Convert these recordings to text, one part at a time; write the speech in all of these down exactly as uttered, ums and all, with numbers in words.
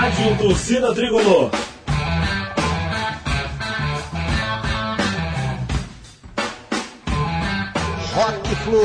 Rádio Torcida Tricolor. Rock Flu.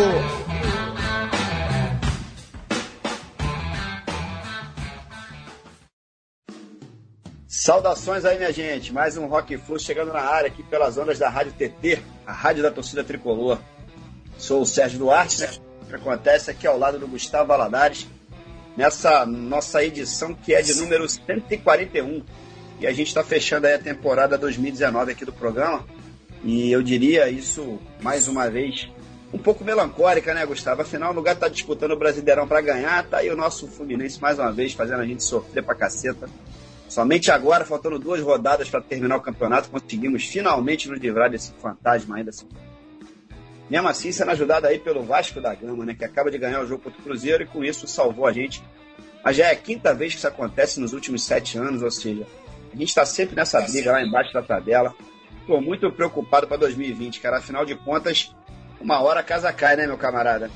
Saudações aí, minha gente. Mais um Rock Flu chegando na área aqui pelas ondas da Rádio T T, a rádio da Torcida Tricolor. Sou o Sérgio Duarte, né? O que acontece aqui ao lado do Gustavo Valadares, nessa nossa edição que é de número cento e quarenta e um. E a gente está fechando aí a temporada dois mil e dezenove aqui do programa. E eu diria isso, mais uma vez, um pouco melancólica, né, Gustavo? Afinal, o lugar está disputando o Brasileirão para ganhar, tá aí o nosso Fluminense mais uma vez fazendo a gente sofrer pra caceta. Somente agora, faltando duas rodadas para terminar o campeonato, conseguimos finalmente nos livrar desse fantasma ainda assim. Mesmo assim, sendo ajudado aí pelo Vasco da Gama, né, que acaba de ganhar o jogo contra o Cruzeiro e com isso salvou a gente. Mas já é a quinta vez que isso acontece nos últimos sete anos, ou seja, a gente está sempre nessa briga lá embaixo da tabela. Estou muito preocupado para dois mil e vinte, cara. Afinal de contas, uma hora a casa cai, né, meu camarada?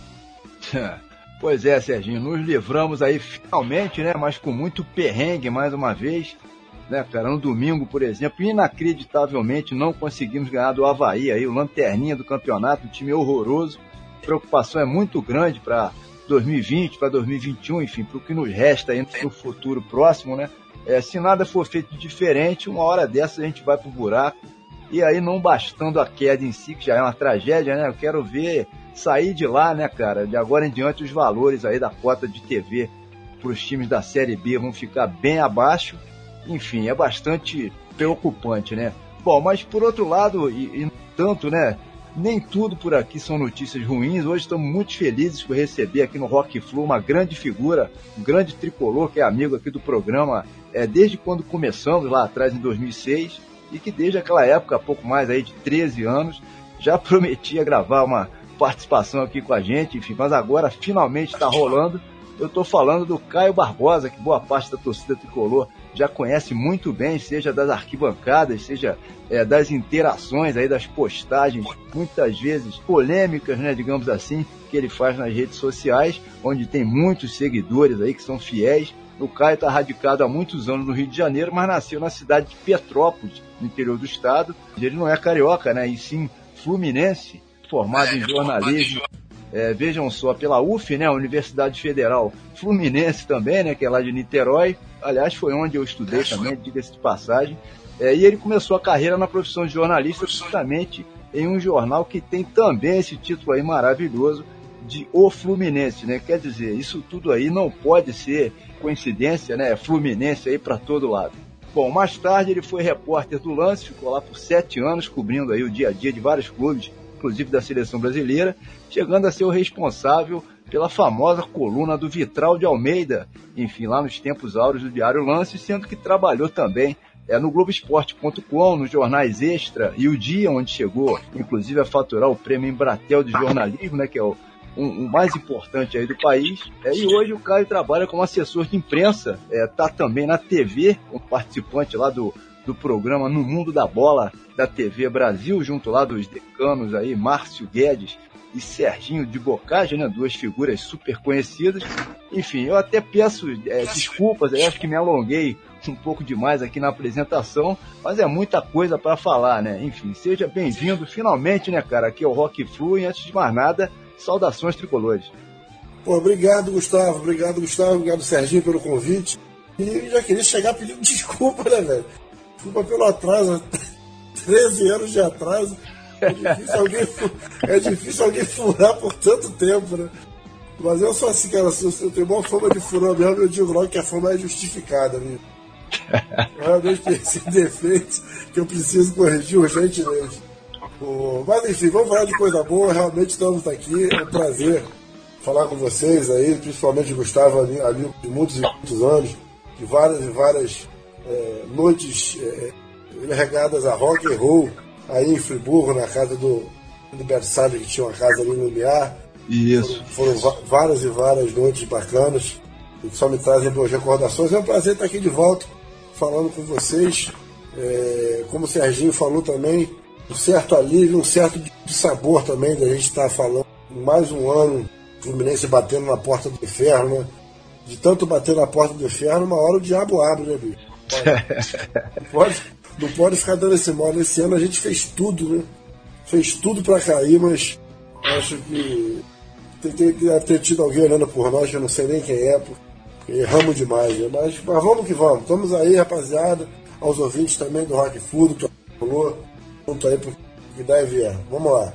Pois é, Serginho, nos livramos aí finalmente, né, mas com muito perrengue mais uma vez, né, cara, no domingo, por exemplo, inacreditavelmente não conseguimos ganhar do Avaí, aí o lanterninha do campeonato, um time horroroso. A preocupação é muito grande para dois mil e vinte, para dois mil e vinte e um, enfim, para o que nos resta aí no futuro próximo, né, é, se nada for feito diferente, uma hora dessa a gente vai pro buraco, e aí não bastando a queda em si, que já é uma tragédia, né, eu quero ver sair de lá, né, cara, de agora em diante os valores aí da cota de T V para os times da Série B vão ficar bem abaixo, enfim, é bastante preocupante, né. Bom, mas por outro lado, e, e tanto, né, nem tudo por aqui são notícias ruins. Hoje estamos muito felizes por receber aqui no Rock Flu uma grande figura, um grande tricolor que é amigo aqui do programa, é, desde quando começamos lá atrás em dois mil e seis, e que desde aquela época, há pouco mais aí de treze anos, já prometia gravar uma participação aqui com a gente, enfim, mas agora finalmente está rolando. Eu estou falando do Caio Barbosa, que boa parte da torcida tricolor já conhece muito bem, seja das arquibancadas, seja é, das interações, aí, das postagens, muitas vezes polêmicas, né, digamos assim, que ele faz nas redes sociais, onde tem muitos seguidores aí que são fiéis. O Caio está radicado há muitos anos no Rio de Janeiro, mas nasceu na cidade de Petrópolis, no interior do estado. Ele não é carioca, né, e sim fluminense, formado em jornalismo, é, vejam só, pela U F, né, a Universidade Federal Fluminense também, né, que é lá de Niterói. Aliás, foi onde eu estudei também, diga-se de passagem. É, e ele começou a carreira na profissão de jornalista justamente em um jornal que tem também esse título aí maravilhoso de O Fluminense, né? Quer dizer, isso tudo aí não pode ser coincidência, né? Fluminense aí para todo lado. Bom, mais tarde ele foi repórter do Lance, ficou lá por sete anos cobrindo aí o dia a dia de vários clubes, inclusive da seleção brasileira, chegando a ser o responsável pela famosa coluna do Vitral de Almeida, enfim, lá nos tempos áureos do Diário Lance, sendo que trabalhou também é, no Globo Esporte ponto com, nos jornais Extra e O Dia, onde chegou, inclusive, a faturar o prêmio Embratel de jornalismo, né, que é o, um, o mais importante aí do país. É, e hoje o Caio trabalha como assessor de imprensa, está é, também na T V, como participante lá do, do programa No Mundo da Bola da T V Brasil, junto lá dos decanos aí, Márcio Guedes e Serginho de Bocage, né, duas figuras super conhecidas. Enfim, eu até peço é, desculpas, eu acho que me alonguei um pouco demais aqui na apresentação, mas é muita coisa para falar, né? Enfim, seja bem-vindo finalmente, né, cara, aqui é o Rock Flu, e antes de mais nada, saudações tricolores. Pô, obrigado, Gustavo, obrigado, Gustavo, obrigado, Serginho, pelo convite. E já queria chegar pedindo desculpa, né, velho? Desculpa pelo atraso, treze anos de atraso. É difícil, alguém, é difícil alguém furar por tanto tempo, né? Mas eu sou assim, cara, eu tenho uma fama de furão mesmo, eu digo logo que a fama é justificada, né? Eu realmente tenho esse defeito que eu preciso corrigir urgentemente. Mas enfim, vamos falar de coisa boa, realmente estamos aqui, é um prazer falar com vocês aí, principalmente o Gustavo ali, ali de muitos e muitos anos, de várias e várias é, noites é, regadas a rock and roll, aí em Friburgo, na casa do aniversário, que tinha uma casa ali no Lumiar. Isso. Foram, foram várias e várias noites bacanas, que só me trazem boas recordações. É um prazer estar aqui de volta, falando com vocês. É, como o Serginho falou também, um certo alívio, um certo sabor também da gente estar falando mais um ano, o Fluminense batendo na porta do inferno, né? de tanto bater na porta do inferno, uma hora o diabo abre, né, bicho? Não pode, não pode ficar dando esse mole. Esse ano a gente fez tudo, né? Fez tudo pra cair, mas acho que tem, tem que ter tido alguém olhando por nós, que eu não sei nem quem é, porque erramos demais, né? Mas, mas vamos que vamos. Estamos aí, rapaziada, aos ouvintes também do Rock Food, que falou, junto aí pro que der e vier. Vamos lá.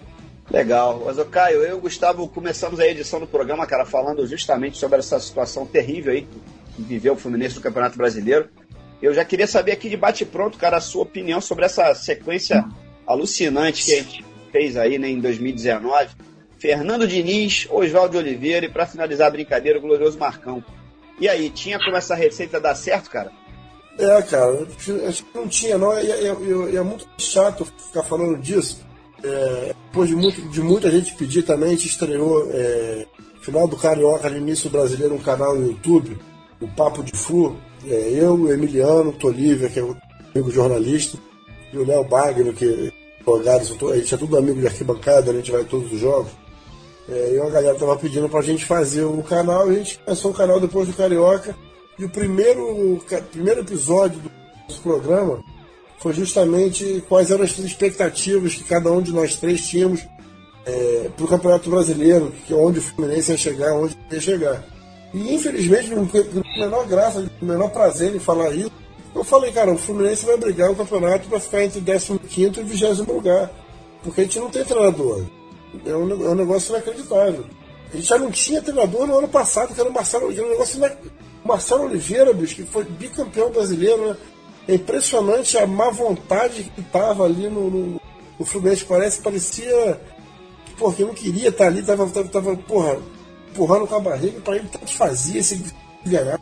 Legal. Mas, ô Caio, eu e o Gustavo começamos a edição do programa, cara, falando justamente sobre essa situação terrível aí que viveu o Fluminense no Campeonato Brasileiro. Eu já queria saber aqui de bate-pronto, cara, a sua opinião sobre essa sequência alucinante que a gente fez aí, né, em dois mil e dezenove. Fernando Diniz, Oswaldo de Oliveira e, para finalizar a brincadeira, o glorioso Marcão. E aí, tinha como essa receita dar certo, cara? É, cara, acho que não tinha, não. É, é, é, é muito chato ficar falando disso. É, depois de, muito, de muita gente pedir também, a gente estreou é, final do Carioca no início brasileiro, um canal no YouTube, o Papo de Flu. É, eu, o Emiliano, o Tolívia, que é um amigo jornalista, e o Léo Bagno, que jogados, a gente é tudo amigo de arquibancada, a gente vai a todos os jogos. É, e a galera tava pedindo pra gente fazer o canal, e a gente começou o canal depois do Carioca. E o primeiro, primeiro episódio do nosso programa foi justamente quais eram as expectativas que cada um de nós três tínhamos é, para o Campeonato Brasileiro, que é onde o Fluminense ia chegar, onde ia chegar. E infelizmente, não tem a menor graça, o menor prazer em falar isso. Eu falei, cara, o Fluminense vai brigar o campeonato para ficar entre décimo quinto e vigésimo lugar, porque a gente não tem treinador. É um, é um negócio inacreditável. A gente já não tinha treinador no ano passado, que era o Marcelo, que era um negócio inacreditável. Marcelo Oliveira, bicho, que foi bicampeão brasileiro, né? É impressionante a má vontade que estava ali no, no, no Fluminense. Parece, parecia que, porra, que não queria estar ali, tava, tava, tava porra, empurrando com a barriga, para ele tanto fazia se ganhar.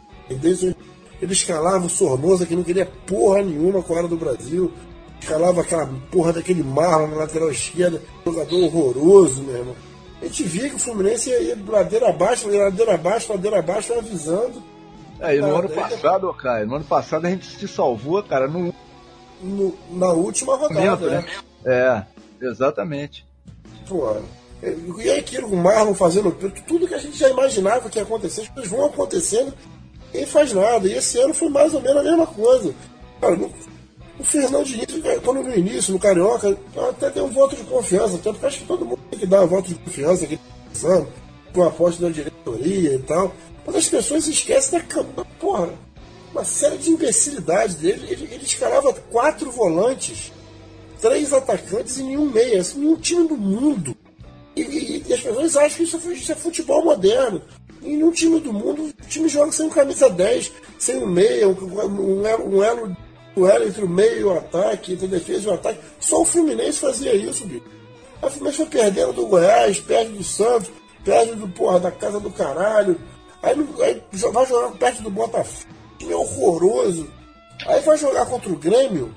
Ele escalava o Sornosa, que não queria porra nenhuma com a hora do Brasil. Escalava aquela porra daquele Marlon na lateral esquerda, jogador horroroso, meu irmão. A gente via que o Fluminense ia ladeira abaixo, ladeira abaixo, ladeira abaixo, avisando. É, e no ano passado, Caio, no ano passado a gente se salvou, cara, no, no, na última rodada, né? É, exatamente. Pô, e aquilo, o Marlon fazendo tudo que a gente já imaginava que ia acontecer, as coisas vão acontecendo e faz nada. E esse ano foi mais ou menos a mesma coisa. Cara, no, o Fernando Diniz, quando no início, no Carioca, até deu um voto de confiança, tanto que acho que todo mundo tem que dar um voto de confiança aqui com a aposta da diretoria e tal. Mas as pessoas esquecem da porra, uma série de imbecilidades dele. Ele, ele escalava quatro volantes, três atacantes e nenhum meia, assim, nenhum time do mundo. E, e, e as pessoas acham que isso é, isso é futebol moderno. E nenhum time do mundo, o time joga sem um camisa dez, sem um meia, um, um, um elo, um elo, um elo entre o meio e o ataque, entre a defesa e o ataque. Só o Fluminense fazia isso, bicho. O Fluminense foi perdendo do Goiás, perde do Santos, perde do porra da casa do caralho. Aí, aí vai jogar perto do Botafogo, time horroroso. Aí vai jogar contra o Grêmio,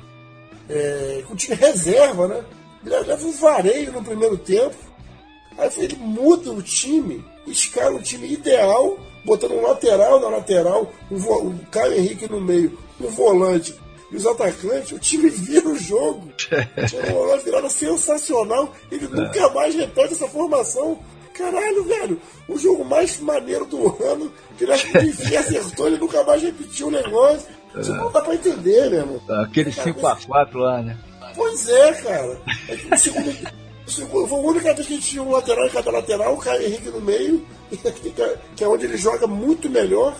é, com o time reserva, né? Ele leva um vareio no primeiro tempo. Aí ele muda o time, escala o time ideal, botando um lateral na lateral, um, vo, um Caio Henrique no meio, um volante e os atacantes. O time vira o jogo. O uma virada sensacional. Ele nunca mais repete essa formação. Caralho, velho, o jogo mais maneiro do ano, que ele enfim, acertou, ele nunca mais repetiu o negócio. Isso não dá pra entender, meu irmão. Aquele cinco a quatro lá, né? Pois é, cara. É que o segundo, o segundo, foi a única vez que a gente tinha um lateral em cada lateral, o Caio Henrique no meio, que é onde ele joga muito melhor.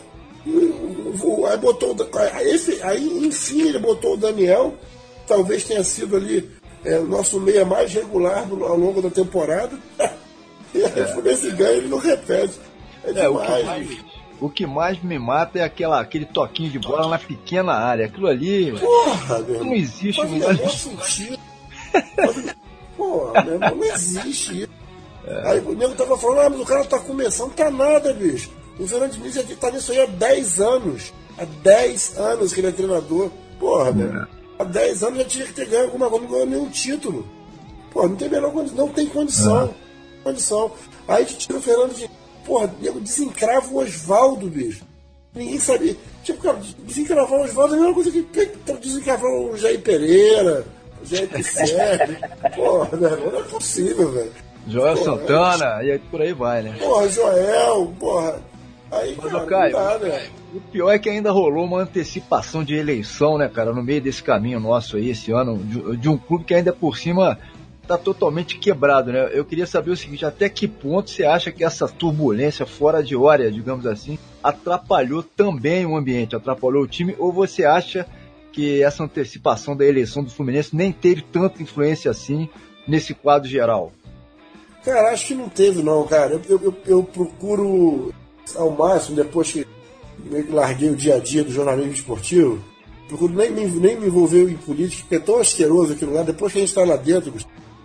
Aí botou. Aí, aí enfim, ele botou o Daniel, talvez tenha sido ali é, o nosso meia mais regular ao longo da temporada. E aí, é. Esse ganho ele não repete. É, é demais, o, que mais, o que mais me mata é aquela, aquele toquinho de bola na pequena área. Aquilo ali. Porra, não irmão, existe faz melhor. Não sentido. Porra, meu irmão, não existe isso. É. Aí o nego tava falando, ah, mas o cara tá começando, tá nada, bicho. O Fernando Diniz já tá nisso aí há dez anos. Há dez anos que ele é treinador. Porra, é. Meu. Há dez anos já tinha que ter ganho alguma coisa, não ganhou nenhum título. Porra, não tem menor condição, não tem condição. É. Condição. Aí a gente tira o Fernando de. Porra, nego desencrava o Oswaldo, bicho. Ninguém sabia. Tipo, cara, desencravar o Oswaldo é a mesma coisa que desencravar o Jair Pereira, o Jair Pisselli. Porra, não é possível, velho. Joel porra, Santana, é... e aí por aí vai, né? Porra, Joel, porra. Aí, Mas, cara, ô, Caio, não dá, né? o pior é que ainda rolou uma antecipação de eleição, né, cara, no meio desse caminho nosso aí, esse ano, de, de um clube que ainda por cima tá totalmente quebrado, né? Eu queria saber o seguinte, até que ponto você acha que essa turbulência fora de hora, digamos assim, atrapalhou também o ambiente, atrapalhou o time, ou você acha que essa antecipação da eleição do Fluminense nem teve tanta influência assim nesse quadro geral? Cara, acho que não teve não, cara. Eu, eu, eu procuro ao máximo, depois que meio que larguei o dia a dia do jornalismo esportivo, procuro nem, nem me envolver em política, porque é tão asqueroso aquilo lá, depois que a gente está lá dentro,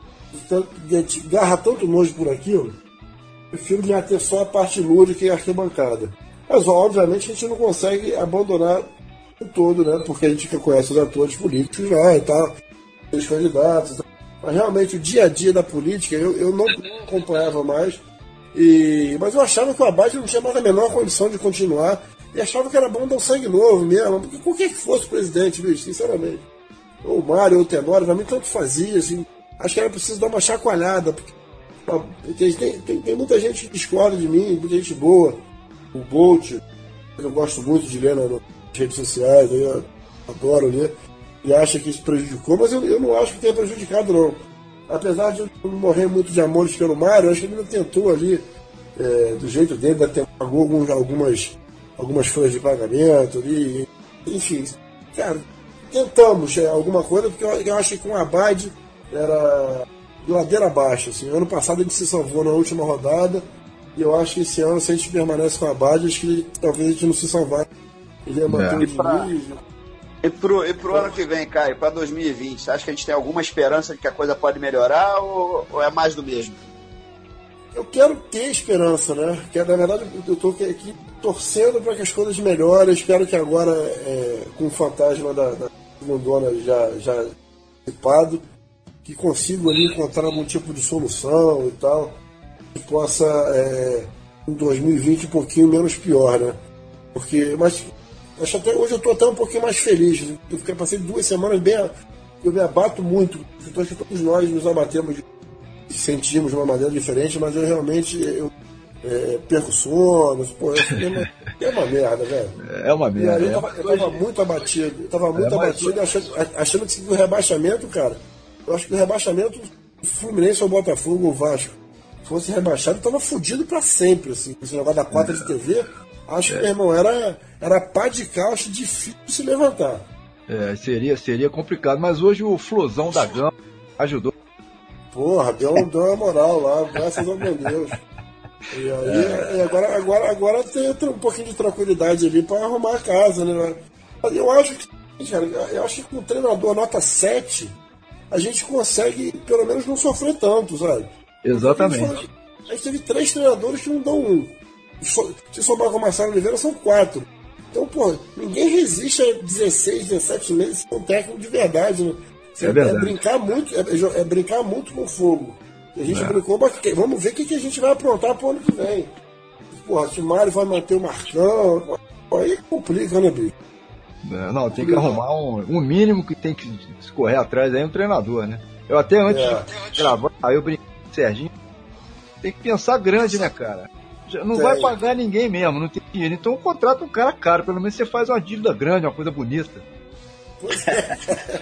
a gente garra tanto nojo por aquilo, eu prefiro me ater só a parte lúdica e a arquibancada. Mas, obviamente, a gente não consegue abandonar o todo, né? Porque a gente conhece os atores políticos já e tal, os candidatos e tal. Mas, realmente, o dia a dia da política, eu, eu não acompanhava mais. E, mas eu achava que o Abad não tinha mais a menor condição de continuar. E achava que era bom dar um sangue novo mesmo. Porque qualquer que fosse o presidente, bicho, sinceramente. Ou o Mário, ou o Tenório, pra mim tanto fazia, assim. Acho que era preciso dar uma chacoalhada. Porque, tem, tem, tem muita gente que discorda de mim, muita gente boa. O Bolt, eu gosto muito de ler nas redes sociais, eu adoro ler. E acha que isso prejudicou, mas eu, eu não acho que tenha prejudicado, não. Apesar de eu não morrer muito de amores pelo Mário, eu acho que ele ainda tentou ali, é, do jeito dele, ainda pagou alguns, algumas, algumas folhas de pagamento ali, enfim. Cara, tentamos é, alguma coisa, porque eu, eu acho que com o Abad era ladeira abaixo. Assim. Ano passado ele se salvou na última rodada, e eu acho que esse ano, se a gente permanece com o Abad, acho que ele, talvez a gente não se salvar. Ele ia manter é. o Diniz. E pro, e pro ano que vem, Caio, para dois mil e vinte, você acha que a gente tem alguma esperança de que a coisa pode melhorar ou, ou é mais do mesmo? Eu quero ter esperança, né? Que, na verdade, eu estou aqui torcendo para que as coisas melhorem. Espero que agora, é, com o fantasma da, da Mondona já, já dissipado, que consiga ali encontrar algum tipo de solução e tal, que possa, é, em dois mil e vinte, um pouquinho menos pior, né? Porque, mas... Acho até, hoje eu estou até um pouquinho mais feliz. Eu fiquei, passei duas semanas bem. Eu me abato muito. Então, acho que todos nós nos abatemos e sentimos de uma maneira diferente, mas eu realmente eu, é, perco sono. Pô, é, uma, é uma merda, velho. É uma merda. E aí, eu estava é. muito abatido. Eu tava muito é, abatido, mas... achando, achando que o rebaixamento, cara. Eu acho que o rebaixamento, o Fluminense ou o Botafogo ou o Vasco, se fosse rebaixado, eu tava fudido pra sempre. Assim, esse negócio da cota de T V. Acho que, é. meu irmão, era, era pá de calça, difícil se levantar. É, seria, seria complicado, mas hoje o Flozão da Gama ajudou. Porra, deu, deu uma moral lá, graças ao meu Deus. E aí, é. agora, agora, agora tem, tem um pouquinho de tranquilidade ali pra arrumar a casa, né? Eu acho que, cara, eu acho que com o treinador nota sete, a gente consegue, pelo menos, não sofrer tanto, sabe? Exatamente. A gente, a gente teve três treinadores que não dão um. Se somar com o Marcelo Oliveira, são quatro. Então, pô, ninguém resiste a dezesseis, dezessete meses com um técnico de verdade, né? É, verdade. É brincar muito, é, é brincar muito com fogo. E a gente é. brincou, mas vamos ver o que, que a gente vai aprontar pro ano que vem. Porra, se o Mário vai manter o Marcão, aí complica, né, bicho? É, não, tem que arrumar um, um mínimo que tem que escorrer atrás aí um treinador, né? Eu até antes é. de gravar, aí eu brinquei com o Serginho. Tem que pensar grande, né, cara? Não tem. Vai pagar ninguém mesmo, não tem dinheiro. Então contrata um cara caro, pelo menos você faz uma dívida grande, uma coisa bonita. Pois é.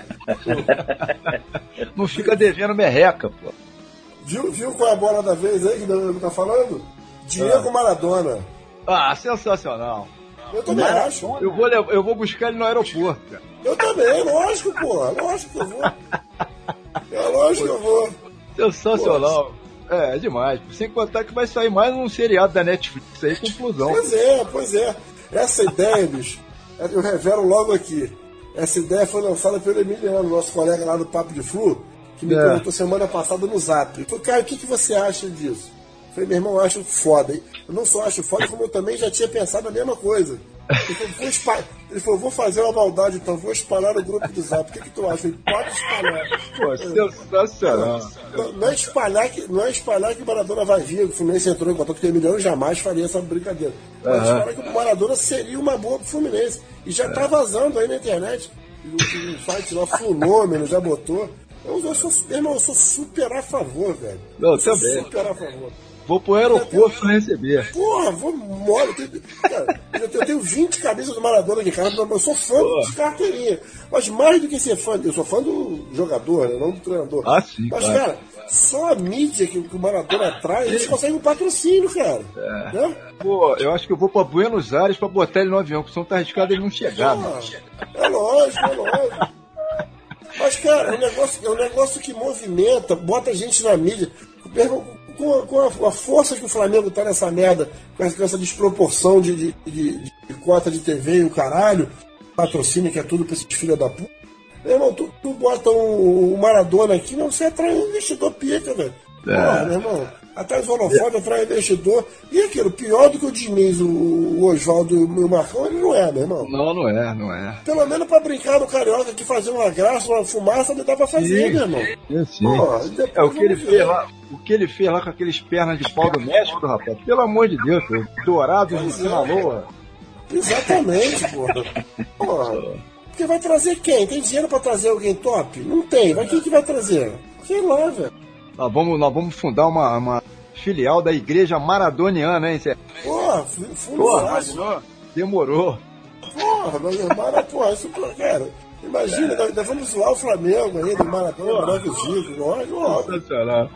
Não fica devendo merreca, pô. Viu, viu qual é a bola da vez aí que não tá falando? Diego ah. Maradona. Ah, sensacional. Eu também Maradona. acho. Eu vou, eu vou buscar ele no aeroporto, cara. Eu também, lógico, porra. Lógico que eu vou. É lógico que eu vou. Sensacional. Pô. É, é demais. Sem contar que vai sair mais um seriado da Netflix aí com Flusão. Pois é, pois é. Essa ideia, bicho, eu revelo logo aqui. Essa ideia foi lançada pelo Emiliano, nosso colega lá do Papo de Flu, que me é. perguntou semana passada no Zap. Ele falou, cara, o que, que você acha disso? Eu falei, meu irmão, eu acho foda. Eu não só acho foda, como eu também já tinha pensado a mesma coisa. Ele falou, vou, espalhar. Ele falou, vou fazer uma maldade, então vou espalhar no grupo do Zap. O que, que tu acha? Ele pode espalhar. Pô, sensacional. Não, não, é espalhar que, não é espalhar que o Maradona vai vir, o Fluminense entrou em contato, porque o Emiliano jamais faria essa brincadeira. Mas uhum. espalhar que o Maradona seria uma boa pro Fluminense. E já é. tá vazando aí na internet. O, o site lá, Fenômeno, já botou. Eu, eu, sou, irmão, eu sou super a favor, velho. Não, também. Super a favor. Vou pro aeroporto pra receber. Porra, vou moro. Eu tenho, cara, eu tenho vinte camisas do Maradona aqui, cara. Eu sou fã Porra. de carteirinha. Mas mais do que ser fã, eu sou fã do jogador, né? Não do treinador. Ah, sim. Mas, claro. cara, só a mídia que, que o Maradona traz, eles conseguem um patrocínio, cara. É. Né? Pô, eu acho que eu vou pra Buenos Aires pra botar ele no avião, porque senão tá arriscado ele não chegar. Porra, é lógico, é lógico. Mas, cara, é um negócio, é um negócio que movimenta, bota a gente na mídia. Com a, com a, com a força que o Flamengo tá nessa merda, com essa, com essa desproporção de, de, de, de cota de T V e o caralho, patrocínio que é tudo pra esses filhos da puta. Meu irmão, tu, tu bota um, um Maradona aqui, não, você atrai um investidor pica, velho. É. Porra, meu irmão, atrai os holofotes, atrai investidor. E aquilo, pior do que o Diniz, o, o Oswaldo e o Marcão, ele não é, meu irmão. Não, não é, não é. Pelo menos pra brincar no Carioca, que fazer uma graça, uma fumaça, não dá pra fazer, sim, meu irmão. Sim, sim. Porra, é o que ele ver. fez lá. O que ele fez lá com aqueles pernas de pau do México, rapaz, pelo amor de Deus, pô. Dourado de Sinaloa. Exatamente, porra. Porra. Porque vai trazer quem? Tem dinheiro pra trazer alguém top? Não tem. Mas quem que vai trazer? Sei lá, velho. Nós vamos, nós vamos fundar uma, uma filial da Igreja Maradoniana, hein, Zé? Porra, Porra, demorou. Porra, mas Mara, porra, isso, cara. Imagina, é. nós, nós vamos zoar o Flamengo ainda, o Maradona, melhor que o Zico, óbvio. Sensacional.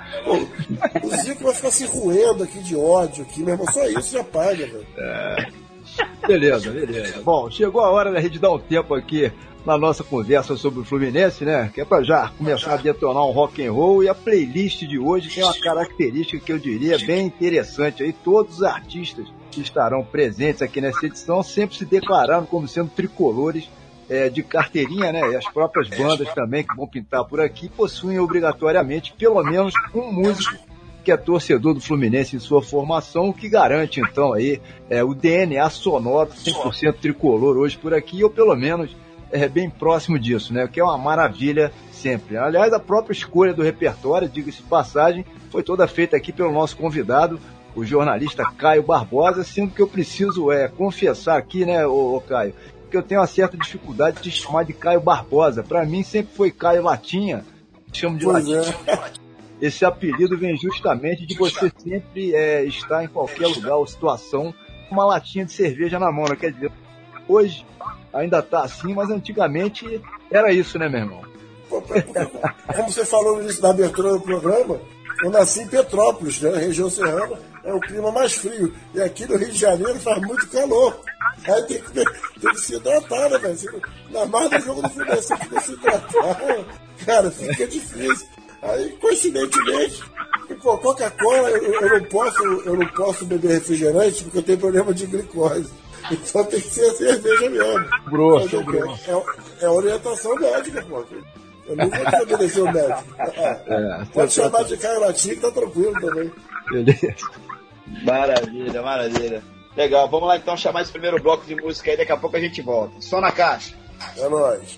O Zico vai ficar se roendo aqui de ódio aqui, meu irmão, só isso já paga, velho. É. Beleza, beleza. Bom, chegou a hora da gente dar um tempo aqui na nossa conversa sobre o Fluminense, né? Que é pra já começar a detonar um rock and roll, e a playlist de hoje tem uma característica que eu diria bem interessante aí. Todos os artistas que estarão presentes aqui nessa edição sempre se declararam como sendo tricolores é, de carteirinha, né? E as próprias bandas também que vão pintar por aqui possuem obrigatoriamente pelo menos um músico que é torcedor do Fluminense em sua formação, o que garante então aí é, o D N A sonoro cem por cento tricolor hoje por aqui, ou pelo menos é, bem próximo disso, né? O que é uma maravilha sempre. Aliás, a própria escolha do repertório, diga-se de passagem, foi toda feita aqui pelo nosso convidado, o jornalista Caio Barbosa, sendo que eu preciso é, confessar aqui, né, ô, ô Caio, que eu tenho uma certa dificuldade de chamar de Caio Barbosa. Para mim sempre foi Caio Latinha, chamo de pois Latinha. É. Esse apelido vem justamente de você sempre é, estar em qualquer lugar ou situação com uma latinha de cerveja na mão, né? Quer dizer, hoje ainda tá assim, mas antigamente era isso, né, meu irmão? Pô, como você falou no início da abertura do programa, eu nasci em Petrópolis, né? Região serrana, é o clima mais frio. E aqui no Rio de Janeiro faz muito calor. Aí tem que, tem que se hidratar, né, velho? Na mais do jogo do Fluminense, tem que se hidratar. Cara, fica difícil. Aí, coincidentemente, pô, Coca-Cola, eu, eu, não posso, eu não posso beber refrigerante porque eu tenho problema de glicose. Então tem que ser cerveja mesmo. Grosso, é, é, é orientação médica, pô. Eu não vou desobedecer o médico. É, pode chamar de Caio Latinha que tá tranquilo também. Beleza. Maravilha, maravilha. Legal, vamos lá então chamar esse primeiro bloco de música aí, daqui a pouco a gente volta. Só na caixa. É nóis.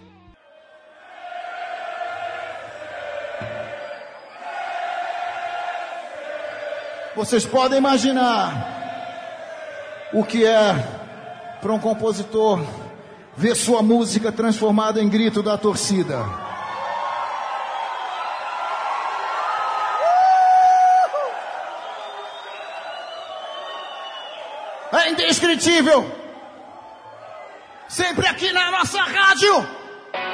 Vocês podem imaginar o que é para um compositor ver sua música transformada em grito da torcida. É indescritível. Sempre aqui na nossa rádio.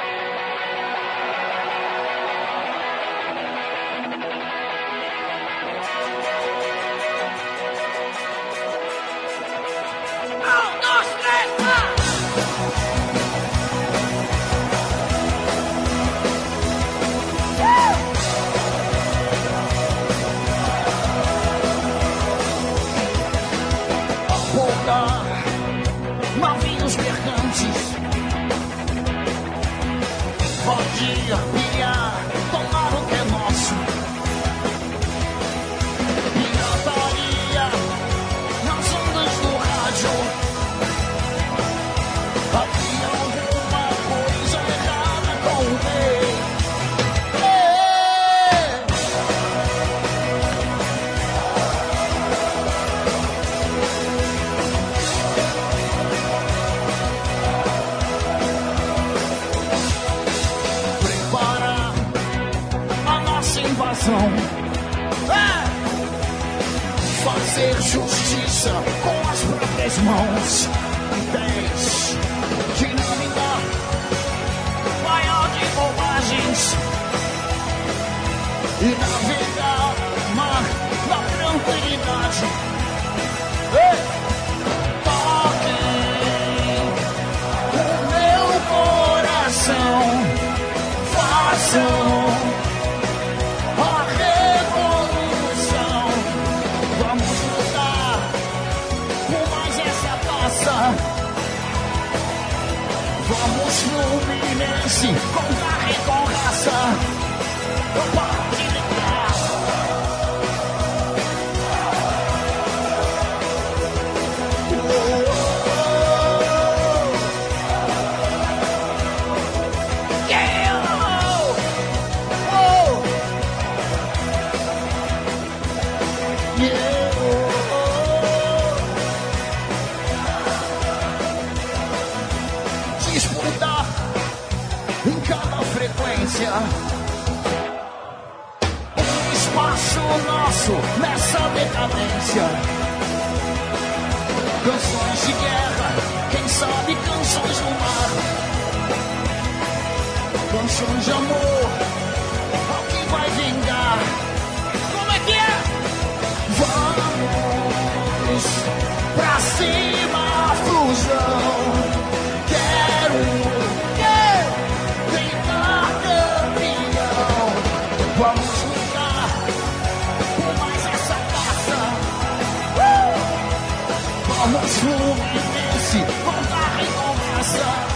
Novinhos mercantes, pode arpiar, tomar o que é nosso. Pirataria nas ondas do rádio. Havia alguma coisa errada com o rei. É. fazer justiça com as próprias mãos. Tens dinâmica maior de bobagens e navegar mar na tranquilidade. Ei! Toquem o meu coração, façam a revolução. Vamos lutar por mais essa taça. Vamos Fluminense com garra e com raça. Opa! Disputar em cada frequência um espaço nosso nessa decadência. Canções de guerra, quem sabe canções no mar. Canções de amor, ao que vai vingar. Como é que é? Vamos pra cima, fusão. Quero, quero gritar campeão. Vamos lutar por mais essa taça. Uh! Vamos Fluminense, com garra e com raça.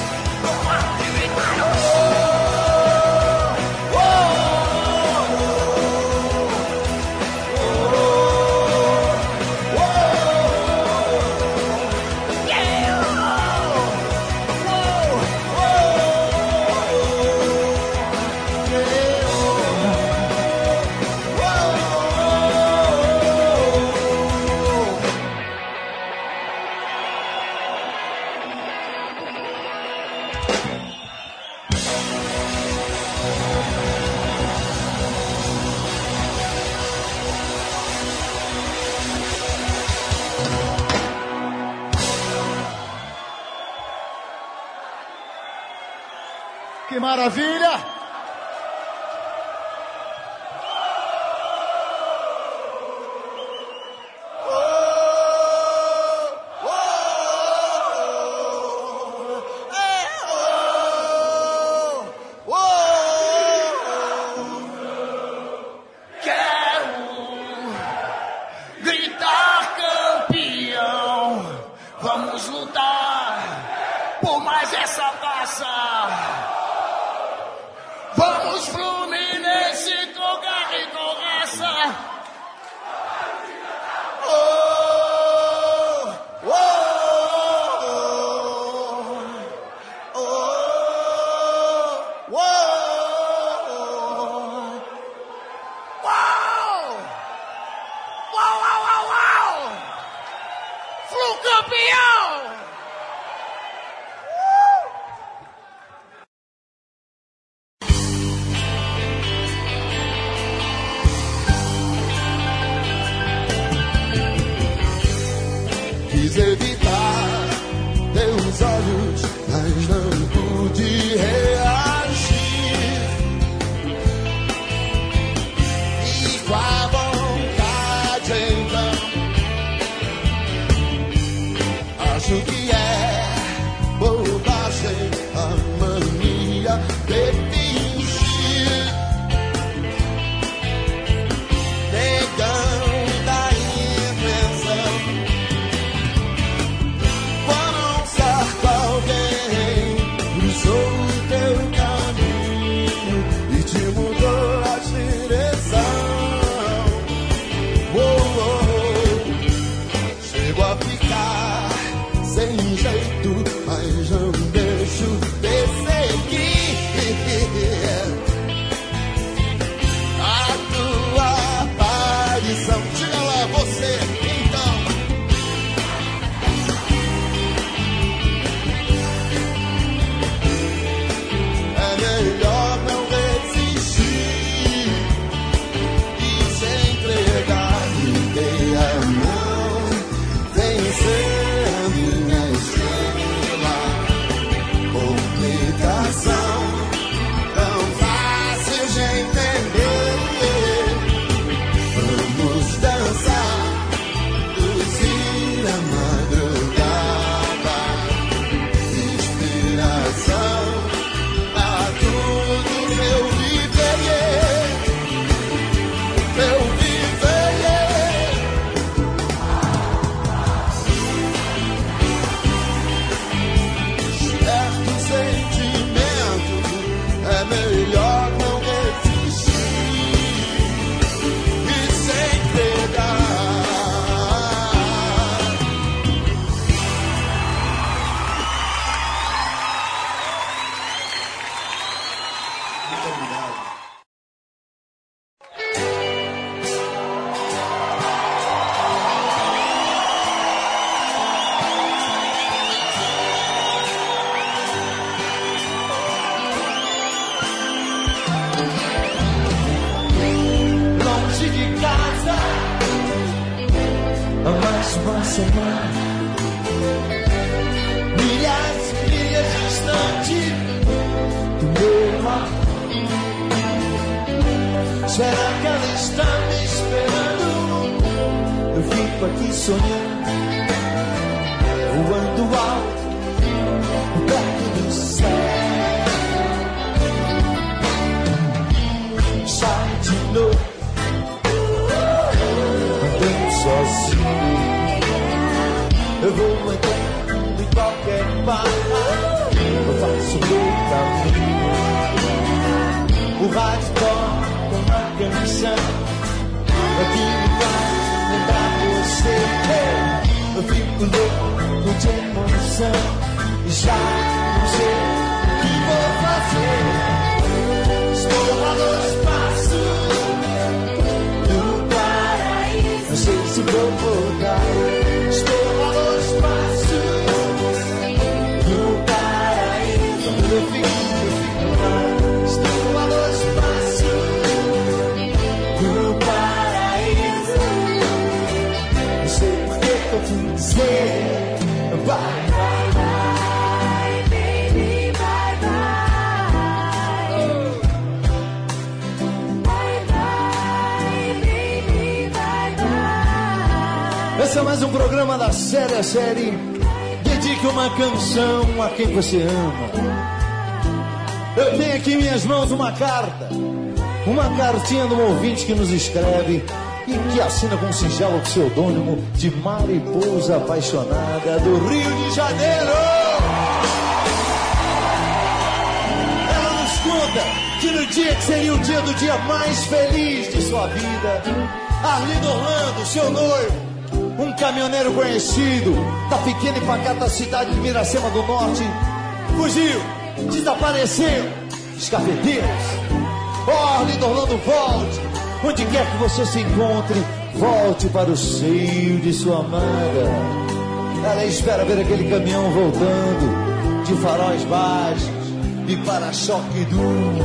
Que maravilha! Quis evitar teus olhos, mas não pude reagir. E com a vontade então, acho que é bobagem a mania de fingir, negando da invenção. Quando um certo alguém cruzou o teu caminho e te mudou a direção, oh, oh, chegou a ficar sem jeito, mas não deixo de seguir. sonhar. Milhares e milhas distante do meu mar. Será que ela está me esperando? Eu fico aqui sonhando, voando alto, perto do céu. Sai de novo, andando sozinho. Eu vou andando em qualquer barra, eu faço meu caminho. O rádio toca uma canção, aqui me faz lembrar você. Eu fico louco de emoção e já não sei o que vou fazer. Estou a dois passos do paraíso, não sei se vou voltar. Estou a dois passos do paraíso, eu fico, eu fico lá. Estou a dois passos do paraíso, não sei por que eu fui dizer vai. Esse é mais um programa da série a série. Dedique uma canção a quem você ama. Eu tenho aqui em minhas mãos uma carta, uma cartinha de um ouvinte que nos escreve e que assina com um singelo pseudônimo de Mariposa Apaixonada do Rio de Janeiro. Ela nos conta que no dia que seria o dia do dia mais feliz de sua vida, Arlindo Orlando, seu noivo, um caminhoneiro conhecido da pequena e pacata cidade de Miracema do Norte, fugiu, desapareceu. Os cafeteiros, oh, Arlindo Orlando, volte. Onde quer que você se encontre, volte para o seio de sua amada. Ela espera ver aquele caminhão voltando, de faróis baixos e para-choque duro.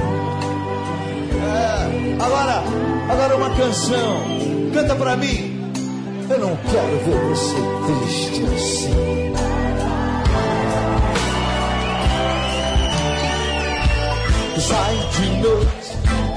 É, agora, agora uma canção. Canta pra mim. Eu não quero ver você triste assim. Sai de noite,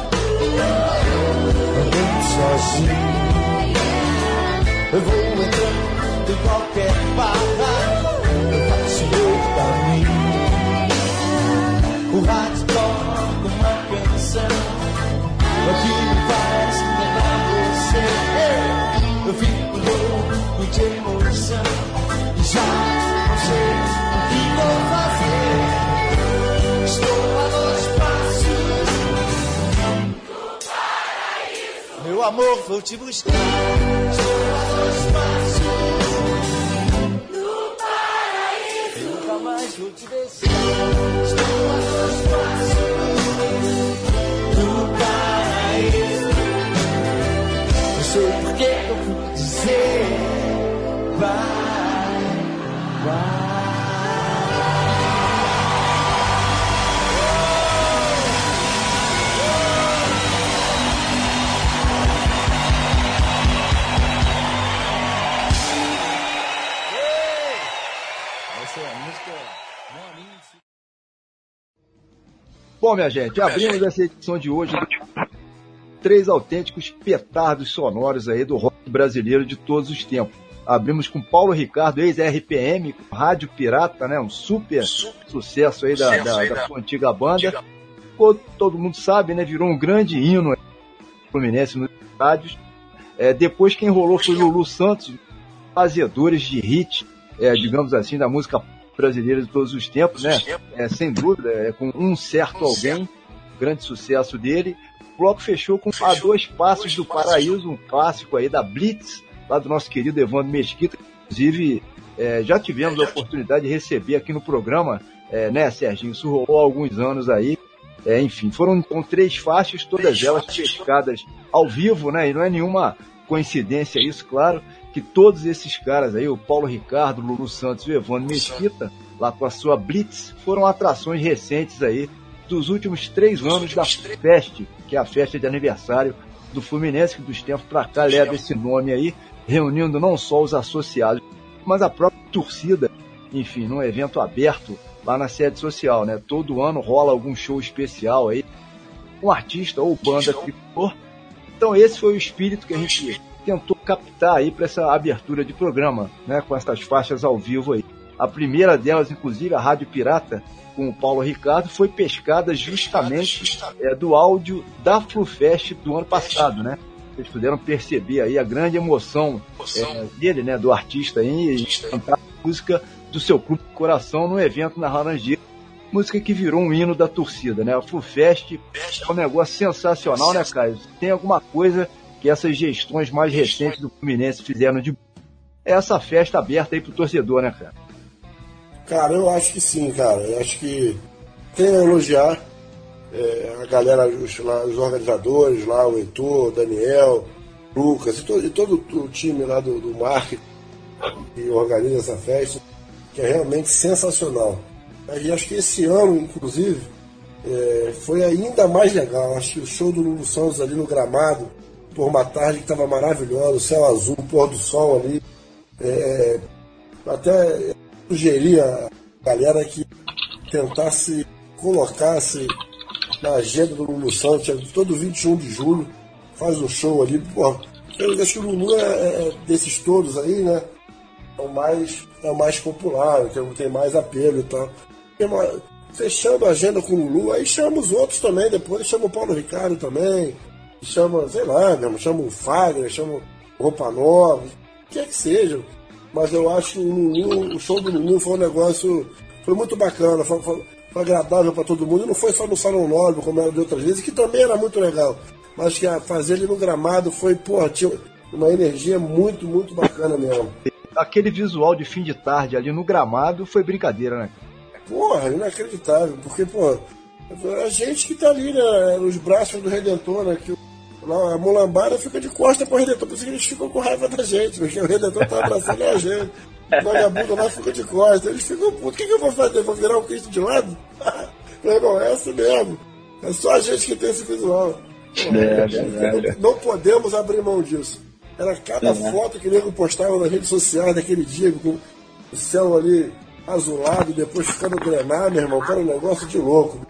andando sozinho. Eu vou entrando em qualquer barra, eu faço meu caminho. O rádio toca uma canção, o que me faz lembrar você. Eu fico louco de emoção e já não sei o que vou fazer. Estou a dois passos do paraíso. Meu amor, vou te buscar. Estou a dois passos do paraíso. Eu nunca mais vou te deixar. Estou a dois passos do paraíso. Não sei por que eu fui dizer vai, vai. Bom, minha gente, abrimos essa edição de hoje três autênticos petardos sonoros aí do rock brasileiro de todos os tempos. Abrimos com Paulo Ricardo, ex-R P M, Rádio Pirata, né? Um super, super sucesso aí da, da, da sua antiga banda. Pô, todo mundo sabe, né? Virou um grande hino fluminense nos estádios. É, depois quem rolou foi o Lulu Santos, fazedores de hit, é, digamos assim, da música brasileira de todos os tempos, né? É, sem dúvida, é, com Um Certo Alguém, grande sucesso dele. O bloco fechou com A Dois Passos do Paraíso, um clássico aí da Blitz, lá do nosso querido Evandro Mesquita. Inclusive, é, já tivemos a oportunidade de receber aqui no programa, é, né, Serginho? Isso rolou há alguns anos aí. É, enfim, foram com três faixas, todas elas pescadas ao vivo, né? E não é nenhuma coincidência isso, claro, que todos esses caras aí, o Paulo Ricardo, o Lulu Santos e o Evandro Mesquita, lá com a sua Blitz, foram atrações recentes aí dos últimos três anos da Fest, que é a festa de aniversário do Fluminense, que dos tempos pra cá leva esse nome aí, reunindo não só os associados mas a própria torcida, enfim, num evento aberto lá na sede social, né? Todo ano rola algum show especial aí, um artista ou banda tricolor. Então esse foi o espírito que a gente tentou captar aí para essa abertura de programa, né? Com essas faixas ao vivo aí. A primeira delas, inclusive, a Rádio Pirata, com o Paulo Ricardo, foi pescada justamente é, do áudio da FluFest do ano passado, né? Vocês puderam perceber aí a grande emoção é, dele, né? Do artista aí, e cantar a música do seu clube de coração no evento na Laranjeira. Música que virou um hino da torcida, né? A FluFest é um negócio sensacional, né, Caio? Tem alguma coisa que essas gestões mais recentes do Fluminense fizeram de... É essa festa aberta aí pro torcedor, né, cara? Cara, eu acho que sim, cara. Eu acho que tem a elogiar é, a galera, os, lá, os organizadores lá, o Heitor, o Daniel, o Lucas e todo, e todo o time lá do, do marketing que organiza essa festa, que é realmente sensacional. E acho que esse ano, inclusive, é, foi ainda mais legal. Acho que o show do Lulu Santos ali no gramado, por uma tarde que estava maravilhosa, o céu azul, o pôr do sol ali. É, até sugeria a galera que tentasse, colocasse na agenda do Lulu Santos, todo vinte e um de julho, faz um show ali. Pô, eu acho que o Lulu é, é desses todos aí, né? É o mais, é o mais popular, tem mais apelo e tal. Fechando a agenda com o Lulu, aí chama os outros também, depois chama o Paulo Ricardo também, chama, sei lá, mesmo, chama o Fagner, chama o Roupa Nova, o que é que seja. Mas eu acho que o Lulu, o show do Lulu foi um negócio, foi muito bacana, foi, foi, foi agradável para todo mundo, e não foi só no Salão Nobre, como era de outras vezes, que também era muito legal, mas que a fazer ele no gramado foi, porra, tinha uma energia muito, muito bacana mesmo. Aquele visual de fim de tarde ali no gramado foi brincadeira, né? Porra, inacreditável, porque, pô, a gente que tá ali, né, nos braços do Redentor, né, que lá, a mulambada fica de costa pro Redentor, por isso que eles ficam com raiva da gente, porque o Redentor tá abraçando a gente, o vagabundo lá fica de costa, eles ficam putos, o que, que eu vou fazer? Vou virar o Cristo de lado? Meu irmão, é assim mesmo, é só a gente que tem esse visual. Pô, é, não, não podemos abrir mão disso. Era cada é, foto que o nego postava nas redes sociais daquele dia, com o céu ali azulado, depois ficando grenar, meu irmão, cara, um negócio de louco.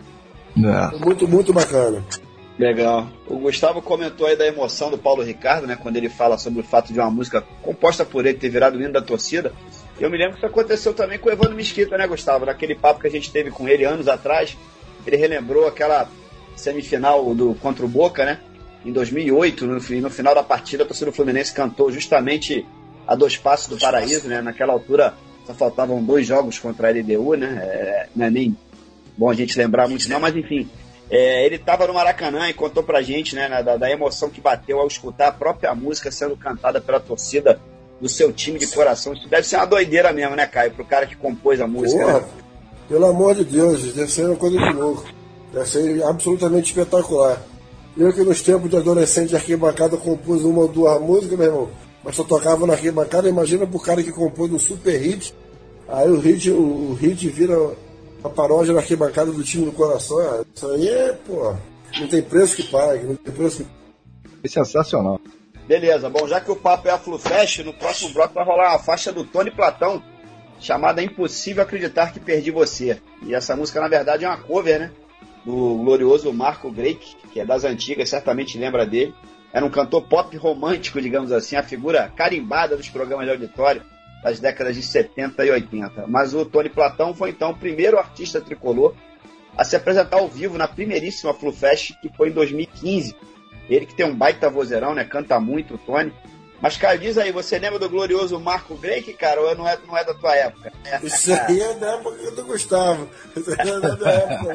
É. Muito, muito bacana. Legal. O Gustavo comentou aí da emoção do Paulo Ricardo, né, quando ele fala sobre o fato de uma música composta por ele ter virado o hino da torcida. Eu me lembro que isso aconteceu também com o Evandro Mesquita, né, Gustavo? Naquele papo que a gente teve com ele anos atrás, ele relembrou aquela semifinal do, contra o Boca, né, em dois mil e oito, no, no final da partida, a torcida do Fluminense cantou justamente a dois passos do paraíso, né, naquela altura só faltavam dois jogos contra a L D U, né? É, não é nem bom a gente lembrar muito não, mas enfim. É, ele estava no Maracanã e contou pra gente, né, da, da emoção que bateu ao escutar a própria música sendo cantada pela torcida do seu time de coração. Isso deve ser uma doideira mesmo, né, Caio? Pro cara que compôs a música. Porra, né? Pelo amor de Deus, deve ser uma coisa de louco. Deve ser absolutamente espetacular. Eu que nos tempos de adolescente de arquibancada compus uma ou duas músicas, meu irmão, mas só tocava na arquibancada, imagina pro cara que compôs um super hit, aí o hit, o, o hit vira a paródia na arquibancada do time do coração. Isso aí é, pô, não tem preço que pague, não tem preço que... É sensacional. Beleza, bom, já que o papo é a FluFest, no próximo bloco vai rolar uma faixa do Tony Platão, chamada Impossível Acreditar Que Perdi Você. E essa música, na verdade, é uma cover, né, do glorioso Marco Greik, que é das antigas, certamente lembra dele. Era um cantor pop romântico, digamos assim, a figura carimbada dos programas de auditório das décadas de setenta e oitenta. Mas o Tony Platão foi, então, o primeiro artista tricolor a se apresentar ao vivo na primeiríssima FluFest, que foi em dois mil e quinze. Ele que tem um baita vozeirão, né? Canta muito, o Tony. Mas, cara, diz aí, você lembra do glorioso Marco Greik, cara, ou não é, não é da tua época? Isso aí é da época do Gustavo. Isso aí não é da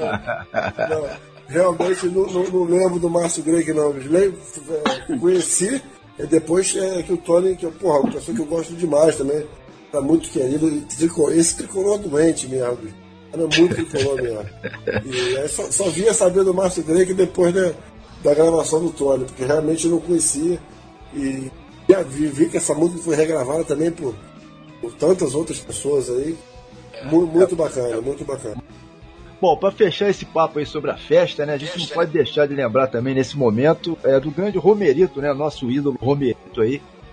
época, não. não. Realmente não, não, não lembro do Márcio Greik, não. Lembro, é, conheci, e depois é, que o Tony, que, porra, uma pessoa que eu gosto demais também, tá muito querido. Esse tricolor doente mesmo, era muito tricolor mesmo. E aí só, só vinha saber do Márcio Greik depois da, da gravação do Tony, porque realmente eu não conhecia. E já vi, vi que essa música foi regravada também por, por tantas outras pessoas aí. Muito, muito bacana, muito bacana. Bom, para fechar esse papo aí sobre a festa, né, a gente não pode deixar de lembrar também nesse momento é, do grande Romerito, né, nosso ídolo Romerito aí,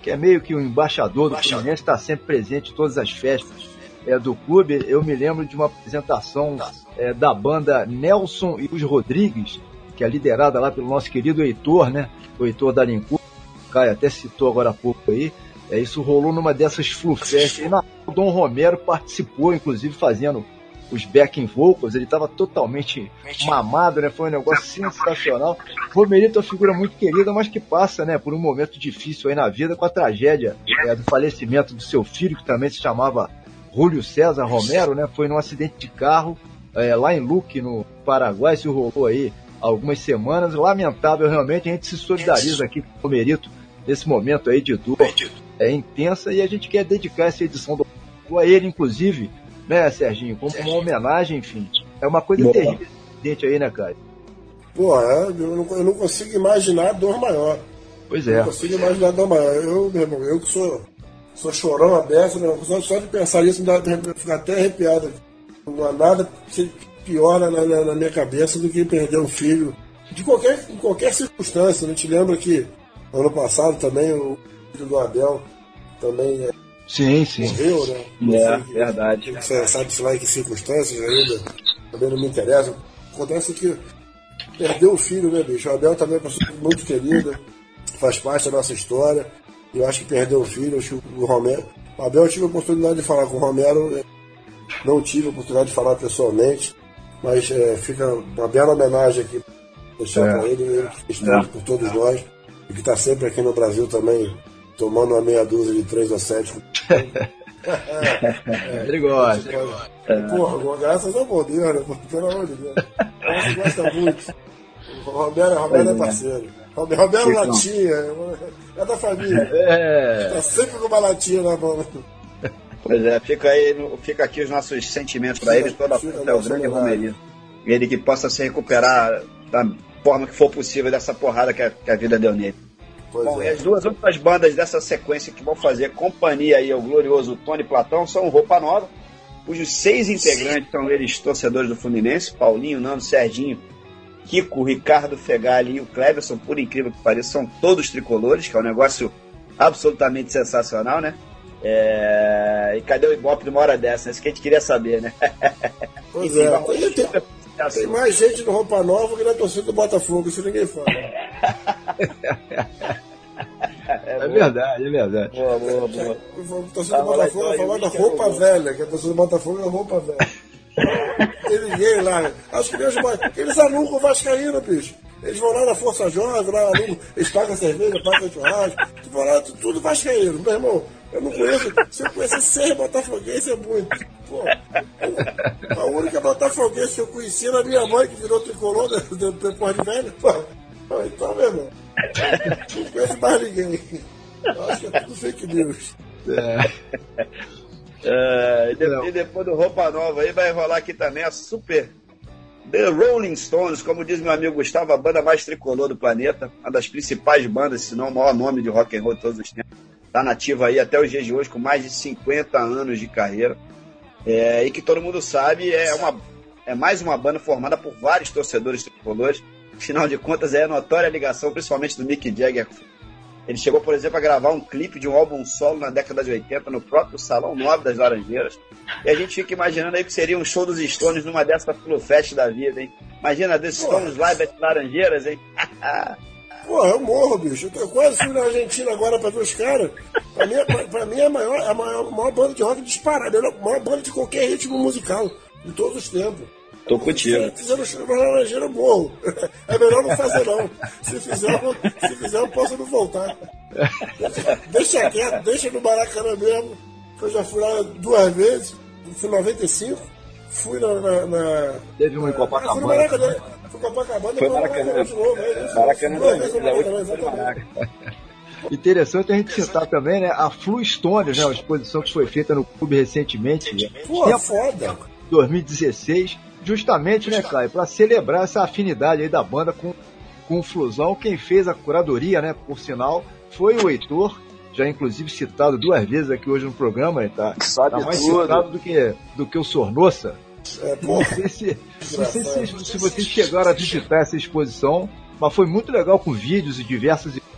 que é meio que o embaixador do Fluminense, está sempre presente em todas as festas é, do clube. Eu me lembro de uma apresentação é, da banda Nelson e os Rodrigues, que é liderada lá pelo nosso querido Heitor, né? O Heitor da Lincur, o Caio até citou agora há pouco aí. É, isso rolou numa dessas Flufest. E na o Dom Romero participou, inclusive, fazendo os backing vocals. Ele estava totalmente mamado, né? Foi um negócio sensacional. Romerito é uma figura muito querida, mas que passa, né, por um momento difícil aí na vida, com a tragédia é, do falecimento do seu filho, que também se chamava Júlio César Romero, né? Foi num acidente de carro é, lá em Luque, no Paraguai. Se rolou aí há algumas semanas. Lamentável, realmente. A gente se solidariza aqui com o Romerito nesse momento aí de dor é intensa, e a gente quer dedicar essa edição do a ele, inclusive, né, Serginho, como uma homenagem, enfim. É uma coisa Boa. terrível gente aí, né, cara? Pô, é, eu, não, eu não consigo imaginar dor maior. Pois é. Eu não consigo imaginar dor maior. Eu, meu irmão, eu que sou, sou chorão aberto, né, só, só de pensar nisso me dá, ficar até arrepiado. Não há nada pior na, na, na minha cabeça do que perder um filho, de qualquer, em qualquer circunstância. A gente lembra que ano passado também o filho do Abel também é, sim, sim. morreu, né? É, que, verdade. Você sabe-se lá em que circunstâncias ainda, também não me interessa. Acontece que perdeu o filho, né, bicho? O Abel também é uma pessoa muito querida, faz parte da nossa história. E eu acho que perdeu o filho, acho que o Romero. O Abel, eu tive a oportunidade de falar com o Romero, não tive a oportunidade de falar pessoalmente, mas é, fica uma bela homenagem aqui, deixar é. para ele, ele que fez tanto por todos nós, e que está sempre aqui no Brasil também, tomando uma meia dúzia de três ou sete. é, ele gosta. É. Porra, graças ao bom Deus, né? Pelo amor de Deus. A gente gosta muito. O Romero, Romero é parceiro. Romero, Romero latinha, é da família. É. Tá sempre com uma latinha na mão. Pois é, fica, aí, fica aqui os nossos sentimentos para ele, toda a até o grande Romerito. Ele que possa se recuperar da forma que for possível dessa porrada que a, que a vida deu nele. Pois Bom, é. E as duas outras bandas dessa sequência que vão fazer companhia aí ao glorioso Tony Platão são Roupa Nova, cujos seis integrantes Sim. são eles torcedores do Fluminense: Paulinho, Nando, Serginho, Kiko, Ricardo Fegali e o Cleverson. Por incrível que pareça, são todos tricolores, que é um negócio absolutamente sensacional, né? É... E cadê o Ibope numa hora dessa? É isso que a gente queria saber, né? Pois Enfim, é, vamos... tem, tem, tem mais gente no Roupa Nova que na torcida do Botafogo, isso ninguém fala. É, é verdade, é verdade. Boa, boa, boa. A torcida do Botafogo é falar da roupa velha, que a torcida do Botafogo é roupa velha. Tem ninguém lá. Acho que eles, eles alugam o Vascaíno, bicho. Eles vão lá na Força Jovem, lá alugam, eles pagam cerveja, pagam churrasco, vão lá, tudo Vascaíno. Meu irmão, eu não conheço. Se eu conhecer seis botafoguenses é muito. Pô, a única botafoguense que eu conheci era a minha mãe, que virou tricolor depois de velho. Pô, então, meu irmão, não conheço mais ninguém. Eu acho que é tudo fake news. É. É, e, depois, e depois do Roupa Nova aí vai rolar aqui também a super The Rolling Stones, como diz meu amigo Gustavo, a banda mais tricolor do planeta, uma das principais bandas, se não o maior nome de rock and roll de todos os tempos. Está nativa aí até os dias de hoje, com mais de cinquenta anos de carreira. É, e que todo mundo sabe, é, uma, é mais uma banda formada por vários torcedores tricolores. Afinal de contas, é a notória ligação, principalmente do Mick Jagger. Ele chegou, por exemplo, a gravar um clipe de um álbum solo na década de oitenta no próprio Salão Nobre das Laranjeiras. E a gente fica imaginando aí que seria um show dos Stones numa dessa Flufest da vida, hein? Imagina The Stones Live at Laranjeiras, hein? Pô, eu morro, bicho. Eu quase fui na Argentina agora pra ver os caras. Pra mim, pra, pra mim é a maior, a, maior, a maior banda de rock disparada. É a maior banda de qualquer ritmo musical de todos os tempos. Tô contigo. Se fizer no show na Laranjeira, eu morro. É melhor não fazer, não. Se fizer, eu, se fizer, eu posso não voltar. Deixa quieto, deixa no Maracanã mesmo. Eu já fui lá duas vezes. Fui em noventa e cinco. Fui na. na, na Teve um em Copacabana. Fui no Maracanã. Fui em Copacabana. Foi Maracanã de novo. Maracanã Maracanã. Interessante a gente citar também, né, a Flu Stones, né, uma exposição que foi feita no clube recentemente. Pô, é foda. dois mil e dezesseis. Justamente, né, Caio, para celebrar essa afinidade aí da banda com, com o Flusão. Quem fez a curadoria, né, por sinal, foi o Heitor, já inclusive citado duas vezes aqui hoje no programa, né, tá, tá mais tudo. citado do que, do que o Sornossa. É, não sei, se, não sei se, se vocês chegaram a visitar essa exposição, mas foi muito legal, com vídeos e diversas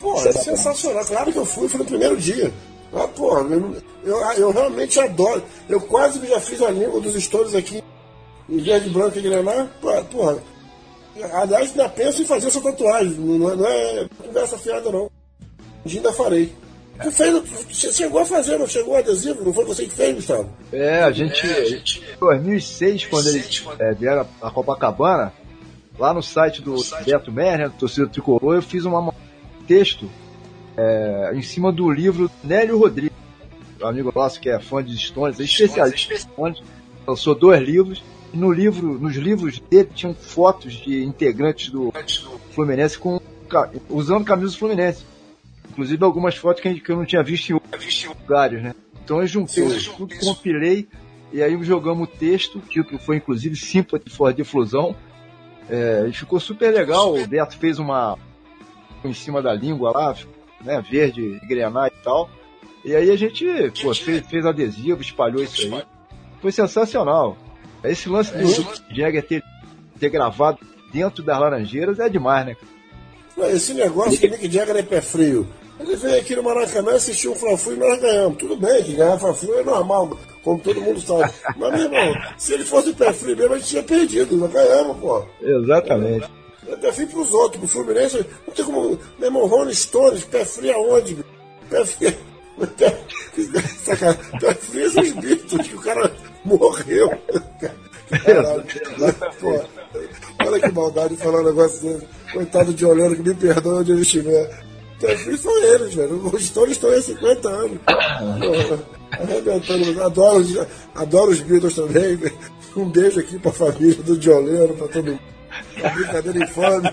Pô, é sensacional. Claro que eu fui, fui no primeiro dia. Ah, porra, eu, eu, eu realmente adoro. Eu quase já fiz a língua dos stories aqui em Verde Branco e Grenar. Porra, aliás, ainda penso em fazer essa tatuagem. Não é, não é conversa fiada, não. Ainda farei. Tu fez, você chegou a fazer, não chegou adesivo? Não foi você que fez, Gustavo? É, a gente, é, a gente... em dois mil e seis, quando eles é, vieram a Copacabana, lá no site do Beto Merner, do Torcida Tricolor, eu fiz uma, um texto é, em cima do livro Nélio Rodrigues, um amigo nosso que é fã de Stones, é especialista em Stones, lançou dois livros, e no livro, nos livros dele tinham fotos de integrantes do Fluminense com, usando camisas do Fluminense. Inclusive algumas fotos que eu não tinha visto em outros lugares, né? Então eu juntei isso tudo, compilei, e aí jogamos o texto, o título foi inclusive Sympathy for Difusão, é, e ficou super legal. O Beto fez uma em cima da língua lá, né, verde, grenar e tal, e aí a gente pô, fez, fez adesivo, espalhou isso aí, foi sensacional. Esse lance do Jagger ter, ter gravado dentro das Laranjeiras é demais, né? Esse negócio que o Mick Jagger é pé frio. Ele veio aqui no Maracanã, assistiu o Fla-Flu e nós ganhamos. Tudo bem que ganhar Fla-Flu é normal, como todo mundo sabe. Mas, meu irmão, se ele fosse pé frio mesmo, a gente tinha perdido. Nós ganhamos, pô. Exatamente. É pé frio pros outros, pro Fluminense. Não tem como... Meu irmão, Rolling Stones, pé frio aonde? Pé frio... Pé, pé frio são os Beatles, que o cara morreu. Caralho. Pô, olha que maldade falar um negócio desse. Coitado de Olhando, que me perdoa onde ele estiver. Pé frio são eles, velho. Os Stones estão aí há cinquenta anos. Arrebentando. Adoro, adoro os Beatles também. Um beijo aqui pra família do Dioleno, pra todo mundo. Brincadeira infame.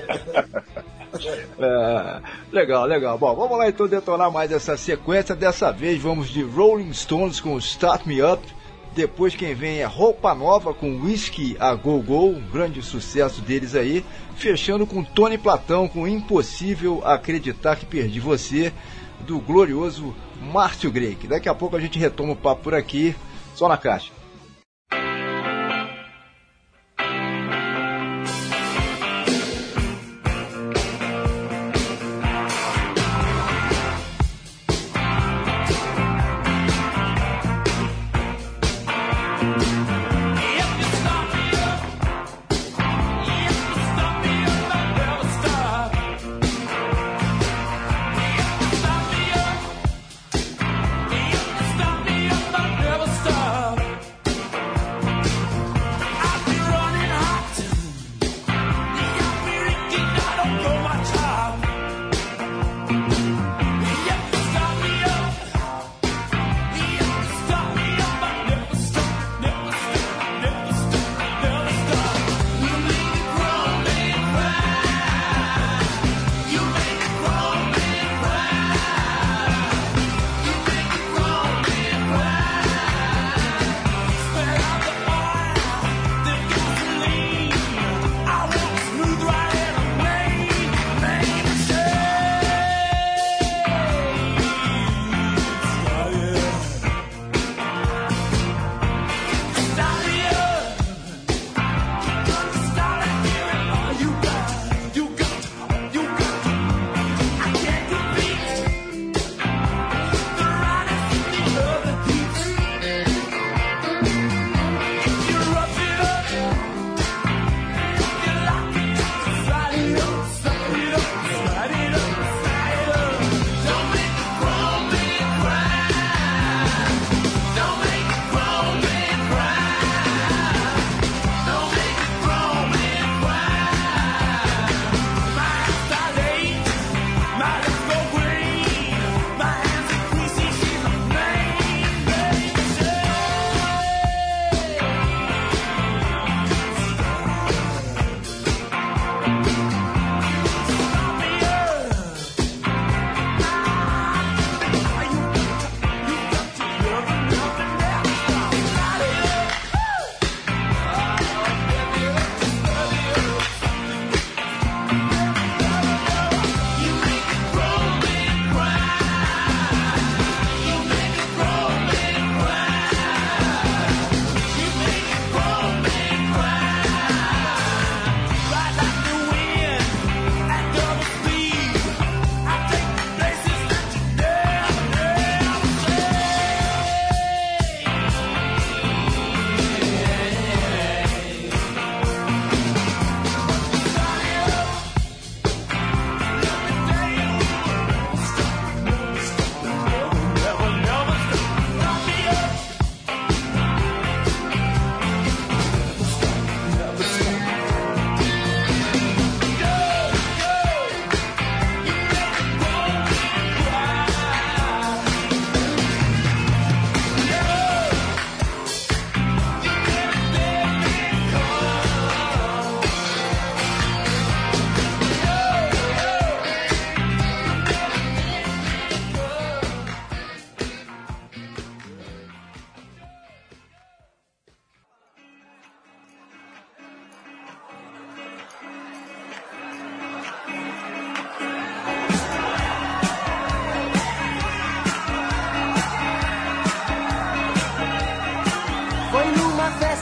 É, legal, legal. Bom, vamos lá então detonar mais essa sequência. Dessa vez vamos de Rolling Stones com Start Me Up. Depois quem vem é Roupa Nova com Whisky a Go Go, um grande sucesso deles aí. Fechando com Tony Platão com Impossível Acreditar Que Perdi Você, do glorioso Márcio Greik. Daqui a pouco a gente retoma o papo por aqui, só na caixa.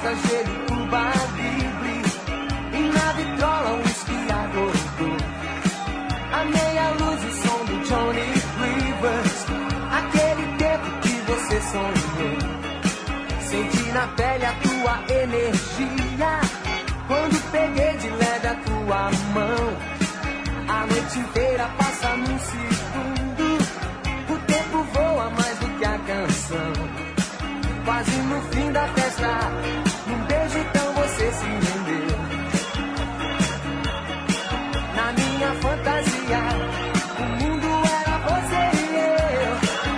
festa, gelo, Cuba Libre. E na vitrola um esquiador. A meia luz, o som do Johnny Rivers. Aquele tempo que você sonhou. Senti na pele a tua energia. Quando peguei de leve a tua mão. A noite inteira passa num segundo. O tempo voa mais do que a canção. Quase no fim da festa, num beijo então você se rendeu. Na minha fantasia, o mundo era você e eu.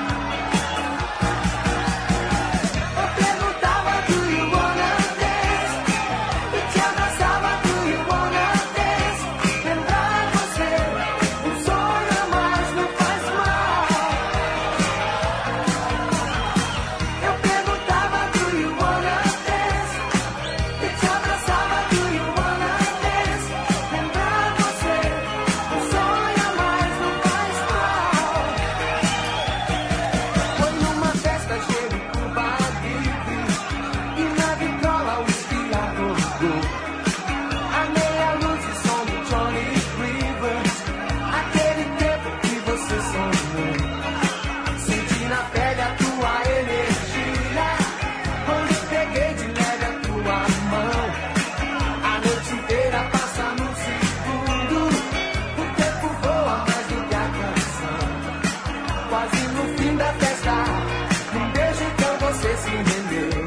Eu perguntava, do you wanna dance? E te abraçava, do you wanna dance? Lembrar você, um sonho a mais não faz mal. Eu perguntava, do you wanna dance? E te abraçava, do you wanna dance? Lembrar você, um sonho a mais não faz mal. Foi numa festa cheia de Cuba Libre. E na vitrola o esquiador. A meia luz e som do Johnny Rivers. Aquele tempo que você sonhou. Senti na pele a tua energia. Quando peguei de leve a tua mão. A noite inteira passa num segundo. O tempo voa mais do que a canção. Quase no fim da festa, num beijo então você se rendeu.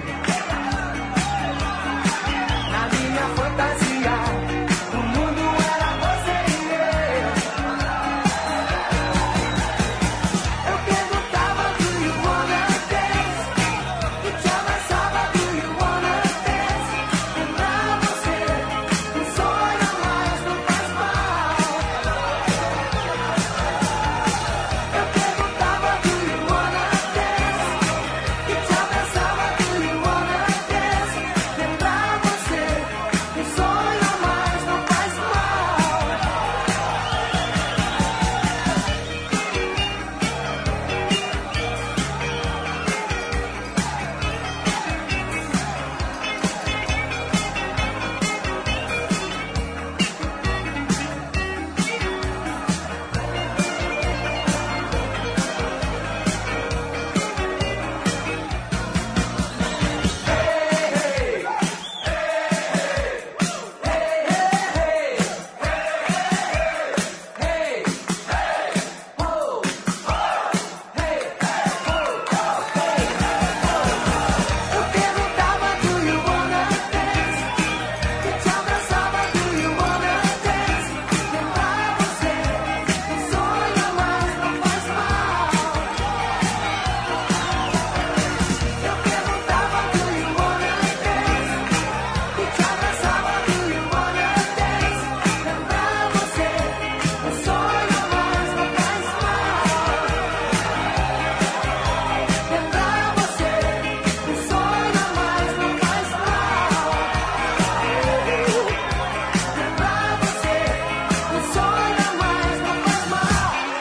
Na minha fantasia, o mundo era você e eu. Eu perguntava, do you wanna dance? E te abraçava, do you wanna dance? Lembrar você, um sonho a mais não faz mal. Eu perguntava, do you wanna dance? E te abraçava, do you wanna dance? Lembrar você, um sonho a mais não faz mal. Eu perguntava, do you wanna dance? E te abraçava, do you wanna dance? Lembrar você, um sonho a mais não faz mal. Eu perguntava, do you wanna dance? E te abraçava, do you wanna dance? Lembrar você, um sonho a mais não faz mal. Lembrar você, um sonho a mais não faz mal. Lembrar você, um sonho a mais não faz mal.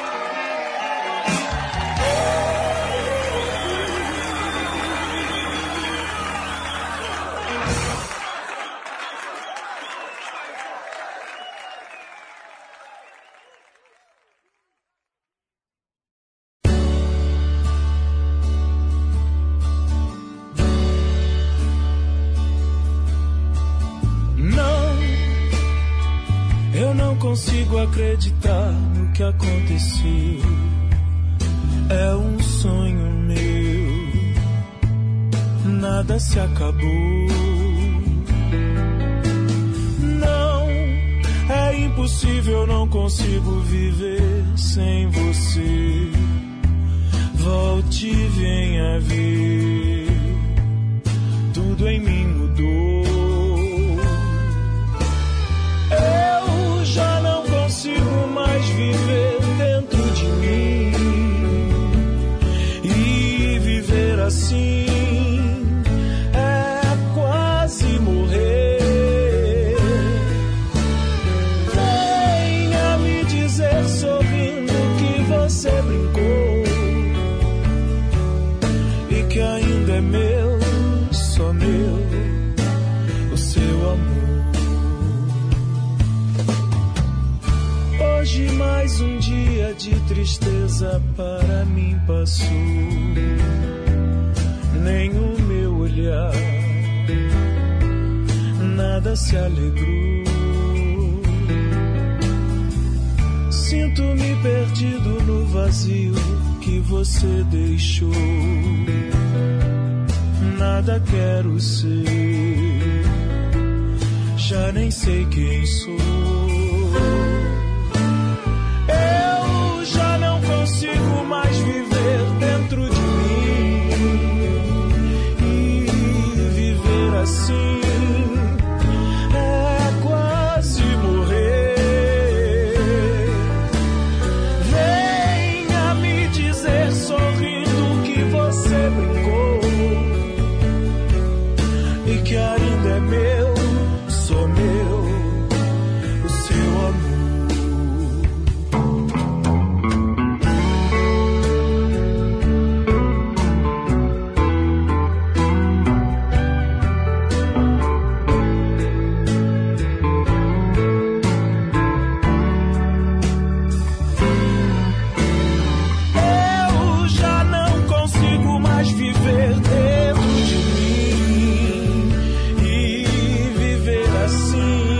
Não, eu não consigo acreditar no que aconteceu. É um sonho meu, nada se acabou. Não, é impossível, não consigo viver sem você. Volte e venha ver, tudo em mim mudou. Eu já não consigo mais viver dentro de mim. E viver assim é quase morrer. Venha me dizer sorrindo que você brincou e que tristeza para mim passou, nem o meu olhar, nada se alegrou. Sinto-me perdido no vazio que você deixou. Nada quero ser, já nem sei quem sou. Eu já não consigo mais viver dentro de mim, e viver assim é quase morrer. Venha me dizer sorrindo que você brincou e que ainda é meu, sou meu, o seu amor. Eu já não consigo mais viver dentro de mim, e viver assim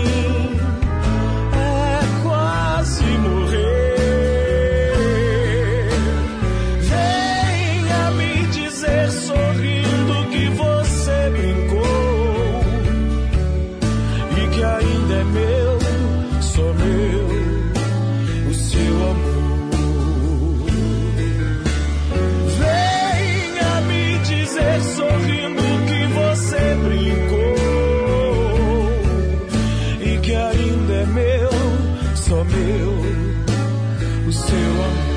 é quase morrer. Venha me dizer sorrindo que você brincou e que ainda é meu, sou meu, o seu amor. Venha me dizer sorrindo que você brincou e que ainda é meu, só meu, o seu amor.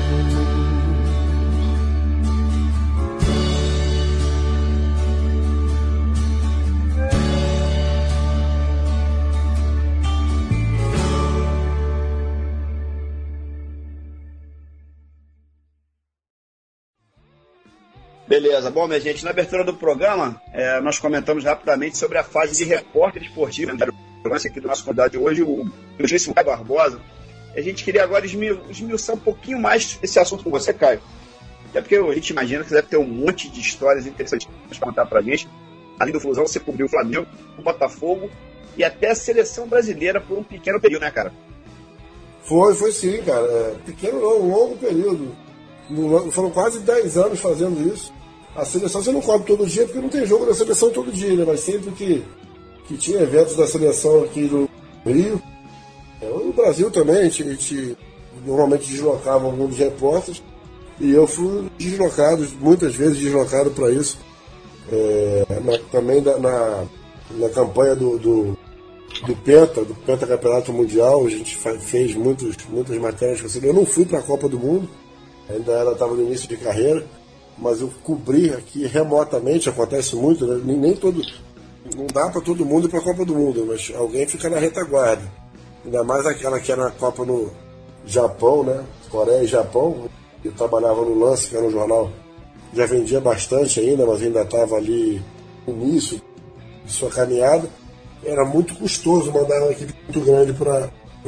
Beleza, bom, minha gente, na abertura do programa, é, nós comentamos rapidamente sobre a fase de repórter esportivo, né? O lance aqui do nosso convidado de hoje, o Ilustríssimo Caio Barbosa. A gente queria agora esmiu- esmiuçar um pouquinho mais esse assunto com você, Caio. Até porque a gente imagina que você deve ter um monte de histórias interessantes para contar pra gente. Além do Flusão, você cobriu o Flamengo, o Botafogo e até a seleção brasileira por um pequeno período, né, cara? Foi, foi sim, cara. É, pequeno não, um longo período. No- Foram quase dez anos fazendo isso. A seleção você não cobre todo dia, porque não tem jogo da seleção todo dia, né? Mas sempre que, que tinha eventos da seleção aqui no Rio, é, no Brasil também, a gente, a gente normalmente deslocava alguns dos repórteres, e eu fui deslocado, muitas vezes deslocado para isso. É, na- também da- na, na campanha do, do, do Penta, do Penta Campeonato Mundial, a gente fa- fez muitos, muitas matérias com a seleção. Eu não fui para a Copa do Mundo, ainda ela estava no início de carreira, mas eu cobri aqui remotamente, acontece muito, né? nem, nem todo, não dá para todo mundo ir para a Copa do Mundo, mas alguém fica na retaguarda, ainda mais aquela que era na Copa no Japão, né? Coreia e Japão. Eu trabalhava no Lance, que era um jornal, já vendia bastante ainda, mas ainda estava ali no início de sua caminhada. Era muito custoso mandar uma equipe muito grande para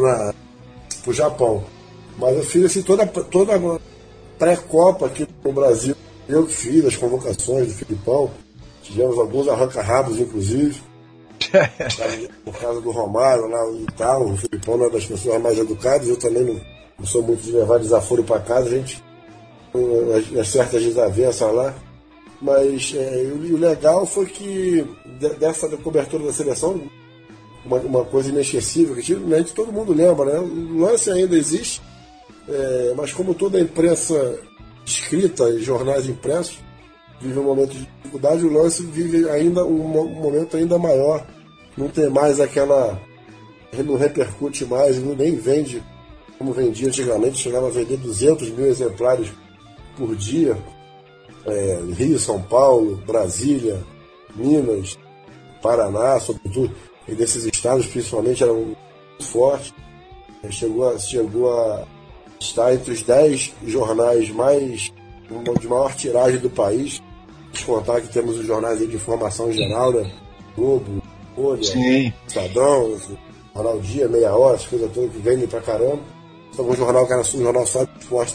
o Japão, mas eu fiz assim, toda, toda a pré-copa aqui no Brasil. Eu que fiz as convocações do Filipão, tivemos alguns arranca-rabos, inclusive, por causa do Romário lá e tal. O Filipão não é das pessoas mais educadas, eu também não, não sou muito de levar desaforo para casa, a gente, as, as certas desavenças lá. Mas é, o, o legal foi que de, dessa cobertura da seleção, uma, uma coisa inesquecível, que a gente, todo mundo lembra, né? O Lance ainda existe, é, mas como toda a imprensa escrita e jornais impressos vive um momento de dificuldade, o Lance vive ainda um, um momento ainda maior. Não tem mais aquela, não repercute mais, não nem vende como vendia antigamente, chegava a vender duzentos mil exemplares por dia. É, Rio, São Paulo, Brasília, Minas, Paraná, sobretudo, e desses estados principalmente eram muito fortes. Chegou a, chegou a estar entre os dez jornais mais de maior tiragem do país. Descontar que temos os jornais aí de informação geral, né? Globo, Folha, Estadão, Jornal Dia, Meia Hora, as coisas todas que vendem pra caramba. Então, um jornal que era um jornal só de esporte, tá?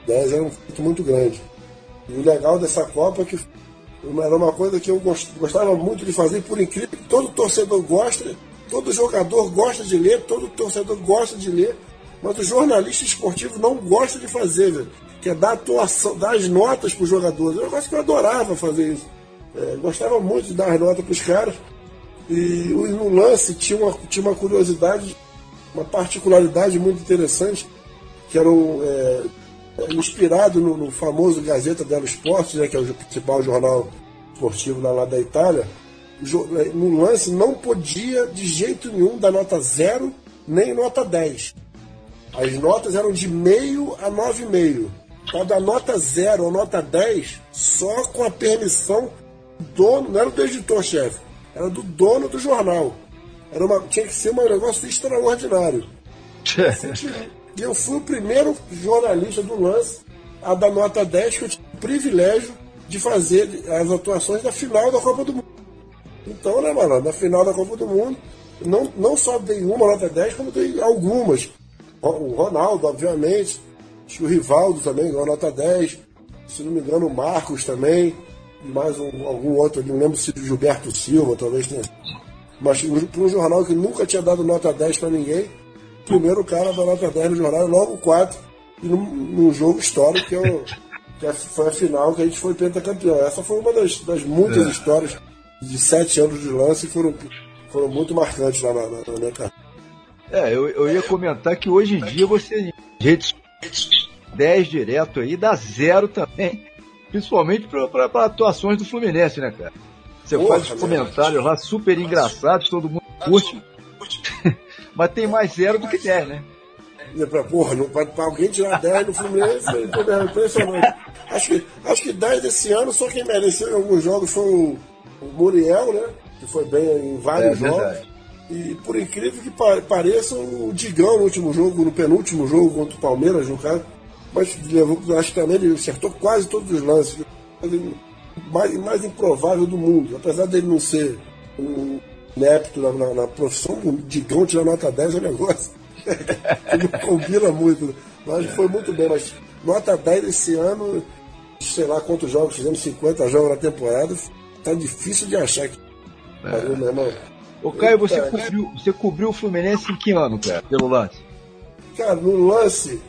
dez era um feito muito grande. E o legal dessa Copa é que era uma coisa que eu gostava muito de fazer, por incrível que todo torcedor gosta, todo jogador gosta de ler, todo torcedor gosta de ler, mas o jornalista esportivo não gosta de fazer, velho, que é dar atuação, dar as notas para os jogadores. É um negócio que eu adorava fazer isso. É, gostava muito de dar as notas para os caras. E no lance tinha uma, tinha uma curiosidade, uma particularidade muito interessante, que era um, é, inspirado no, no famoso Gazeta dello Sport, né, que é o principal jornal esportivo lá, lá da Itália. No lance não podia de jeito nenhum dar nota zero nem nota dez. As notas eram de meio a nove vírgula cinco. Para dar nota zero ou nota dez, só com a permissão do dono, não era do editor-chefe, era do dono do jornal. Era uma, tinha que ser um negócio extraordinário. E eu fui o primeiro jornalista do lance a dar nota dez, que eu tive o privilégio de fazer as atuações da final da Copa do Mundo. Então, né, mano, na final da Copa do Mundo, não, não só dei uma nota dez, como dei algumas. O Ronaldo, obviamente, acho que o Rivaldo também ganhou nota dez, se não me engano o Marcos também, mais um, algum outro, não lembro se o Gilberto Silva talvez tenha. Mas para um jornal que nunca tinha dado nota dez para ninguém, primeiro cara da nota dez no jornal, logo quatro, e num, num jogo histórico que, eu, que foi a final que a gente foi pentacampeão. Essa foi uma das, das muitas é. histórias de sete anos de lance que foram, foram muito marcantes lá na, na, na minha carreira. É, eu, eu ia comentar que hoje em dia você redes dez direto aí, dá zero também, principalmente para atuações do Fluminense, né, cara? Você Porra, faz os comentários lá super engraçados, todo mundo curte, mas tem mais zero do que dez, né? Pra, porra, não, pra, pra alguém tirar dez no Fluminense é impressionante. Acho que, acho que dez desse ano, só quem mereceu em alguns jogos foi o, o Muriel, né? Que foi bem em vários é, jogos. Verdade. E por incrível que pareça, o Digão no último jogo, no penúltimo jogo contra o Palmeiras, no caso, mas levou, acho que também ele acertou quase todos os lances. Mais, mais improvável do mundo. Apesar dele não ser um inepto na, na, na profissão, o Digão tirar nota dez é um negócio que não combina muito. Mas foi muito bem. Mas nota dez esse ano, sei lá quantos jogos, fizemos cinquenta jogos na temporada, tá difícil de achar que. É. Aí, meu irmão. Ô Caio, você, é, cobriu, você cobriu o Fluminense em que ano, cara, pelo lance? Cara, no lance.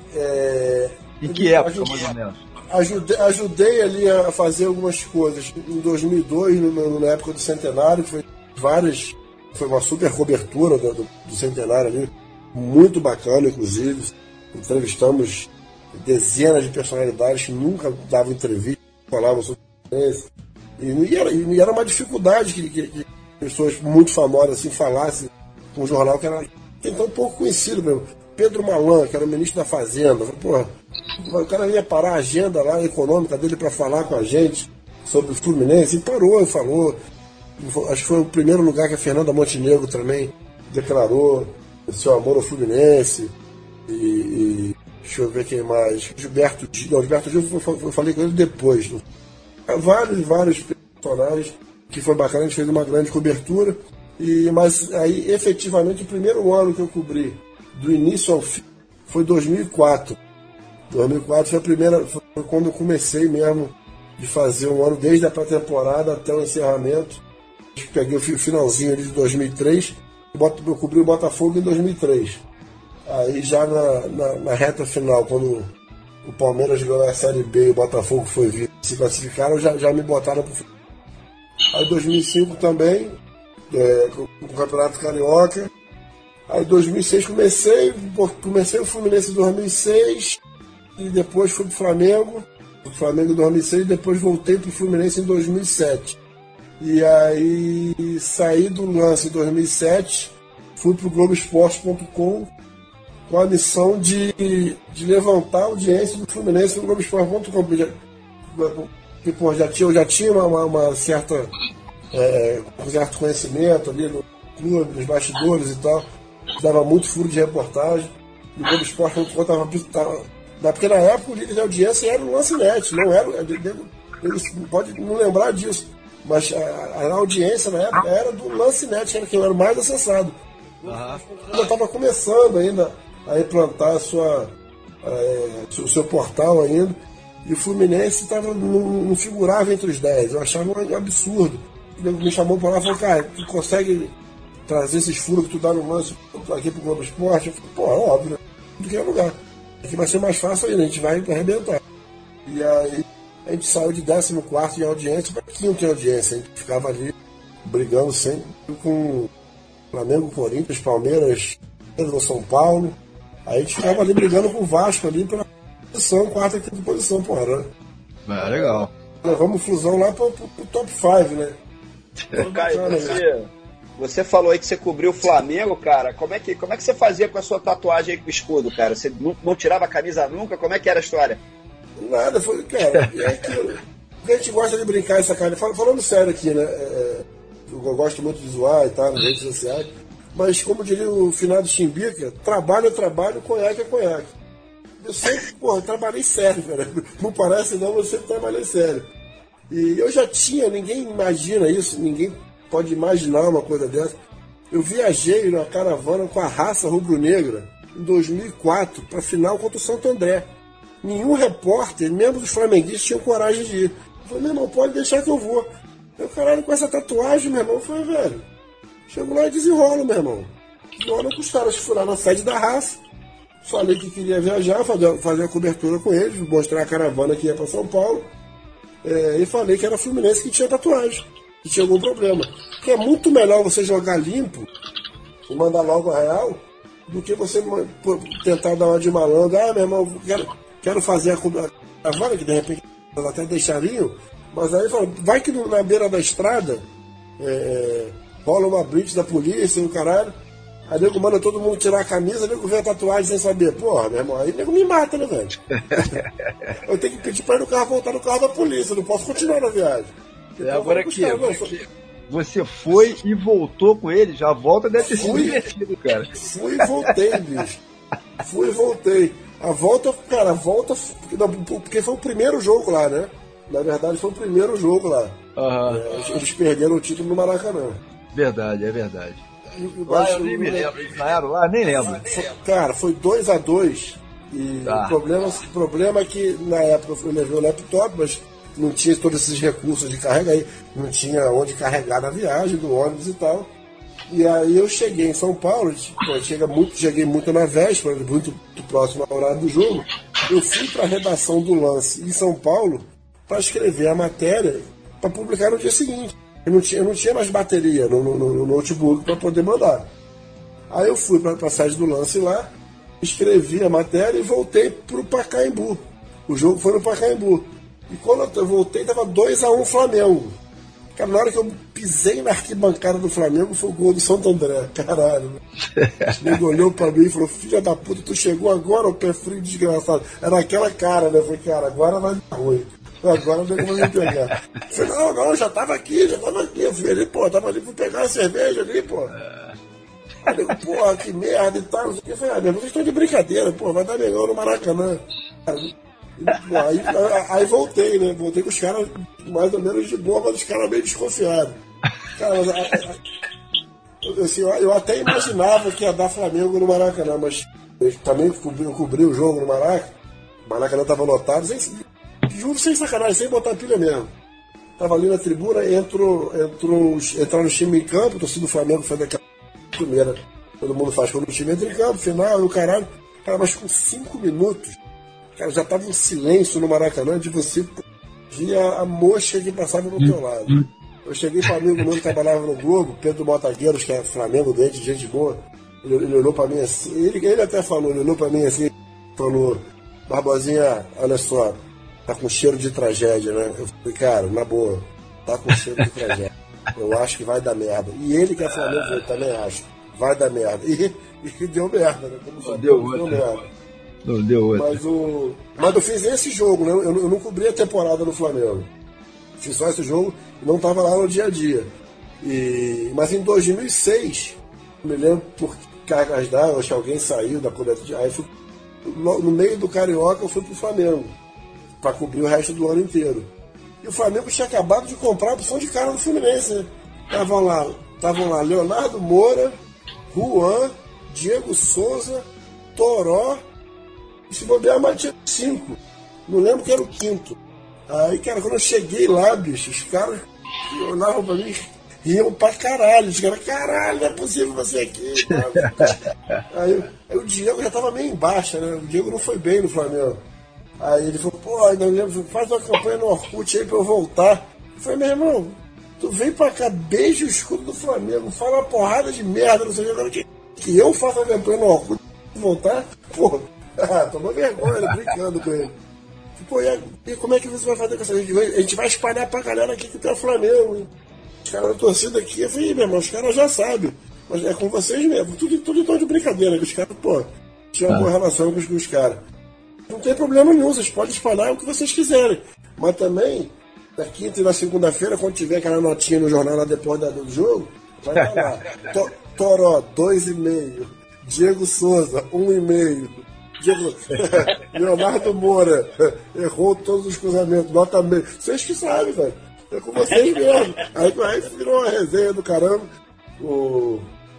É, em que época, ajudei, mais ou menos? Ajudei, ajudei ali a fazer algumas coisas. Em dois mil e dois, no, na época do Centenário, foi várias. Foi uma super cobertura do, do, do Centenário ali, muito bacana, inclusive. Entrevistamos dezenas de personalidades que nunca davam entrevista, falavam sobre isso. E, e, era, e era uma dificuldade que, que, que pessoas muito famosas assim falassem com um jornal que era então um pouco conhecido mesmo. Pedro Malan, que era o ministro da Fazenda, porra, o cara ia parar a agenda lá econômica dele para falar com a gente sobre o Fluminense, e parou e falou. Acho que foi o primeiro lugar que a Fernanda Montenegro também declarou seu amor ao Fluminense. E, e deixa eu ver quem mais. Gilberto Gil, não, Gilberto Gil eu, eu falei com ele depois. Vários, vários personagens que foi bacana, a gente fez uma grande cobertura. E, mas aí, efetivamente, o primeiro ano que eu cobri, do início ao fim, foi dois mil e quatro. dois mil e quatro foi a primeira, foi quando eu comecei mesmo de fazer um ano, desde a pré-temporada até o encerramento. Peguei o finalzinho ali de dois mil e três, eu cobri o Botafogo em dois mil e três. Aí já na, na, na reta final, quando o Palmeiras ganhou a Série B e o Botafogo foi vir, se classificaram, já, já me botaram pro final. Aí dois mil e cinco também, é, com o Campeonato Carioca. Aí em dois mil e seis comecei, comecei o Fluminense em dois mil e seis e depois fui pro Flamengo, o Flamengo em dois mil e seis e depois voltei pro Fluminense em dois mil e sete. E aí saí do lance em dois mil e sete, fui pro Globo Esporte ponto com com a missão de, de levantar a audiência do Fluminense no Globo Esporte ponto com. Porque pô, já tinha, eu já tinha uma, uma, uma certa, é, um certo conhecimento ali no clube, nos bastidores e tal. Dava muito furo de reportagem. O Globo Esporte ponto com estava. Porque na época o líder de audiência era o Lancinete, não era. Ele pode não lembrar disso. Mas a, a audiência na época era do Lancinete, era quem era o mais acessado. Uhum. Eu estava começando ainda a implantar a sua, é, o seu portal ainda, e o Fluminense tava, não, não figurava entre os dez. Eu achava um absurdo. Ele me chamou para lá e falou, cara, tu consegue trazer esses furos que tu dá no lance aqui pro Globo Esporte? Eu falei, pô, óbvio, né? Em qualquer lugar. Aqui vai ser mais fácil ainda, a gente vai arrebentar. E aí a gente saiu de décimo quarto em audiência para quinto em audiência. A gente ficava ali brigando sempre com Flamengo, Corinthians, Palmeiras, São Paulo. Aí a gente ficava ali brigando com o Vasco ali pela posição, quarta e quinta posição, porra, né? Ah, legal. Levamos Flusão lá pro, pro, pro top cinco, né? Ô, Caio, você, você falou aí que você cobriu o Flamengo, cara. Como é, que, como é que você fazia com a sua tatuagem aí com o escudo, cara? Você não, não tirava a camisa nunca? Como é que era a história? Nada, foi, cara, é aquilo. A gente gosta de brincar essa cara. Falando sério aqui, né? É, eu gosto muito de zoar e tal, nas redes sociais. Mas, como diria o finado Chimbica, trabalho é trabalho, conhaque é conhaque. Eu sempre, porra, trabalhei sério, cara. Não parece não, mas eu sempre trabalhei sério. E eu já tinha, ninguém imagina isso, ninguém pode imaginar uma coisa dessa. Eu viajei na caravana com a raça rubro-negra em dois mil e quatro para a final contra o Santo André. Nenhum repórter, mesmo dos flamenguistas, tinham coragem de ir. Eu falei, meu irmão, pode deixar que eu vou. Eu, caralho, com essa tatuagem, meu irmão, eu falei, velho, chego lá e desenrolo, meu irmão. Desenrolo com os caras que foram na sede da raça. Falei que queria viajar, fazer, fazer a cobertura com eles, mostrar a caravana que ia para São Paulo. É, e falei que era Fluminense que tinha tatuagem, que tinha algum problema. Que é muito melhor você jogar limpo e mandar logo a real do que você tentar dar uma de malandro. Ah, meu irmão, quero, quero fazer a caravana, que de repente até deixariam, mas aí fala, vai que na beira da estrada é, rola uma blitz da polícia e o caralho. Aí nego manda todo mundo tirar a camisa, nego vê a tatuagem sem saber. Porra, meu irmão, aí nego me mata, né, velho? Eu tenho que pedir pra ir no carro voltar no carro da polícia, não posso continuar na viagem. Então, é, agora aqui, você foi e voltou com ele, já volta deve ter sido divertido, cara. Fui e voltei, bicho. Fui e voltei. A volta, cara, a volta, porque foi o primeiro jogo lá, né? Na verdade, foi o primeiro jogo lá. Uhum. É, eles perderam o título no Maracanã. Verdade, é verdade. Lá eu nem me lembro, eles ganharam lá, nem lembro. Foi, cara, foi dois a dois e tá. o, problema, o problema é que na época eu levei o laptop, mas não tinha todos esses recursos de carregar aí, não tinha onde carregar na viagem, do ônibus e tal. E aí eu cheguei em São Paulo, tipo, chega muito, cheguei muito na véspera, muito, muito próximo ao horário do jogo. Eu fui para a redação do Lance em São Paulo para escrever a matéria para publicar no dia seguinte. Eu não tinha, eu não tinha mais bateria no, no, no notebook para poder mandar. Aí eu fui para a sede do Lance lá, escrevi a matéria e voltei para o Pacaembu. O jogo foi no Pacaembu. E quando eu voltei, estava dois a um Flamengo. Cara, na hora que eu pisei na arquibancada do Flamengo, foi o gol do Santo André. Caralho. Ele olhou pra mim e falou, filha da puta, tu chegou agora, o pé frio desgraçado. Era aquela cara, né? Eu falei, cara, agora vai dar ruim. Agora não tem como me pegar. Eu falei, não, não, já tava aqui, já tava aqui. Eu falei, pô, tava ali pra pegar a cerveja ali, pô. Aí eu, porra, que merda e tal. Eu falei, ah, meu, vocês estão de brincadeira, pô, vai dar melhor no Maracanã. Aí, aí, aí voltei, né? Voltei com os caras mais ou menos de boa, mas os caras meio desconfiados. Cara, mas, a, a, assim, eu até imaginava que ia dar Flamengo no Maracanã, mas eu também cobri, eu cobri o jogo no Maracanã. O Maracanã tava lotado, sem, juro sem sacanagem, sem botar pilha mesmo. Tava ali na tribuna, entrou, entrou, entraram os times em campo, o torcedor do Flamengo foi daquela primeira. Todo mundo faz quando o time entra em campo, final, e o caralho. Cara, mas com cinco minutos, cara, já tava um silêncio no Maracanã de você via a mosca que passava do teu lado. Eu cheguei para um amigo meu que trabalhava no Globo, Pedro Botagueiros, que é Flamengo dele, de gente boa. Ele, ele olhou para mim assim, ele, ele até falou, ele olhou para mim assim, falou, Barbosinha, olha só, tá com cheiro de tragédia, né? Eu falei, cara, na boa, tá com cheiro de tragédia. Eu acho que vai dar merda. E ele que é Flamengo, eu também acho, vai dar merda. E, e deu merda, né? Como só deu, deu, deu merda. Não deu outro. Mas, o... Mas eu fiz esse jogo, né? Eu, eu não cobri a temporada no Flamengo. Fiz só esse jogo e não estava lá no dia a dia. E... Mas em dois mil e seis, eu me lembro por cargas d'água, acho que alguém saiu da cobertura. Aí fui... no meio do Carioca eu fui pro Flamengo para cobrir o resto do ano inteiro. E o Flamengo tinha acabado de comprar a opção de cara do Fluminense, né? Estavam lá, estavam lá Leonardo Moura, Juan, Diego Souza, Toró Se bobear, mas tinha cinco. Não lembro que era o quinto. Aí, cara, quando eu cheguei lá, bicho, os caras olhavam pra mim, riam pra caralho. Os caras, caralho, não é possível você aqui. aí, aí o Diego já tava meio embaixo, né? O Diego não foi bem no Flamengo. Aí ele falou, pô, ainda lembro, faz uma campanha no Orkut aí pra eu voltar. Eu falei, meu irmão, tu vem pra cá, beija o escudo do Flamengo, fala uma porrada de merda, não sei o que, agora que, que eu faça a campanha no Orkut pra voltar? Pô, ah, tomou vergonha, né, brincando com ele. Pô, e, e como é que você vai fazer com essa gente? A gente vai espalhar pra galera aqui que tem o Flamengo, hein? Os caras da torcida aqui, eu falei, meu irmão, os caras já sabem, mas é com vocês mesmo, tudo, tudo em tom de brincadeira, que os caras, pô, tinham uma boa relação com os, com os caras. Não tem problema nenhum, vocês podem espalhar o que vocês quiserem. Mas também, na quinta e na segunda-feira, quando tiver aquela notinha no jornal lá depois da, do jogo, vai lá. To, Toró, dois e meio. Diego Souza, um e meio. Diego... Leonardo Moura, errou todos os cruzamentos, nota meio. Vocês que sabem, velho. É com vocês mesmo. Aí, aí virou uma resenha do caramba. O...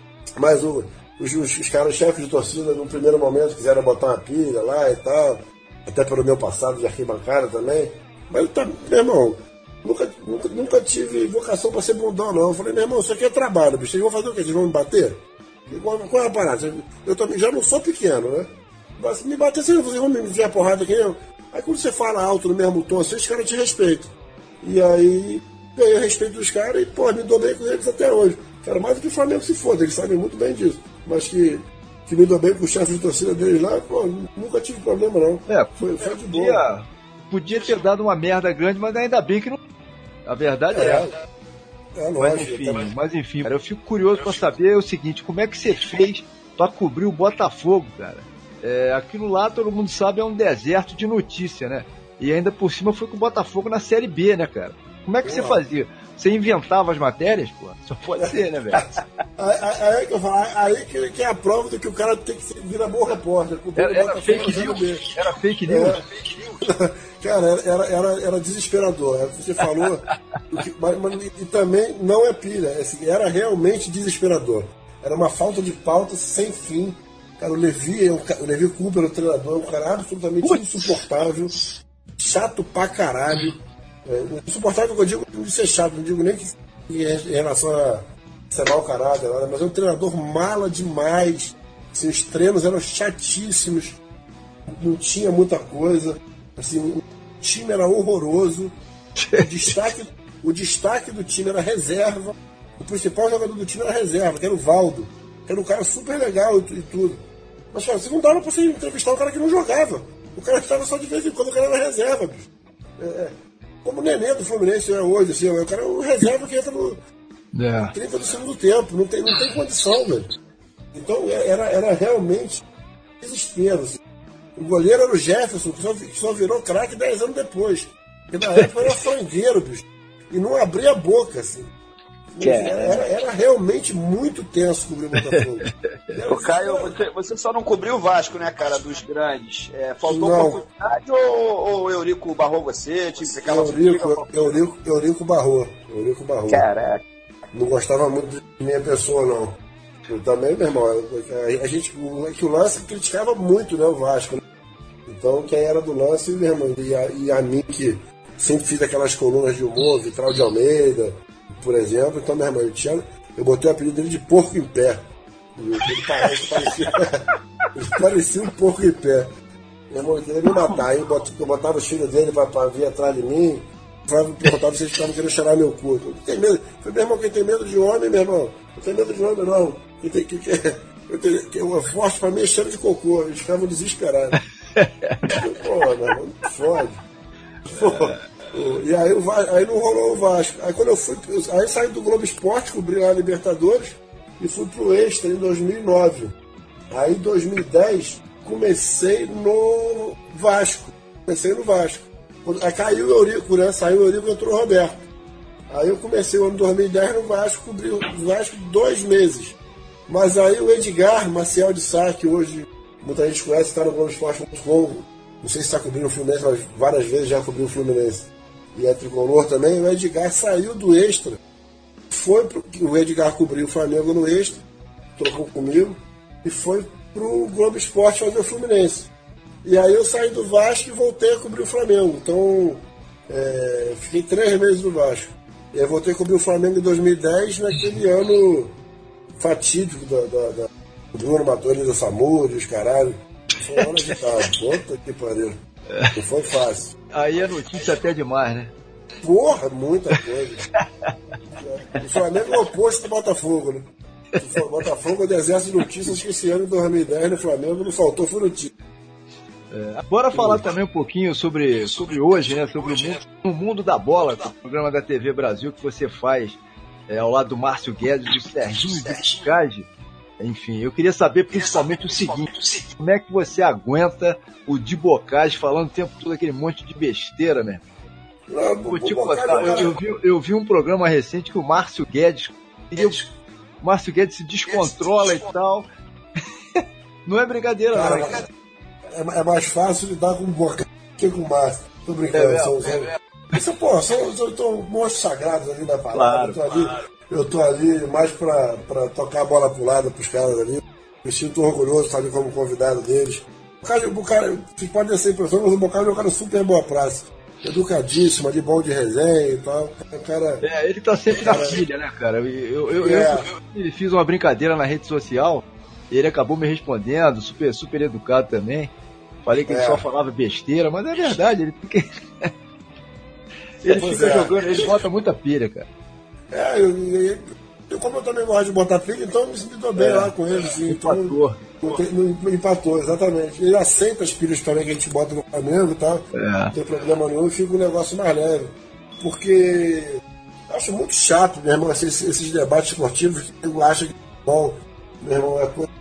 Mas o... Os, os, os caras, os chefes de torcida, no primeiro momento, quiseram botar uma pilha lá e tal, até pelo meu passado de arquibancada também. Mas, tá, meu irmão, nunca, nunca, nunca tive vocação para ser bundão, não. Eu falei, meu irmão, isso aqui é trabalho, bicho. Vocês vão fazer o quê? Vocês vão me bater? Qual, qual é a parada? Eu também já não sou pequeno, né? Mas me bater, vocês vão me enviar porrada aqui. Eu... Aí quando você fala alto no mesmo tom, assim, os caras te respeitam. E aí, ganhei o respeito dos caras e, pô, me dou bem com eles até hoje. Quero mais do que o Flamengo se foda, eles sabem muito bem disso. Mas que, que me dou bem com o chefe de torcida deles lá, pô, nunca tive problema não. É, foi, foi de podia, boa. Podia ter dado uma merda grande, mas ainda bem que não. A verdade é, é essa. É, mas, lógico, enfim, também. mas enfim, cara, eu fico curioso pra saber o seguinte, como é que você fez pra cobrir o Botafogo, cara? É, aquilo lá, todo mundo sabe, é um deserto de notícia, né? E ainda por cima foi com o Botafogo na Série B, né, cara? Como é que você fazia? Você inventava as matérias, pô? Só pode ser, né, velho? Aí, aí, que eu falo, aí que, que é a prova do que o cara tem que virar bom repórter. Era, era fake news. Era fake news. É, cara, era, era, era desesperador. Você falou, que, mas, mas, e também não é pilha. Assim, era realmente desesperador. Era uma falta de pauta sem fim. Cara, o Levi, o Levi Cooper, o treinador, um cara absolutamente Putz. insuportável, chato pra caralho. É, insuportável que eu digo de ser chato, não digo nem que em relação a ser mau caráter, mas é um treinador mala demais. Assim, os treinos eram chatíssimos, não tinha muita coisa. Assim, o time era horroroso. O destaque, o destaque do time era reserva. O principal jogador do time era reserva, que era o Valdo, que era um cara super legal e, e tudo. Mas, cara, você não dava pra você entrevistar um cara que não jogava. O cara estava só de vez em quando, o cara era reserva, bicho. É, é. Como o Nenê do Fluminense é hoje, assim, o cara é um reserva que entra no é. trinta do segundo tempo, não tem, não tem condição, velho. Então era, era realmente desespero. Assim. O goleiro era o Jefferson, que só, que só virou craque dez anos depois. Porque na época era frangueiro, bicho. E não abria a boca, assim. Era, era, era realmente muito tenso cobrir o Botafogo. Ô, Caio, você, você só não cobriu o Vasco, né, cara, dos grandes. É, faltou não. oportunidade ou, ou Eurico barrou você? Te Eurico, Eurico, Eurico barrou. Eurico barrou. Caraca. Não gostava muito de minha pessoa, não. Eu também, meu irmão, a, a gente, o, que o lance criticava muito, né, o Vasco. Né? Então, quem era do lance, meu irmão, e a, e a mim, que sempre fiz aquelas colunas de humor, Vitral de Almeida, por exemplo, então, meu irmão, eu, tinha, eu botei o apelido dele de porco em pé. Ele, parece, parecia, ele parecia um porco em pé. Meu irmão, ele queria me matar. Aí eu botava, eu botava os filhos dele pra, pra vir atrás de mim, perguntava se eles estavam querendo cheirar meu cu. Eu tem medo. Eu falei, meu irmão, quem tem medo de homem, meu irmão? Não tem medo de homem, não. Quem tem, quem, quem, eu tenho, quem, o forte pra mim é cheiro de cocô. Eles ficavam desesperados. Pô, meu irmão, não fode. Pô. E aí, aí não rolou o Vasco. Aí quando eu fui, aí saí do Globo Esporte, cobri lá a Libertadores e fui pro Extra em dois mil e nove. Aí em dois mil e dez comecei no Vasco. Comecei no Vasco. Aí caiu o Eurico, né? Saiu o Eurico e entrou o Roberto. Aí eu comecei o ano dois mil e dez no Vasco, cobri o Vasco dois meses. Mas aí o Edgar Maciel de Sá, que hoje muita gente conhece, está no Globo Esporte ponto com. Não sei se está cobrindo o Fluminense, mas várias vezes já cobriu o Fluminense. E é tricolor também. O Edgar saiu do Extra. Foi pro, o Edgar cobriu o Flamengo no Extra, trocou comigo, e foi pro Globo Esporte fazer o Fluminense. E aí eu saí do Vasco e voltei a cobrir o Flamengo. Então, é, fiquei três meses no Vasco. E aí voltei a cobrir o Flamengo em dois mil e dez, naquele ano fatídico da, da, da do Bruno Matores, da Samúdio, os caralho. Foi um ano agitado. Puta que pariu. Não foi fácil. Aí é notícia até demais, né? Porra, muita coisa. O Flamengo é o oposto do Botafogo, né? O Botafogo é o exército de notícias que esse ano, em dois mil e dez, no Flamengo não faltou, foi notícia. É, bora falar também um pouquinho sobre, sobre hoje, né? Sobre o mundo, o mundo da bola, o programa da T V Brasil que você faz é, ao lado do Márcio Guedes e do Serginho de Bocage. Enfim, eu queria saber principalmente o seguinte: como é que você aguenta o de Bocage falando o tempo todo aquele monte de besteira, né? Não, Vou te contar, eu, eu, vi, eu vi um programa recente que o Márcio Guedes, o Márcio Guedes se descontrola e tal. Não é brincadeira, cara, não. É, é mais fácil lidar com o Bocage que com o Márcio. Tô brincando, é são, mesmo, são, é são, pô, são, são, são monstros sagrados ali na parada. Claro, eu, tô ali, claro. eu tô ali mais pra, pra tocar a bola pro lado pros caras ali. Me sinto orgulhoso de estar ali como convidado deles. O cara, o cara vocês podem ser impressão, mas o Bocage é um cara super boa praça. Educadíssimo, ali, bom de resenha e tal. O cara, é, ele tá sempre na pilha, né, cara? Eu, eu, eu, é. eu, eu fiz uma brincadeira na rede social, ele acabou me respondendo, super, super educado também. Falei que ele é. só falava besteira, mas é verdade, ele fica. ele pois fica é. jogando, ele bota muita pilha, cara. É, eu, eu, eu, como eu também gosto de botar pilha, então eu me sinto bem É. lá com ele. Assim, Empatou. Então, não tem- não- empatou, exatamente. Ele aceita as pilhas também que a gente bota no Flamengo e tal. É. Não tem problema nenhum e fica um negócio mais leve. Porque eu acho muito chato, meu irmão, esses, esses debates esportivos. Eu acho que bom, meu irmão, é coisa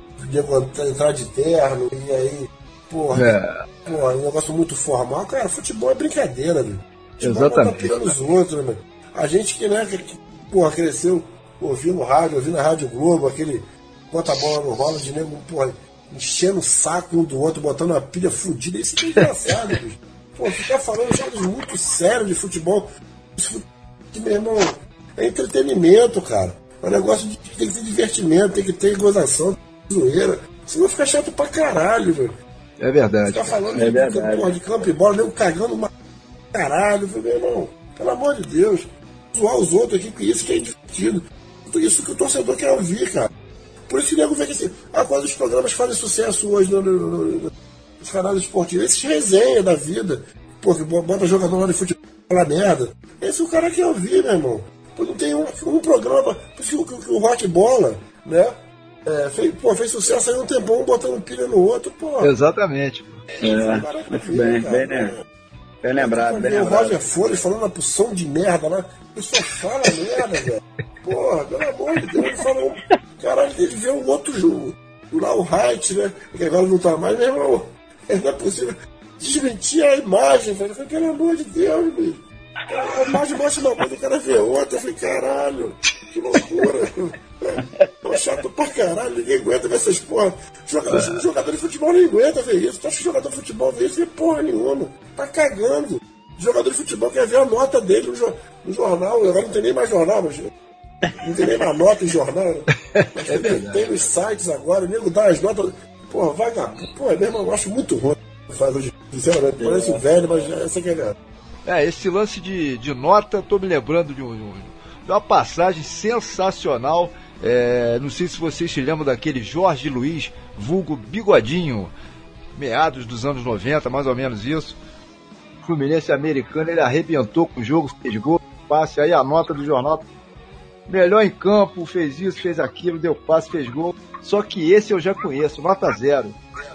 de entrar de terno e aí, porra, É. porra, é um negócio muito formal. Cara, futebol é brincadeira, meu. Futebol Exatamente. bota pilha nos outros, meu. A gente que, né, que, que, porra, cresceu ouvindo rádio, ouvindo a Rádio Globo, aquele bota a bola no rolo de nego, porra, enchendo o saco um do outro, botando uma pilha fudida. Isso é engraçado, bicho. Pô, ficar falando jogos muito sérios de futebol. Isso, meu irmão, é entretenimento, cara. É um negócio de tem que ter divertimento, tem que ter gozação, zoeira. Senão fica chato pra caralho, meu. É verdade. Ficar falando É de, verdade. porra, de campo e bola, nego cagando uma caralho, meu irmão. Pelo amor de Deus. Zoar os outros aqui, que isso que é divertido. Isso que o torcedor quer ouvir, cara. Por isso que o nego vê que assim, ah, quando os programas fazem sucesso hoje no, no, no, nos canais esportivos, esses resenha da vida, pô, que bota jogador lá de futebol falar merda. Esse o cara quer ouvir, meu irmão. Pô, não tem um, um programa, por isso que o, que o Rock Bola, né? É, fez, pô, fez sucesso aí um tempão, botando pilha no outro, pô. Exatamente. É, muito bem, bem, né? Bem lembrado, bem O lembrado. Roger Flores falando uma porção de merda lá. Ele só fala merda, velho. Porra, pelo amor de Deus, ele falou. Caralho, ele vê um outro jogo. Lá o Height, né? Que agora não tá mais, meu irmão. Não é possível. Desmentir a imagem, velho. Eu falei, pelo amor de Deus, bicho. A imagem mostra uma coisa, o cara vê outra. Eu falei, caralho, que loucura. Pô, chato pra caralho, ninguém aguenta ver essas porra. Jogador, jogador de futebol não aguenta ver isso. Tu acha que jogador de futebol vê isso? Vê porra nenhuma. Tá cagando. Jogador de futebol quer ver a nota dele no, jo- no jornal. Agora não tem nem mais jornal, mas não tem nem mais nota em jornal. Né? Mas É tem, verdade. tem nos sites agora, o nego dá as notas. Porra, vagabundo. Pô, meu irmão, eu acho muito ruim. Faz hoje, sinceramente, parece velho, mas essa que é a verdade. É, esse lance de, de nota, tô me lembrando de, um, de um- de uma passagem sensacional. É, não sei se vocês se lembram daquele Jorge Luiz, vulgo Bigodinho, meados dos anos noventa, mais ou menos isso. Fluminense americano, ele arrebentou com o jogo, fez gol, passe, aí a nota do jornal. Melhor em campo, fez isso, fez aquilo, deu passe, fez gol. Só que esse eu já conheço, nota zero.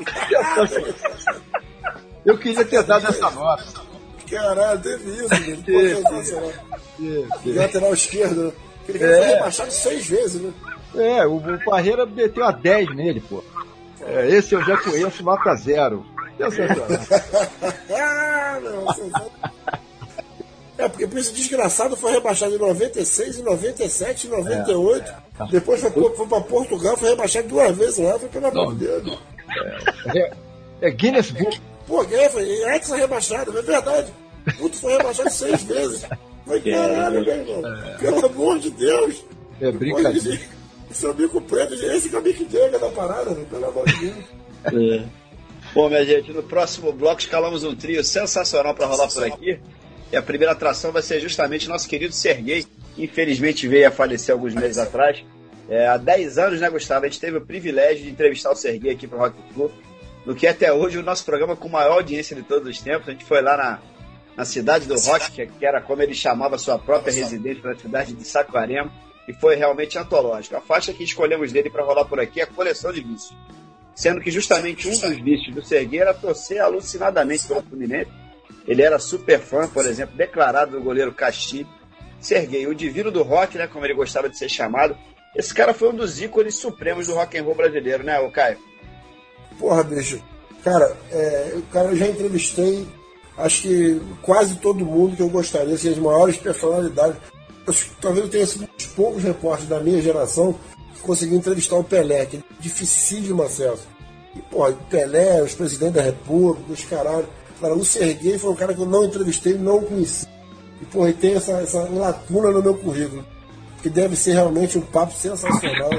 Eu queria ter dado essa nota. Caralho, teve isso, velho. Pô, Teve. sensacional. E lateral esquerdo, né? Aquele cara É. foi rebaixado seis vezes, né? É, o, o Parreira meteu a dez nele, pô. É, esse eu já conheço, nota zero. Sensacional. Ah, não, sensacional. É, porque esse desgraçado foi rebaixado em noventa e seis, em noventa e sete, em noventa e oito. É, é. Depois foi, foi pra Portugal, foi rebaixado duas vezes lá. Foi pelo amor de Deus. É, é Guinness Book. Pô, é, foi Hexa rebaixado, é verdade. Puto foi rebaixado seis vezes. Foi caralho, meu irmão. Pelo amor de Deus. É brincadeira. Esse é o bico preto, esse que é o bico Jagger da parada, né? Pelo amor de Deus. Bom, minha gente, no próximo bloco escalamos um trio sensacional para rolar por aqui. E a primeira atração vai ser justamente nosso querido Serguei, que infelizmente veio a falecer alguns meses atrás. É, há dez anos, né, Gustavo? A gente teve o privilégio de entrevistar o Serguei aqui para o Rock Flu, no que até hoje é o nosso programa com maior audiência de todos os tempos. A gente foi lá na, na cidade do rock, que, que era como ele chamava a sua própria residência, na cidade de Saquarema, e foi realmente antológico. A faixa que escolhemos dele para rolar por aqui é a Coleção de Vícios, sendo que justamente um dos vícios do Serguei era torcer alucinadamente pelo Fluminense. Ele era super fã, por exemplo, declarado do goleiro Castilho. Serguei, o divino do rock, né, como ele gostava de ser chamado. Esse cara foi um dos ícones supremos do rock and roll brasileiro, né, ô Caio? Porra, bicho. Cara, é, cara, eu já entrevistei, acho que quase todo mundo que eu gostaria, assim, as maiores personalidades. Eu, talvez eu tenha sido um dos poucos repórteres da minha geração que conseguiu entrevistar o Pelé, que é dificílimo acesso. E, porra, o Pelé, os presidentes da República, os caralho. Cara, o Serguei foi um cara que eu não entrevistei, não conheci. E, porra, tem essa, essa lacuna no meu currículo, que deve ser realmente um papo sensacional.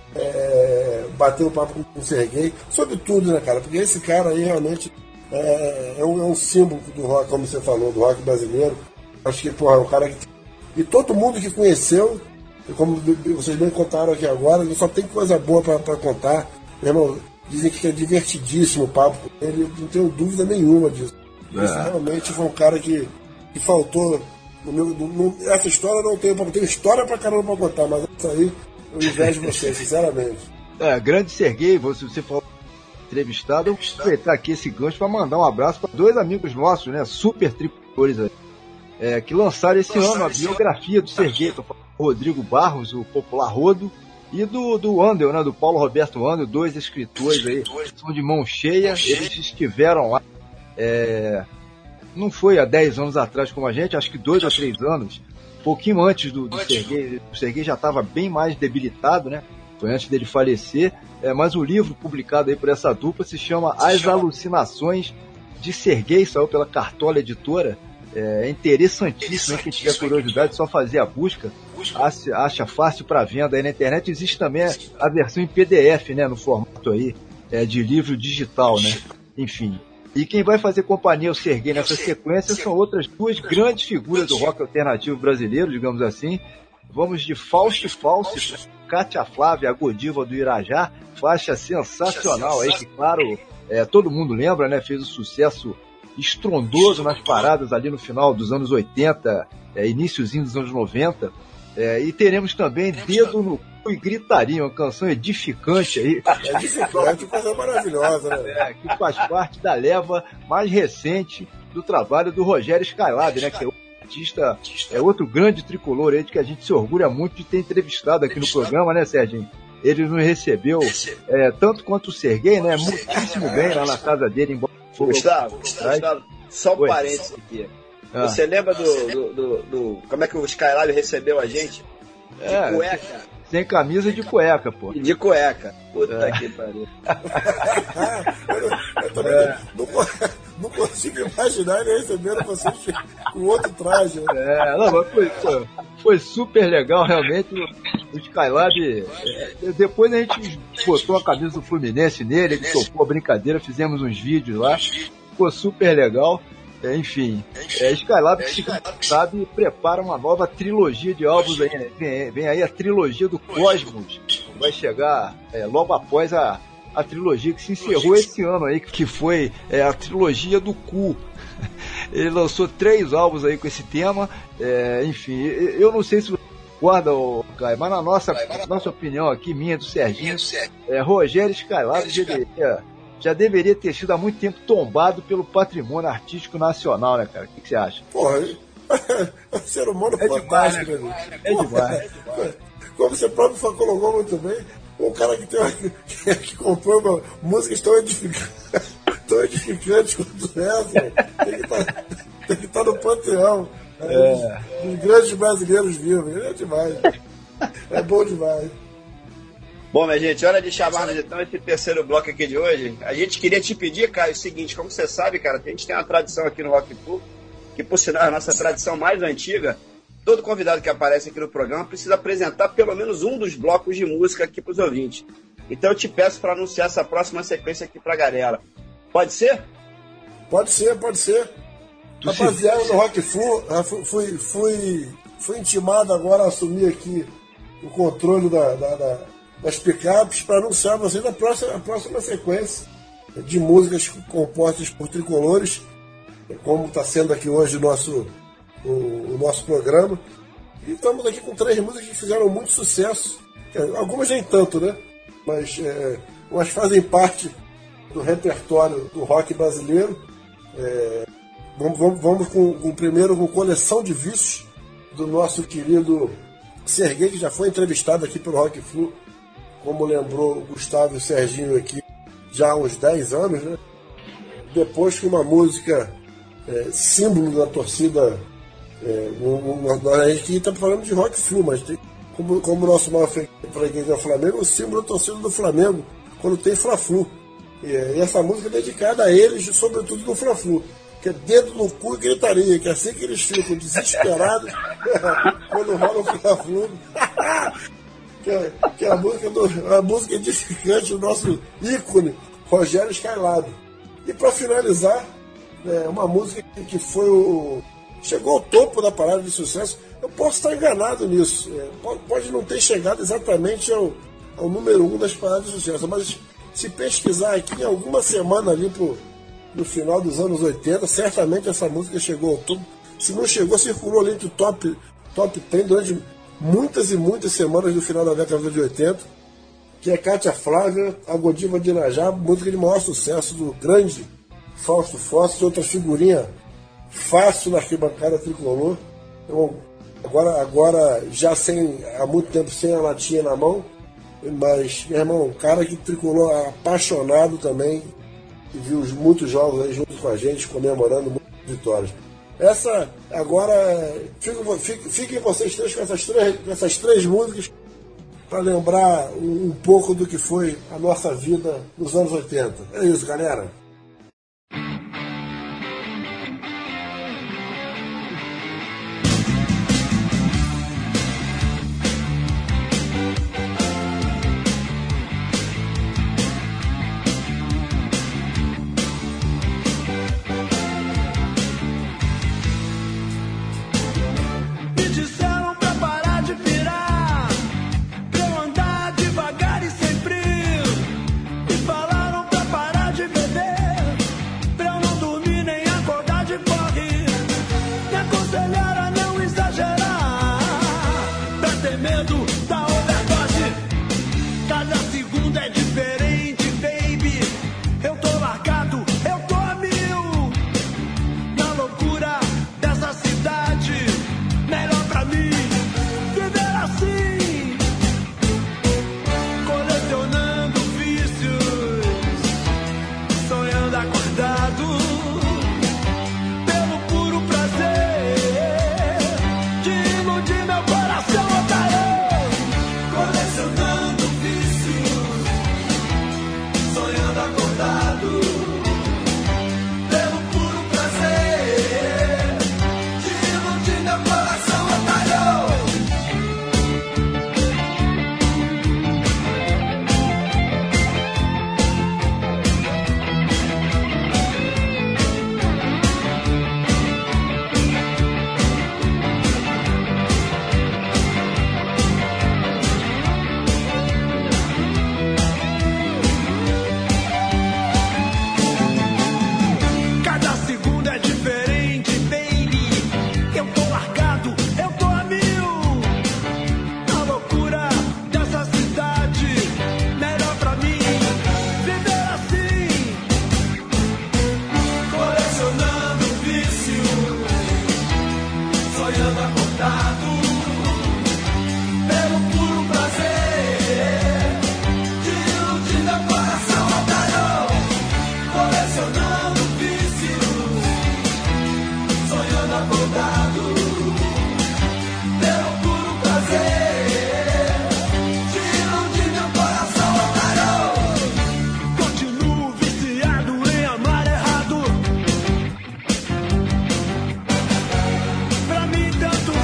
É, bater um papo com o Serguei, sobre tudo, né, cara? Porque esse cara aí realmente é, é, um, é um símbolo do rock, como você falou, do rock brasileiro. Acho que, porra, é um cara que. E todo mundo que conheceu, como vocês bem contaram aqui agora, só tem coisa boa pra, pra contar. Meu irmão, dizem que é divertidíssimo o papo com ele, não tenho dúvida nenhuma disso. É. Esse realmente foi um cara que, que faltou. No meu, no, essa história eu não tenho, eu tenho história pra caramba pra contar, mas essa aí eu invejo você, sinceramente. É, grande Serguei, você, você falou entrevistado, eu vou aproveitar aqui esse gancho para mandar um abraço para dois amigos nossos, né, super tricolores aí, é, que lançaram esse ano a biografia do Serguei, do Rodrigo Barros, o popular Rodo, e do, do Andel, né, do Paulo Roberto Andel, dois escritores aí, são de mão cheia, eles estiveram lá, é, não foi há dez anos atrás como a gente, acho que dois ou três anos, um pouquinho antes do, do Serguei, o Serguei já estava bem mais debilitado, né, foi antes dele falecer, é, mas o livro publicado aí por essa dupla se chama As Alucinações de Serguei, saiu pela Cartola Editora, é interessantíssimo, hein? Quem tiver curiosidade, só fazer a busca, acha, acha fácil para venda aí na internet. Existe também a versão em P D F, né, no formato aí, é, de livro digital, né, enfim. E quem vai fazer companhia ao Serguei nessa sequência são outras duas grandes figuras do rock alternativo brasileiro, digamos assim. Vamos de Fausto Fausto, Cátia Flávia, a Godiva do Irajá, faixa sensacional aí, que claro, é, todo mundo lembra, né, fez um sucesso estrondoso nas paradas ali no final dos anos oitenta, é, iniciozinho dos anos noventa, é, e teremos também Dedo no Cu e Gritaria, uma canção edificante aí. É edificante, coisa maravilhosa, né? É, que faz parte da leva mais recente do trabalho do Rogério Skylab, né, que é artista, é outro grande tricolor aí, de que a gente se orgulha muito de ter entrevistado aqui no programa, né, Serginho? Ele nos recebeu, é, tanto quanto o Serguei, né, muitíssimo bem lá na casa dele, embora... Gustavo, Gustavo, só um Oi. parênteses aqui. Ah. Você lembra do, do, do, do... como é que o Skylab recebeu a gente? De é, cueca. Sem camisa e de cueca, pô. De cueca. Puta é. que pariu. eu, eu também é. não, não consigo imaginar ele recebendo vocês com outro traje. Né? É, não, mas foi, foi, foi super legal, realmente. O Skylab, é, depois a gente botou a camisa do Fluminense nele, ele tocou a brincadeira, fizemos uns vídeos lá, ficou super legal. É, enfim, é, Skylab, que se sabe, prepara uma nova trilogia de álbuns aí, né? Vem, vem aí a trilogia do Cosmos, vai chegar é, logo após a, a trilogia que se encerrou esse ano aí, que foi é, a trilogia do cu. Ele lançou três álbuns aí com esse tema, é, enfim, eu não sei se você concorda, Caio, mas na nossa, na nossa opinião aqui, minha do Serginho, é, Rogério Skylab deveria... já deveria ter sido há muito tempo tombado pelo patrimônio artístico nacional, né, cara? O que, que você acha? Porra, é um ser humano é fantástico, demais, né? É demais, é demais. Como você próprio colocou muito bem, um cara que, tem uma, que, que comprou uma, músicas tão edificantes, tão edificantes quanto essa, tem que estar tem que estar no panteão. É. Dos grandes brasileiros vivos. É demais. É bom demais. Bom, minha gente, hora de chamarmos então esse terceiro bloco aqui de hoje. A gente queria te pedir, Caio, o seguinte, como você sabe, cara, a gente tem uma tradição aqui no Rock Flu, que por sinal é a nossa tradição mais antiga. Todo convidado que aparece aqui no programa precisa apresentar pelo menos um dos blocos de música aqui para os ouvintes. Então eu te peço para anunciar essa próxima sequência aqui para a galera. Pode ser? Pode ser, pode ser. Tu Rapaziada se- do Rock Flu, ah, fui, fui, fui, fui intimado agora a assumir aqui o controle da, da- da- das picapes para anunciar a vocês a próxima, a próxima sequência de músicas compostas por tricolores, como está sendo aqui hoje o nosso, o, o nosso programa. E estamos aqui com três músicas que fizeram muito sucesso. Algumas nem tanto, né? Mas é, elas fazem parte do repertório do rock brasileiro. É, vamos vamos, vamos com, com primeiro com Coleção de Vícios, do nosso querido Serguei, que já foi entrevistado aqui pelo Rock Flu, como lembrou o Gustavo e o Serginho aqui, já há uns dez anos, né? Depois que uma música é, símbolo da torcida, é, um, um, a gente aqui está falando de Rock Flu, mas tem, como, como o nosso maior freguês é o Flamengo, o símbolo da torcida do Flamengo quando tem Fla-Flu. E, e essa música é dedicada a eles, sobretudo no Fla-Flu, que é dedo no cu e gritaria, que é assim que eles ficam desesperados quando rola o Fla-Flu. que, é, que é a música, do, a música edificante do nosso ícone, Rogério Skylab. E para finalizar, é, uma música que foi o, chegou ao topo da parada de sucesso. Eu posso estar enganado nisso, é, pode, pode não ter chegado exatamente ao, ao número um das paradas de sucesso, mas se pesquisar aqui em alguma semana ali pro, no final dos anos oitenta, certamente essa música chegou ao topo. Se não chegou, circulou ali entre o top, top dez durante muitas e muitas semanas no final da década de oitenta, que é Cátia Flávia, a Godiva de Irajá, música de maior sucesso do grande Fausto Fawcett, outra figurinha fácil na arquibancada tricolor. Eu, agora, agora já sem, há muito tempo sem a latinha na mão, mas, meu irmão, um cara que tricolor apaixonado também, e viu muitos jogos aí junto com a gente, comemorando muitas vitórias. Essa, agora, fiquem fique, fique vocês três com essas três, com essas três músicas para lembrar um, um pouco do que foi a nossa vida nos anos oitenta. É isso, galera. Me disseram pra parar de pirar, pra eu andar devagar e sem frio. Me falaram pra parar de beber, pra eu não dormir nem acordar de corre. Me aconselharam a não exagerar, pra ter medo da overdose. Cada segundo é diferente, baby. Eu tô largado, eu tô a mil, na loucura dessa cidade. Melhor pra mim viver assim, colecionando vícios, sonhando acordado, pelo puro prazer de iludir meu coração otário. Colecionando vícios, sonhando acordado, pelo puro prazer de iludir meu coração otário. Cada segundo é diferente, baby. Eu tô largado, eu tô a mil, na loucura dessa cidade. Melhor pra mim viver assim, colecionando vícios, sonhando acordado, pelo puro prazer de iludir meu coração otário. Colecionando vícios, sonhando acordado, pelo puro prazer de iludir meu coração otário. Continuo viciado em amar errado. Pra mim tanto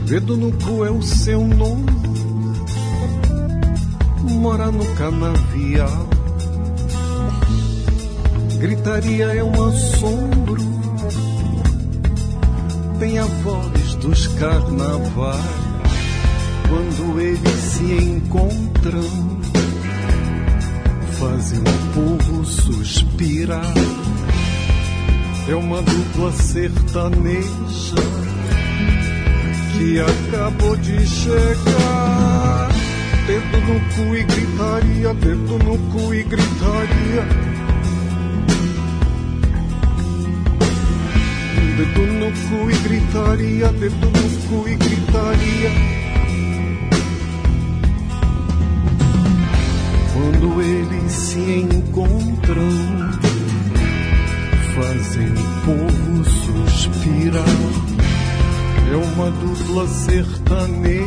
Dedo no cu é o seu nome, mora no canavial. Gritaria é um assombro, tem a voz dos carnavais. Quando eles se encontram, fazem o povo suspirar. É uma dupla sertaneja que acabou de chegar. Dedo no cu e gritaria, dedo no cu e gritaria. Dedo no cu e gritaria, dedo no cu e gritaria. Quando eles se encontram, fazem o povo suspirar. É uma dupla sertaneja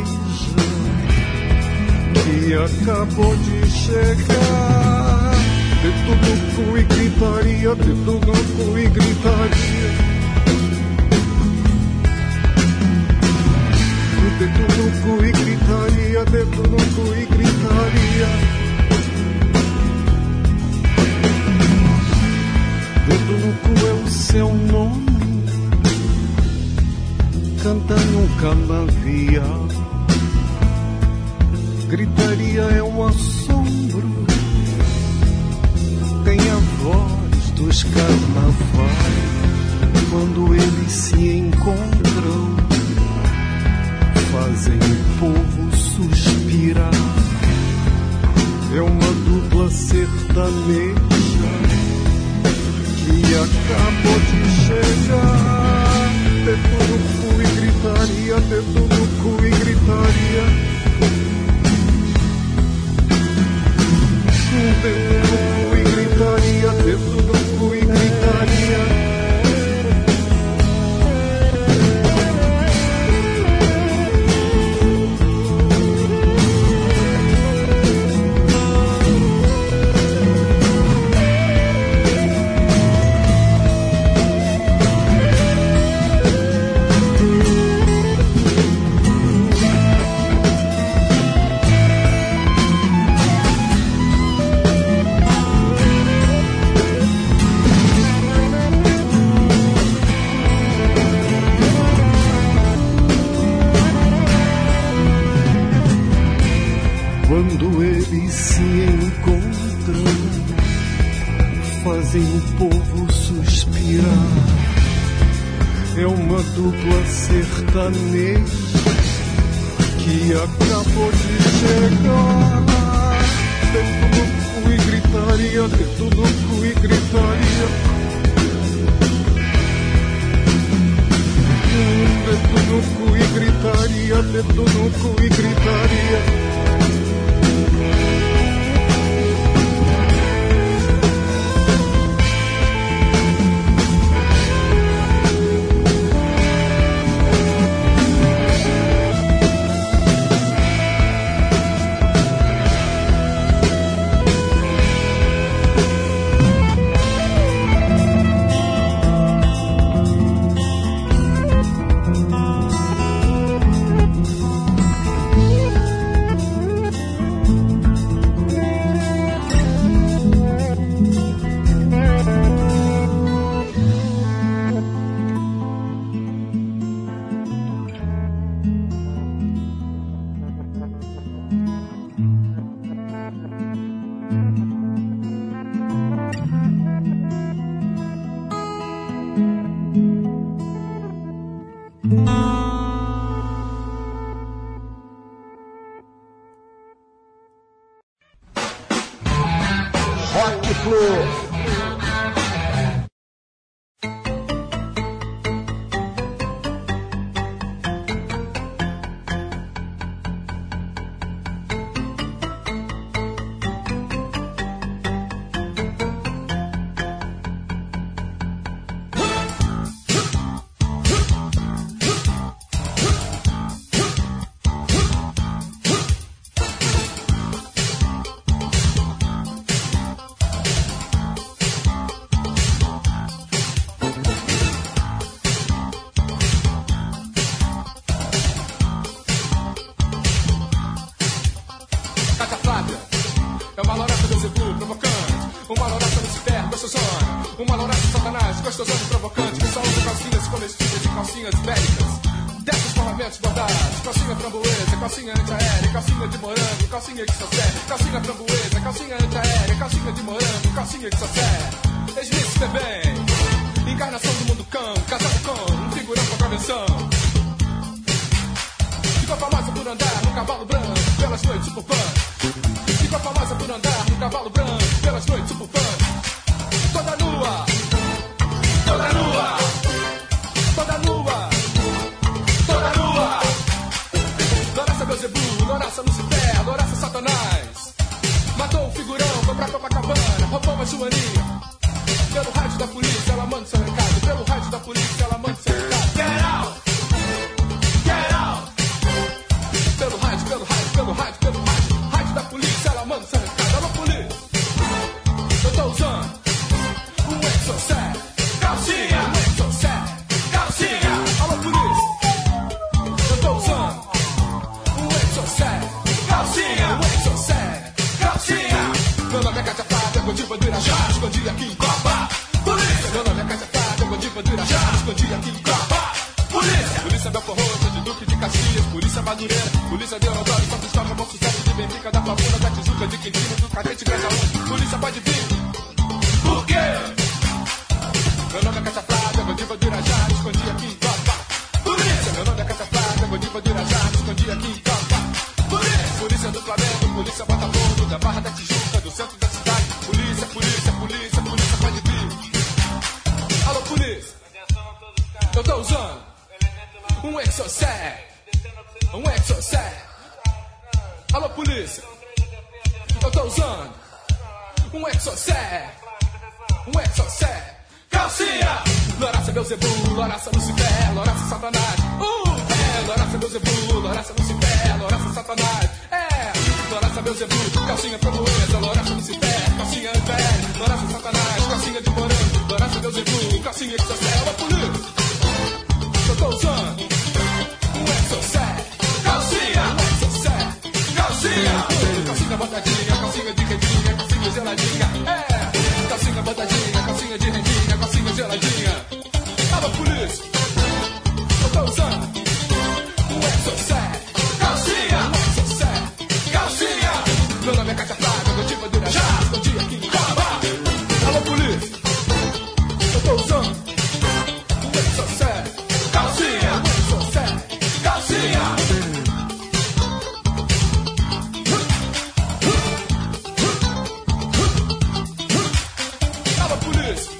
que acabou de chegar. Dedo no cu e gritaria, dedo no cu e gritaria. Dedo no cu e gritaria, dedo no cu e gritaria. Dedo no cu é o seu nome, canta no canavial. Gritaria é um assombro, tem a voz dos carnavais. Quando eles se encontram, fazem o povo suspirar. É uma dupla sertaneja que acabou de chegar. Dedo no cu e gritaria, dedo no cu e gritaria. Dedo no cu e gritaria, dedo no cu e gritaria. Quando eles se encontram, fazem o povo suspirar. É uma dupla sertaneja que acabou de chegar. Dedo no cu e gritaria, dedo no cu e gritaria. Dedo no cu e gritaria, dedo no cu e gritaria. É uma lorota do Zebu, provocante. Uma lorota Lucifer, gostosona. Uma lorota Satanás, gostosona e provocante. Que só usa calcinhas comestíveis e calcinhas bélicas. Dessas formamentos bordados. Calcinha framboesa, calcinha antiaérea. Calcinha de morango, calcinha que só serve. Calcinha framboesa, calcinha antiaérea. Calcinha de morango, calcinha que só serve. Ex-Miss Bebem, encarnação do mundo cão. Casado com um figurão com convenção. Ficou famosa por andar no cavalo branco pelas noites super fã. Ficou famosa por andar no cavalo branco pelas noites super fã. Toda nua, toda nua, toda nua, toda nua. Loraça Beuzebu, Loraça Lucifer, Loraça Satanás. Matou o figurão, foi pra Copacabana, roubou uma joaninha. Pelo rádio da polícia ela manda seu recado. Pelo rádio da polícia ela manda seu recado. Get out! Get out! Pelo rádio, pelo rádio, pelo rádio, pelo rádio. Rádio da polícia ela manda seu recado. Alô, polícia! Eu tô usando um exocet. Calcinha! Um exocet. Calcinha! Alô, polícia! Eu tô usando um exocet. Calcinha! Um exocet. Calcinha! Meu nome é Cátia Flávia, Godiva do Irajá. Escondi aqui em Copa. Polícia! Meu nome é Cátia Flávia, Godiva do Irajá. Escondi aqui em Copa. Polícia! Polícia Belfor Roxo, de Duque de Caxias. Polícia Madureira. Polícia Deodoro, São Cristóvão, Bom Sucesso, de Benfica, da Pavuna, da Tijuca, de Quintino, do Cadete, Grajaú. Polícia pode vir. Por quê? Meu nome é Cátia Flávia, Godiva do Irajá. Escondi aqui em Copa. Polícia! Meu nome é Cátia Flávia, Godiva do Irajá. Escondi aqui em Copa. Polícia! Polícia do Flamengo, Polícia Botafogo, da Barra da Tijuca, do centro da cidade. Polícia, polícia, polícia, polícia pode vir. Alô, polícia! Eu tô usando um exocet. Um exocet. Alô, polícia! Eu tô usando um exocet. Um exocet. Calcinha! Loraça Beuzebu, Loraça Lucifer, Loraça Satanás. Uh! É, Loraça Beuzebu, Loraça Lucifer, Loraça Satanás. É, Loraça Beuzebu, calcinha framboesa, Loraça Lucifer, calcinha antiaérea, Loraça Satanás, calcinha de morango, Loraça Beuzebu, calcinha que só serve. Alô, polícia! Eu tô usando um exocet. Calcinha! Um exocet. Calcinha! Calcinha botadinha, calcinha de redinha, calcinha geladinha. É! Calcinha botadinha, calcinha de redinha, calcinha geladinha. Alô, polícia! Eu tô usando um exocet. Calcinha! Um exocet. Calcinha! Meu nome é Cátia Flávia, Godiva do Irajá. Escondi aqui em Copa. Alô, polícia! Eu tô usando um exocet. Calcinha! Um exocet. Calcinha! Alô, polícia!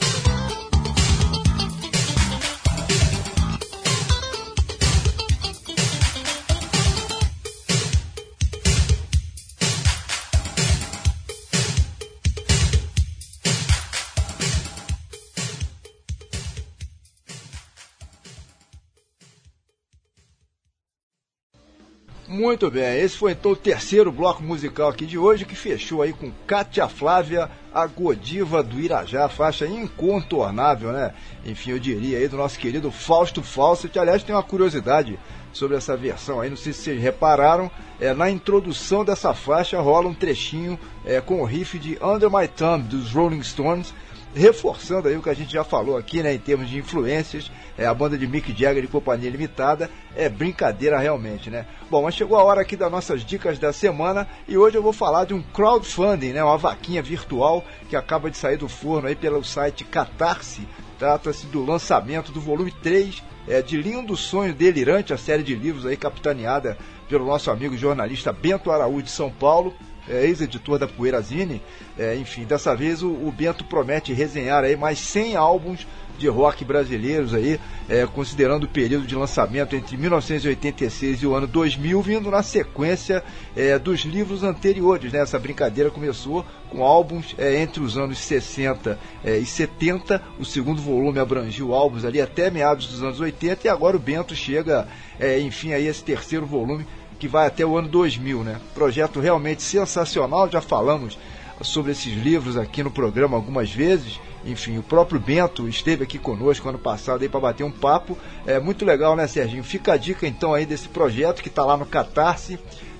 Muito bem, esse foi então o terceiro bloco musical aqui de hoje, que fechou aí com Cátia Flávia, a Godiva do Irajá, faixa incontornável, né? Enfim, eu diria aí do nosso querido Fausto Fawcett. Aliás, tem uma curiosidade sobre essa versão aí, não sei se vocês repararam, é, na introdução dessa faixa rola um trechinho é, com o riff de Under My Thumb, dos Rolling Stones, reforçando aí o que a gente já falou aqui, né, em termos de influências. É, a banda de Mick Jagger e Companhia Limitada é brincadeira realmente, né? Bom, mas chegou a hora aqui das nossas dicas da semana e hoje eu vou falar de um crowdfunding, né, uma vaquinha virtual que acaba de sair do forno aí pelo site Catarse. Trata-se do lançamento do volume três é, de Lindo Sonho Delirante, a série de livros aí capitaneada pelo nosso amigo jornalista Bento Araújo de São Paulo, é, ex-editor da Poeirazine. É, enfim, dessa vez o, o Bento promete resenhar aí mais cem álbuns de rock brasileiros aí, é, considerando o período de lançamento entre mil novecentos e oitenta e seis e o ano dois mil, vindo na sequência é, dos livros anteriores, né? Essa brincadeira começou com álbuns é, entre os anos sessenta é, e setenta, o segundo volume abrangiu álbuns ali até meados dos anos oitenta, e agora o Bento chega, é, enfim, aí esse terceiro volume que vai até o ano dois mil, né? Projeto realmente sensacional, já falamos sobre esses livros aqui no programa algumas vezes. Enfim, o próprio Bento esteve aqui conosco ano passado aí para bater um papo. É muito legal, né, Serginho? Fica a dica então aí desse projeto que está lá no Catarse.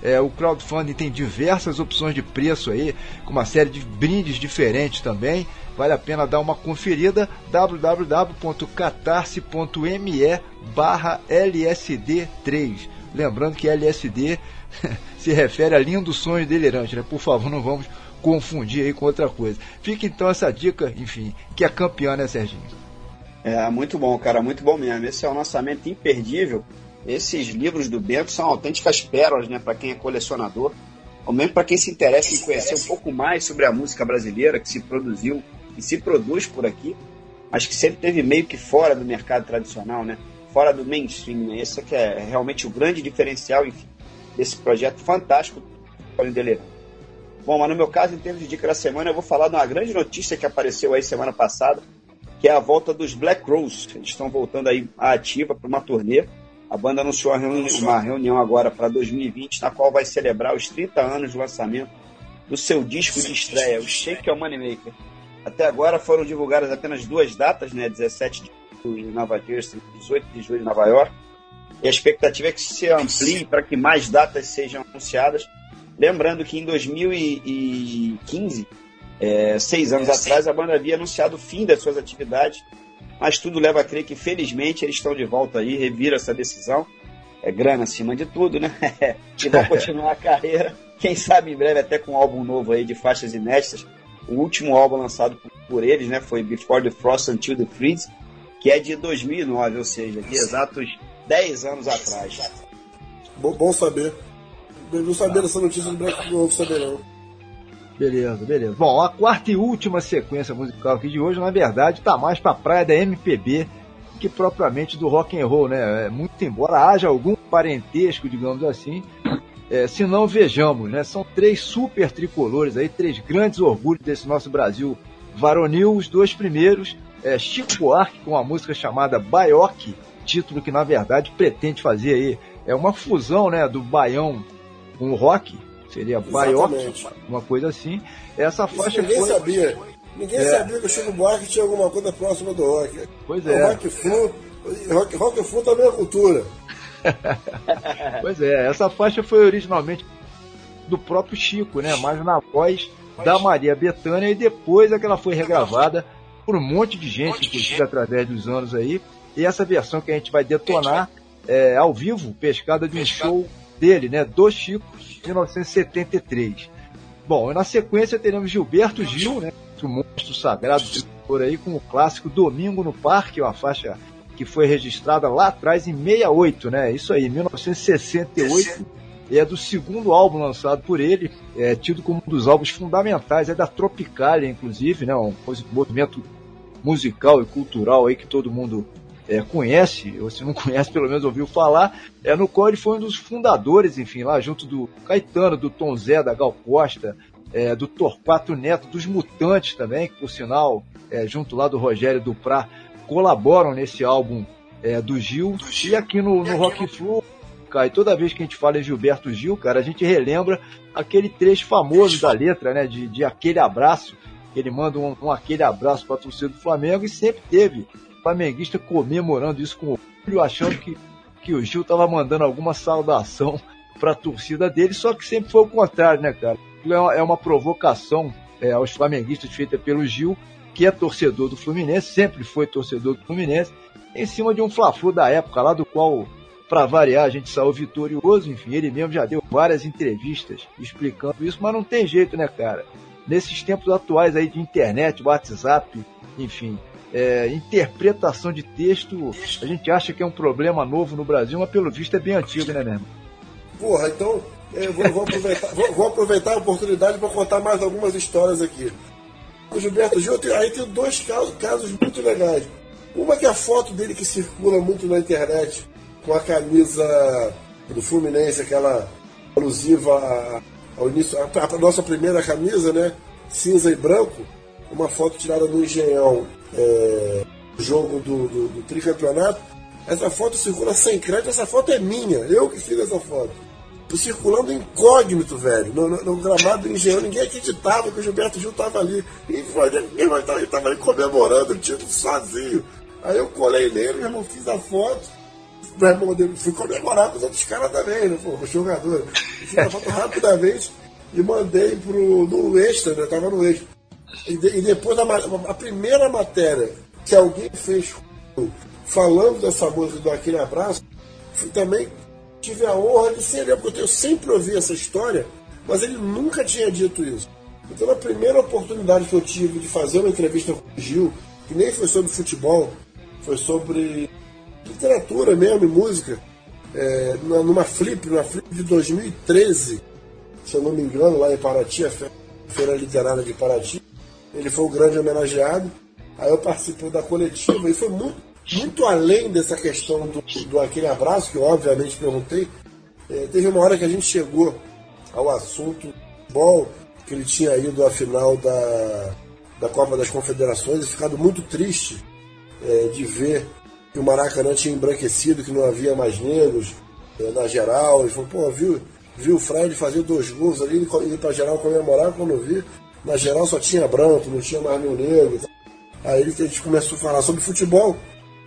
É, o crowdfunding tem diversas opções de preço aí, com uma série de brindes diferentes também. Vale a pena dar uma conferida. w w w ponto catarse ponto me barra L S D três. Lembrando que L S D se refere a lindo sonho delirante, né? Por favor, não vamos confundir aí com outra coisa. Fica então essa dica, enfim, que é campeã, né, Serginho? É, muito bom, cara, muito bom mesmo. Esse é um lançamento imperdível. Esses livros do Bento são autênticas pérolas, né, para quem é colecionador, ou mesmo para quem se interessa em conhecer um pouco mais sobre a música brasileira que se produziu e se produz por aqui, mas que sempre teve meio que fora do mercado tradicional, né, fora do mainstream. Né? Esse é que é realmente o grande diferencial, enfim, desse projeto fantástico do Delirante. Bom, mas no meu caso, em termos de dica da semana, eu vou falar de uma grande notícia que apareceu aí semana passada, que é a volta dos Black Rose. Eles estão voltando aí à ativa para uma turnê. A banda anunciou uma reunião, uma reunião agora para dois mil e vinte, na qual vai celebrar os trinta anos de lançamento do seu disco de estreia, o Shake Your Moneymaker. Até agora foram divulgadas apenas duas datas, né? dezessete de julho em Nova Jersey e dezoito de julho em Nova York. E a expectativa é que se amplie para que mais datas sejam anunciadas. Lembrando que em dois mil e quinze, é, seis anos atrás, a banda havia anunciado o fim das suas atividades, mas tudo leva a crer que, felizmente, eles estão de volta aí, reviram essa decisão. É grana acima de tudo, né? E vão continuar a carreira, quem sabe em breve até com um álbum novo aí de faixas inéditas. O último álbum lançado por, por eles, né, foi Before the Frost Until the Freeze, que é de dois mil e nove, ou seja, de exatos dez anos atrás. Bom, bom saber. Não sabia dessa notícia do Black Rose, saber não. Beleza, beleza. Bom, a quarta e última sequência musical aqui de hoje, na verdade, tá mais pra praia da M P B que propriamente do rock and roll, né? Muito embora haja algum parentesco, digamos assim, é, se não vejamos, né? São três super tricolores aí, três grandes orgulhos desse nosso Brasil varonil. Os dois primeiros, é, Chico Buarque com a música chamada Baioque, título que na verdade pretende fazer aí, é uma fusão, né, do baião com o rock, seria Baioque, uma coisa assim. Essa faixa ninguém foi... sabia. Ninguém é. sabia que o Chico Buarque tinha alguma coisa próxima do rock. Pois é. é. O rock flu, rock, rock flu também é cultura. Pois é, essa faixa foi originalmente do próprio Chico, né? Mas na voz da Maria Bethânia, e depois é que ela foi regravada por um monte de gente, inclusive através dos anos aí. E essa versão que a gente vai detonar é ao vivo, pescada de um show dele, né? Do Chico, de mil novecentos e setenta e três. Bom, na sequência teremos Gilberto Gil, né? O monstro sagrado por aí, com o clássico Domingo no Parque, uma faixa que foi registrada lá atrás em sessenta e oito, né? Isso aí, mil novecentos e sessenta e oito, e é do segundo álbum lançado por ele, é tido como um dos álbuns fundamentais, é da Tropicália, inclusive, né? Um movimento musical e cultural aí que todo mundo é, conhece, ou se não conhece, pelo menos ouviu falar, é no qual ele foi um dos fundadores, enfim, lá junto do Caetano, do Tom Zé, da Gal Costa, É, do Torquato Neto, dos Mutantes também, que por sinal, é, junto lá do Rogério Duprá, colaboram nesse álbum é, do Gil. E aqui no, no Rock Flu, cara, e toda vez que a gente fala em Gilberto Gil, cara, a gente relembra aquele trecho famoso da letra, né, de, de Aquele Abraço, que ele manda um, um aquele abraço para a torcida do Flamengo, e sempre teve flamenguista comemorando isso com orgulho, achando que, que o Gil estava mandando alguma saudação para a torcida dele, só que sempre foi o contrário, né, cara? É uma provocação é, aos flamenguistas feita pelo Gil, que é torcedor do Fluminense, sempre foi torcedor do Fluminense, em cima de um Fla-Flu da época lá, do qual, para variar, a gente saiu vitorioso. Enfim, ele mesmo já deu várias entrevistas explicando isso, mas não tem jeito, né, cara? Nesses tempos atuais aí de internet, WhatsApp, enfim, é, interpretação de texto, a gente acha que é um problema novo no Brasil, mas pelo visto é bem antigo, né, mesmo? Porra, então eu vou, vou, aproveitar, vou, vou aproveitar a oportunidade para contar mais algumas histórias aqui. O Gilberto Gil, aí tem dois casos, casos muito legais. Uma que é a foto dele que circula muito na internet, com a camisa do Fluminense, aquela alusiva ao início, a, a nossa primeira camisa, né? Cinza e branco, uma foto tirada do Engenhão, é, jogo do, do, do tricampeonato. Essa foto circula sem crédito, essa foto é minha, eu que fiz essa foto. Tô circulando incógnito, velho. No, no, no gramado do Engenhão, ninguém acreditava que o Gilberto Gil tava ali. E ele tava ali comemorando o título sozinho. Aí eu colei nele, meu irmão, fiz a foto. Meu irmão dele, fui comemorar com os outros caras também, né? Pô, os jogadores. Fiz uma foto rapidamente e mandei pro, no Extra, né? Tava no Extra. E, de, e depois a, a primeira matéria que alguém fez falando dessa música do Aquele Abraço, fui, também tive a honra de ser eu, porque eu sempre ouvi essa história, mas ele nunca tinha dito isso. Então, na primeira oportunidade que eu tive de fazer uma entrevista com o Gil, que nem foi sobre futebol, foi sobre literatura mesmo e música, é, numa Flip, numa Flip de dois mil e treze, se eu não me engano, lá em Paraty, a Feira Literária de Paraty. Ele foi o grande homenageado. Aí eu participei da coletiva e foi muito, muito além dessa questão do, do Aquele Abraço, que eu obviamente perguntei. É, teve uma hora que a gente chegou ao assunto do futebol, que ele tinha ido à final da, da Copa das Confederações e ficado muito triste é, de ver que o Maracanã tinha embranquecido, que não havia mais negros é, na geral. Ele falou, pô, viu, viu o Fred fazer dois gols ali, ir pra geral comemorar, quando vi, na geral só tinha branco, não tinha mais nenhum negro. Aí a gente começou a falar sobre futebol.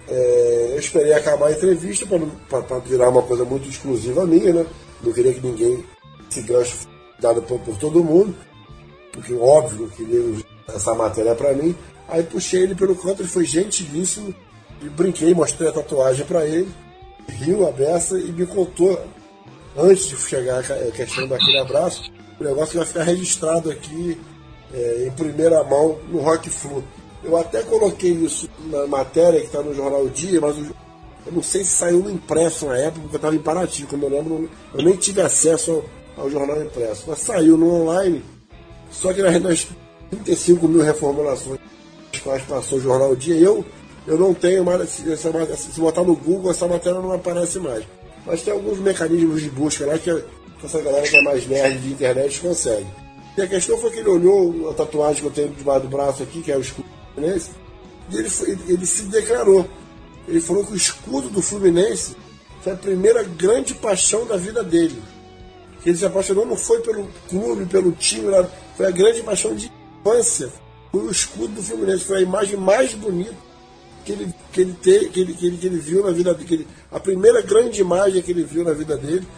É, eu esperei acabar a entrevista para virar uma coisa muito exclusiva minha, né? Não queria que ninguém se gancho dado por, por todo mundo, porque óbvio que ele, essa matéria é para mim. Aí puxei ele pelo canto, ele foi gentilíssimo, e brinquei, mostrei a tatuagem para ele, riu a beça e me contou, antes de chegar a questão daquele abraço, o negócio que vai ficar registrado aqui é, em primeira mão no Rock Flu. Eu até coloquei isso na matéria que está no Jornal O Dia, mas eu não sei se saiu no impresso na época, porque eu estava em Paraty, como eu lembro, eu nem tive acesso ao, ao jornal impresso. Mas saiu no online, só que nas trinta e cinco mil reformulações as quais passou o Jornal O Dia, eu, eu não tenho mais, essa, se botar no Google, essa matéria não aparece mais. Mas tem alguns mecanismos de busca lá que essa galera que é mais nerd de internet consegue. E a questão foi que ele olhou a tatuagem que eu tenho debaixo do braço aqui, que é o escudo do Fluminense, e ele, foi, ele se declarou. Ele falou que o escudo do Fluminense foi a primeira grande paixão da vida dele. Que ele se apaixonou não foi pelo clube, pelo time, foi a grande paixão de infância. Foi o escudo do Fluminense, foi a imagem mais bonita que ele, que ele, te, que ele, que ele, que ele viu na vida dele. A primeira grande imagem que ele viu na vida dele,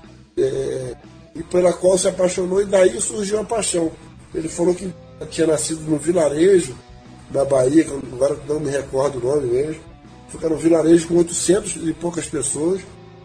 é, e pela qual se apaixonou, e daí surgiu a paixão. Ele falou que tinha nascido no vilarejo da Bahia, que agora não me recordo o nome mesmo, foi um vilarejo com oitocentas e poucas pessoas,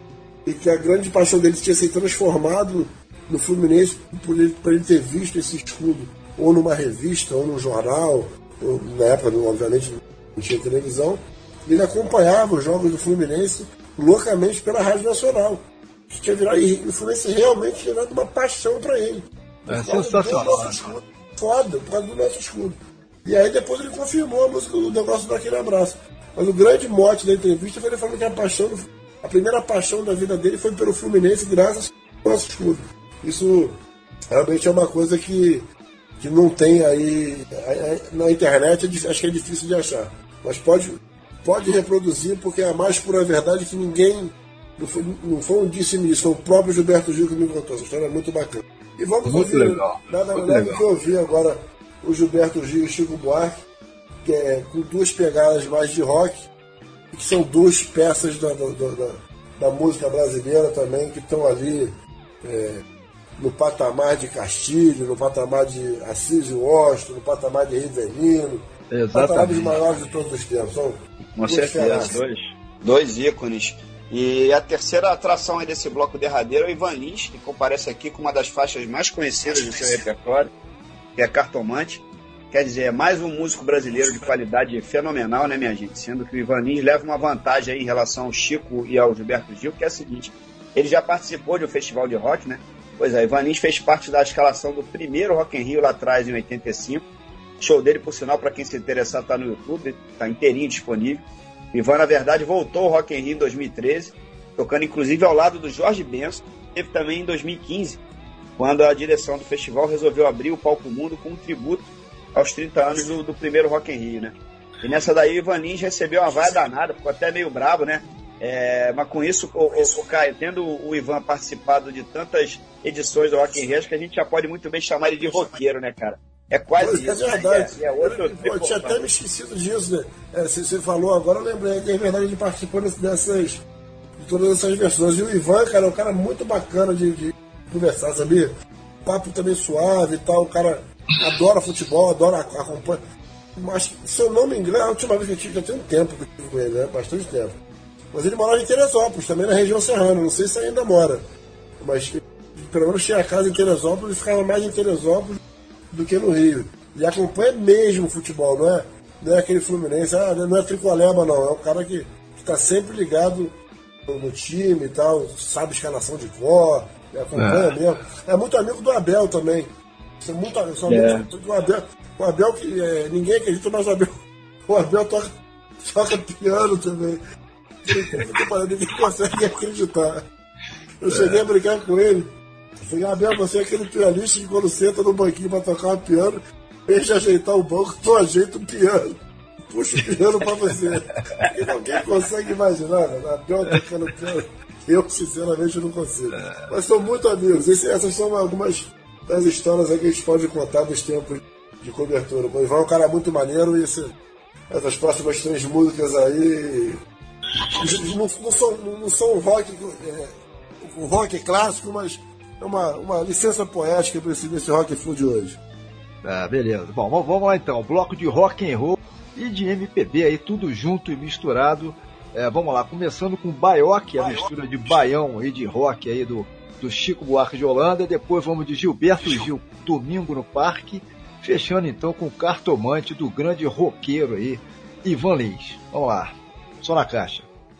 e que a grande paixão dele tinha se transformado no Fluminense por ele, por ele ter visto esse escudo ou numa revista, ou num jornal, ou, na época, obviamente, não tinha televisão. Ele acompanhava os jogos do Fluminense loucamente pela Rádio Nacional. Que tinha virado, e o Fluminense realmente tinha dado uma paixão para ele. É sensacional. Foda, por causa do nosso escudo. E aí depois ele confirmou a música, o negócio daquele abraço. Mas o grande mote da entrevista foi ele falando que a paixão, a primeira paixão da vida dele foi pelo Fluminense graças ao nosso escudo. Isso realmente é uma coisa que, que não tem aí na internet, acho que é difícil de achar. Mas pode, pode reproduzir, porque é a mais pura verdade que ninguém, não foi, não foi um disse-me isso, foi o próprio Gilberto Gil que me contou. Essa história é muito bacana. E vamos muito ouvir, legal. nada melhor do que ouvir agora o Gilberto Gil e o Chico Buarque, que é com duas pegadas mais de rock, que são duas peças da, da, da, da música brasileira também, que estão ali é, no patamar de Castilho, no patamar de Assis e Washington, no patamar de Rivelino, no patamar dos maiores de todos os tempos. São com certeza, dois, dois ícones. E a terceira atração aí desse bloco derradeiro é o Ivan Lins, que comparece aqui com uma das faixas mais conhecidas do seu repertório, que é Cartomante. Quer dizer, é mais um músico brasileiro de qualidade fenomenal, né, minha gente? Sendo que o Ivan Lins leva uma vantagem aí em relação ao Chico e ao Gilberto Gil, que é a seguinte: ele já participou de um festival de rock, né? Pois é, Ivan Lins fez parte da escalação do primeiro Rock in Rio lá atrás, em oitenta e cinco. Show dele, por sinal, para quem se interessar, tá no YouTube, tá inteirinho disponível. Ivan, na verdade, voltou ao Rock in Rio em dois mil e treze, tocando inclusive ao lado do Jorge Benson. Teve também em dois mil e quinze, quando a direção do festival resolveu abrir o Palco Mundo com um tributo aos trinta anos do, do primeiro Rock in Rio, né? E nessa daí o Ivan Lins recebeu uma vaia danada, ficou até meio bravo, né? É, mas com isso, o, o, o Caio, tendo o Ivan participado de tantas edições do Rock in Rio, acho que a gente já pode muito bem chamar ele de roqueiro, né, cara? É quase é, isso. É verdade. É, é outro, eu, eu tinha até me esquecido disso, né? É, você, você falou agora, eu lembrei que é verdade, ele participou dessas, de todas essas versões. E o Ivan, cara, é um cara muito bacana de, de conversar, sabia? Papo também suave e tal, o cara adora futebol, adora acompanhar. Mas, se eu não me engano, a última vez que eu tive, já tem um tempo que eu tive com ele, né? Bastante tempo. Mas ele morava em Teresópolis, também na região serrana, não sei se ainda mora. Mas pelo menos tinha casa em Teresópolis e ficava mais em Teresópolis do que no Rio. E acompanha mesmo o futebol, não é, não é aquele Fluminense, ah, não é tricoleba não, é um cara que está sempre ligado no, no time e tal, sabe escalação de cor, acompanha é. mesmo. É muito amigo do Abel também. É muito, são é. muito do Abel. O Abel que é, ninguém acredita, mas o Abel, o Abel toca, toca piano também. Ninguém consegue acreditar. Eu cheguei a brincar com ele. Eu falei, Abel, você é aquele pianista que quando senta no banquinho pra tocar um piano, em vez de ajeitar o banco, tu ajeita o piano. Puxa o piano pra você. E ninguém consegue imaginar, né? Abel tocando piano. Eu, sinceramente, não consigo. Mas são muito amigos. Esse, essas são algumas das histórias aí que a gente pode contar dos tempos de cobertura. O Ivan é um cara muito maneiro e esse, essas próximas três músicas aí não, não, são, não são rock, é, um rock clássico, mas é uma, uma licença poética para esse, esse rock flu de hoje. Ah, beleza. Bom, vamos lá então. Bloco de rock and roll e de M P B aí, tudo junto e misturado. É, vamos lá, começando com Baioque, a mistura de baião e de rock aí do, do Chico Buarque de Holanda. Depois vamos de Gilberto Gil, Domingo no Parque. Fechando então com o Cartomante do grande roqueiro aí, Ivan Lins. Vamos lá, só na caixa.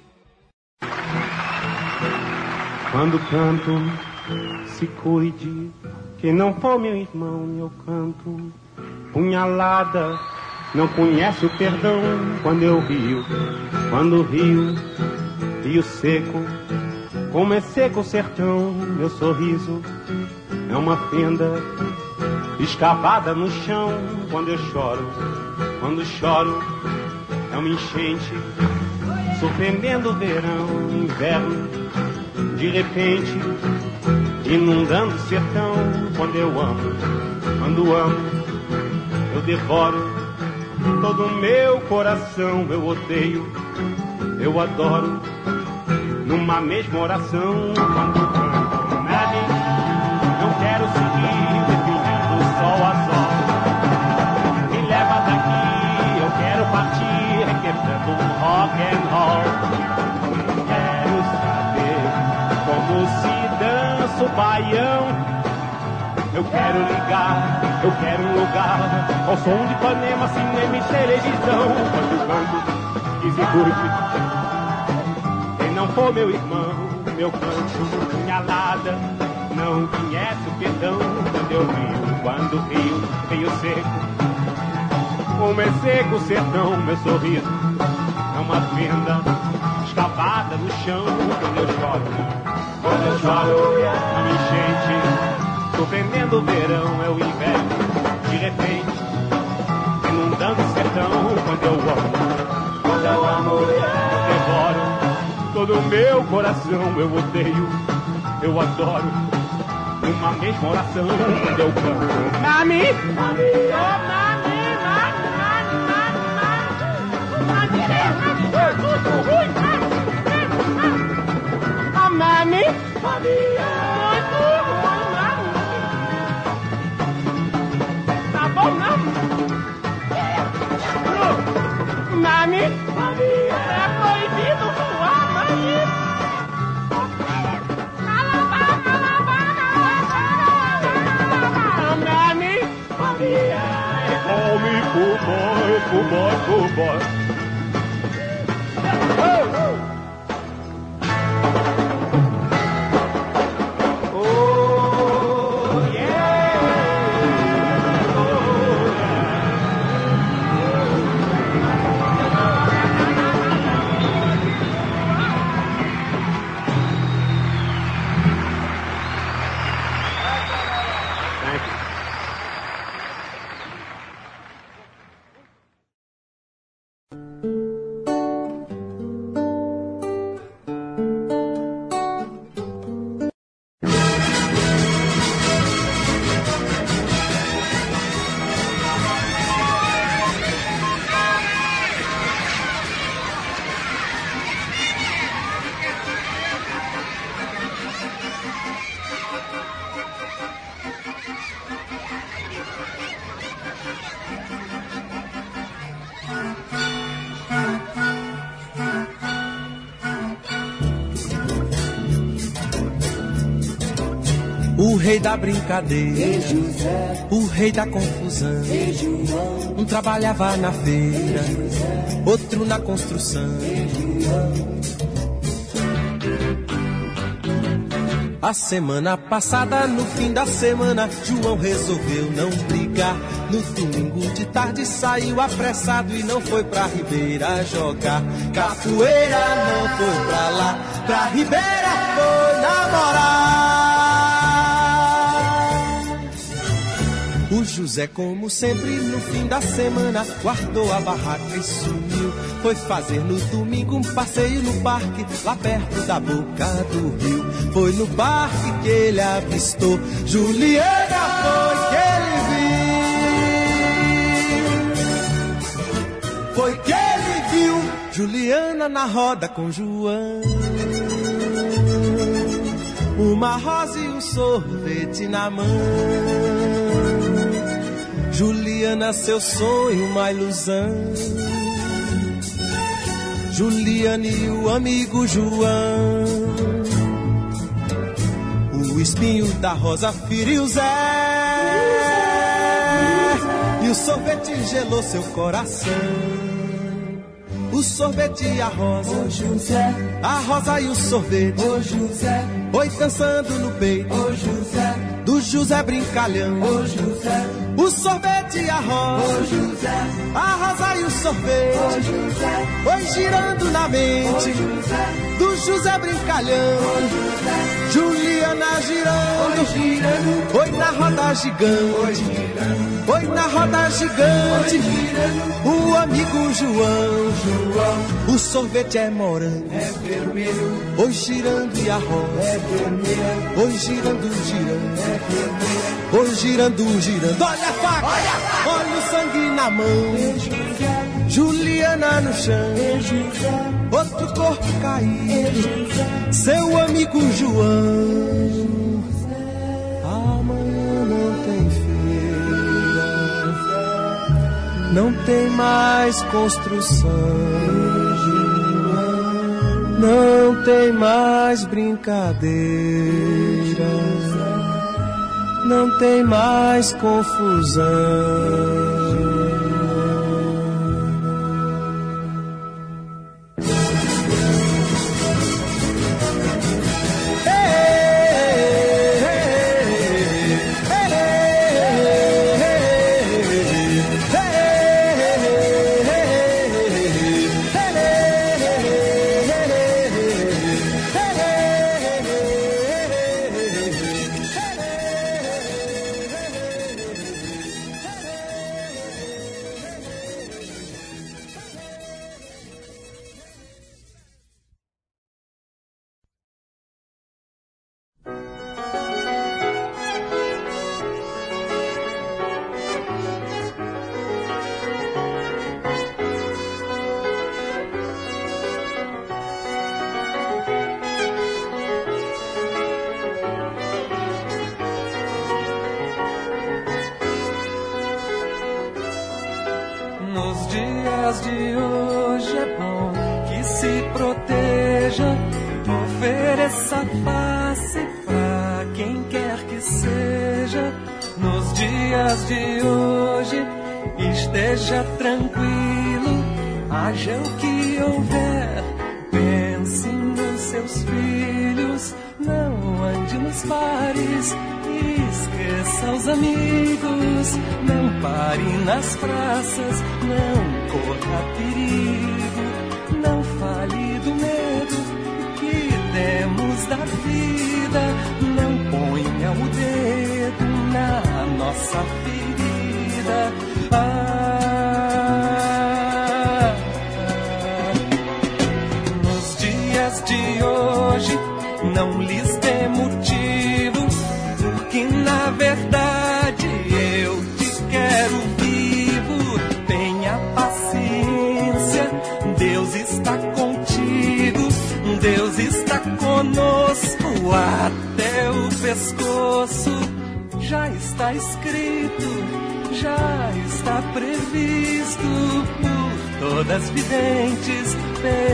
Quando canto, se cuide, que não for meu irmão, eu canto. Punhalada, não conhece o perdão. Quando eu rio, quando rio, rio seco, como é seco o sertão. Meu sorriso é uma fenda escavada no chão. Quando eu choro, quando choro, é uma enchente surpreendendo o verão, inverno, de repente, inundando o sertão. Quando eu amo, quando amo, eu devoro todo o meu coração. Eu odeio, eu adoro, numa mesma oração. Quando canto, nada, não quero seguir definindo o sol a sol. Me leva daqui, eu quero partir, requebrando um rock and roll. Quero saber como se dança o baião. Eu quero ligar, eu quero um lugar ao som de Ipanema, cinema e televisão. Quando canto, que se curte, quem não for meu irmão, meu canto, punhalada, não conhece o perdão. Quando eu rio, quando rio, rio seco, como é seco o sertão. Meu sorriso é uma fenda escavada no chão. Quando eu choro, quando eu choro, a minha enchente surpreendendo o verão, é o inverno, de repente, inundando o sertão. Quando eu amo, quando eu amo, eu devoro todo o meu coração. Eu odeio, eu adoro, numa mesma oração. Quando eu canto, Mami, Mami, oh, Mami, Mami, Mami, Mami, Mami, Mami, tudo ruim, Mami, Mami, Mami, muito ruim. Mami, Mami, é proibido voar, Mami. Mami, Mami, é. Call me cool boy, cool boy, cool boy. rei da brincadeira, o rei da confusão. Um trabalhava na feira, outro na construção. A semana passada, no fim da semana, João resolveu não brigar. No domingo de tarde saiu apressado e não foi pra Ribeira jogar capoeira, não foi pra lá, pra Ribeira foi namorar. O José, como sempre, no fim da semana, guardou a barraca e sumiu. Foi fazer no domingo um passeio no parque, lá perto da boca do rio. Foi no parque que ele avistou Juliana, foi que ele viu. Foi que ele viu Juliana na roda com João. Uma rosa e um sorvete na mão. Juliana, seu sonho, uma ilusão. Juliana e o amigo João. O espinho da rosa feriu Zé, e o sorvete gelou seu coração. O sorvete e a rosa, Ô José, a rosa e o sorvete, ô José, oi dançando no peito, ô José, do José brincalhão. ô José, O sorvete e a rosa, ô José, a rosa e o ô sorvete, José, oi girando na ô mente, José, do José brincalhão. ô José, Juliana girando, oi girando, oi na roda gigante, oi girando, oi na roda oi gigante, girando. o amigo João. João, O sorvete é morango, é vermelho, oi girando e a rosa, é vermelho, oi girando, girando, é vermelho. oi girando, girando. Olha a faca, olha o sangue na mão. José, Juliana no chão, José, outro corpo caído, José, seu amigo João. Amanhã não tem feira, não tem mais construção, não tem mais brincadeira, não tem mais confusão. Nos dias de hoje é bom que se proteja, ofereça face pra quem quer que seja. Nos dias de hoje esteja tranquilo, haja o que houver, pense nos seus filhos, não ande nos bares, esqueça os amigos, não pare nas praças, não corra perigo, não fale do medo que temos da vida, não ponha o dedo na nossa ferida. Ah, nos dias de hoje não lhes dê motivo, porque na verdade eu te quero vivo. Tenha paciência, Deus está contigo, Deus está conosco até o pescoço. Já está escrito, já está previsto por todas videntes,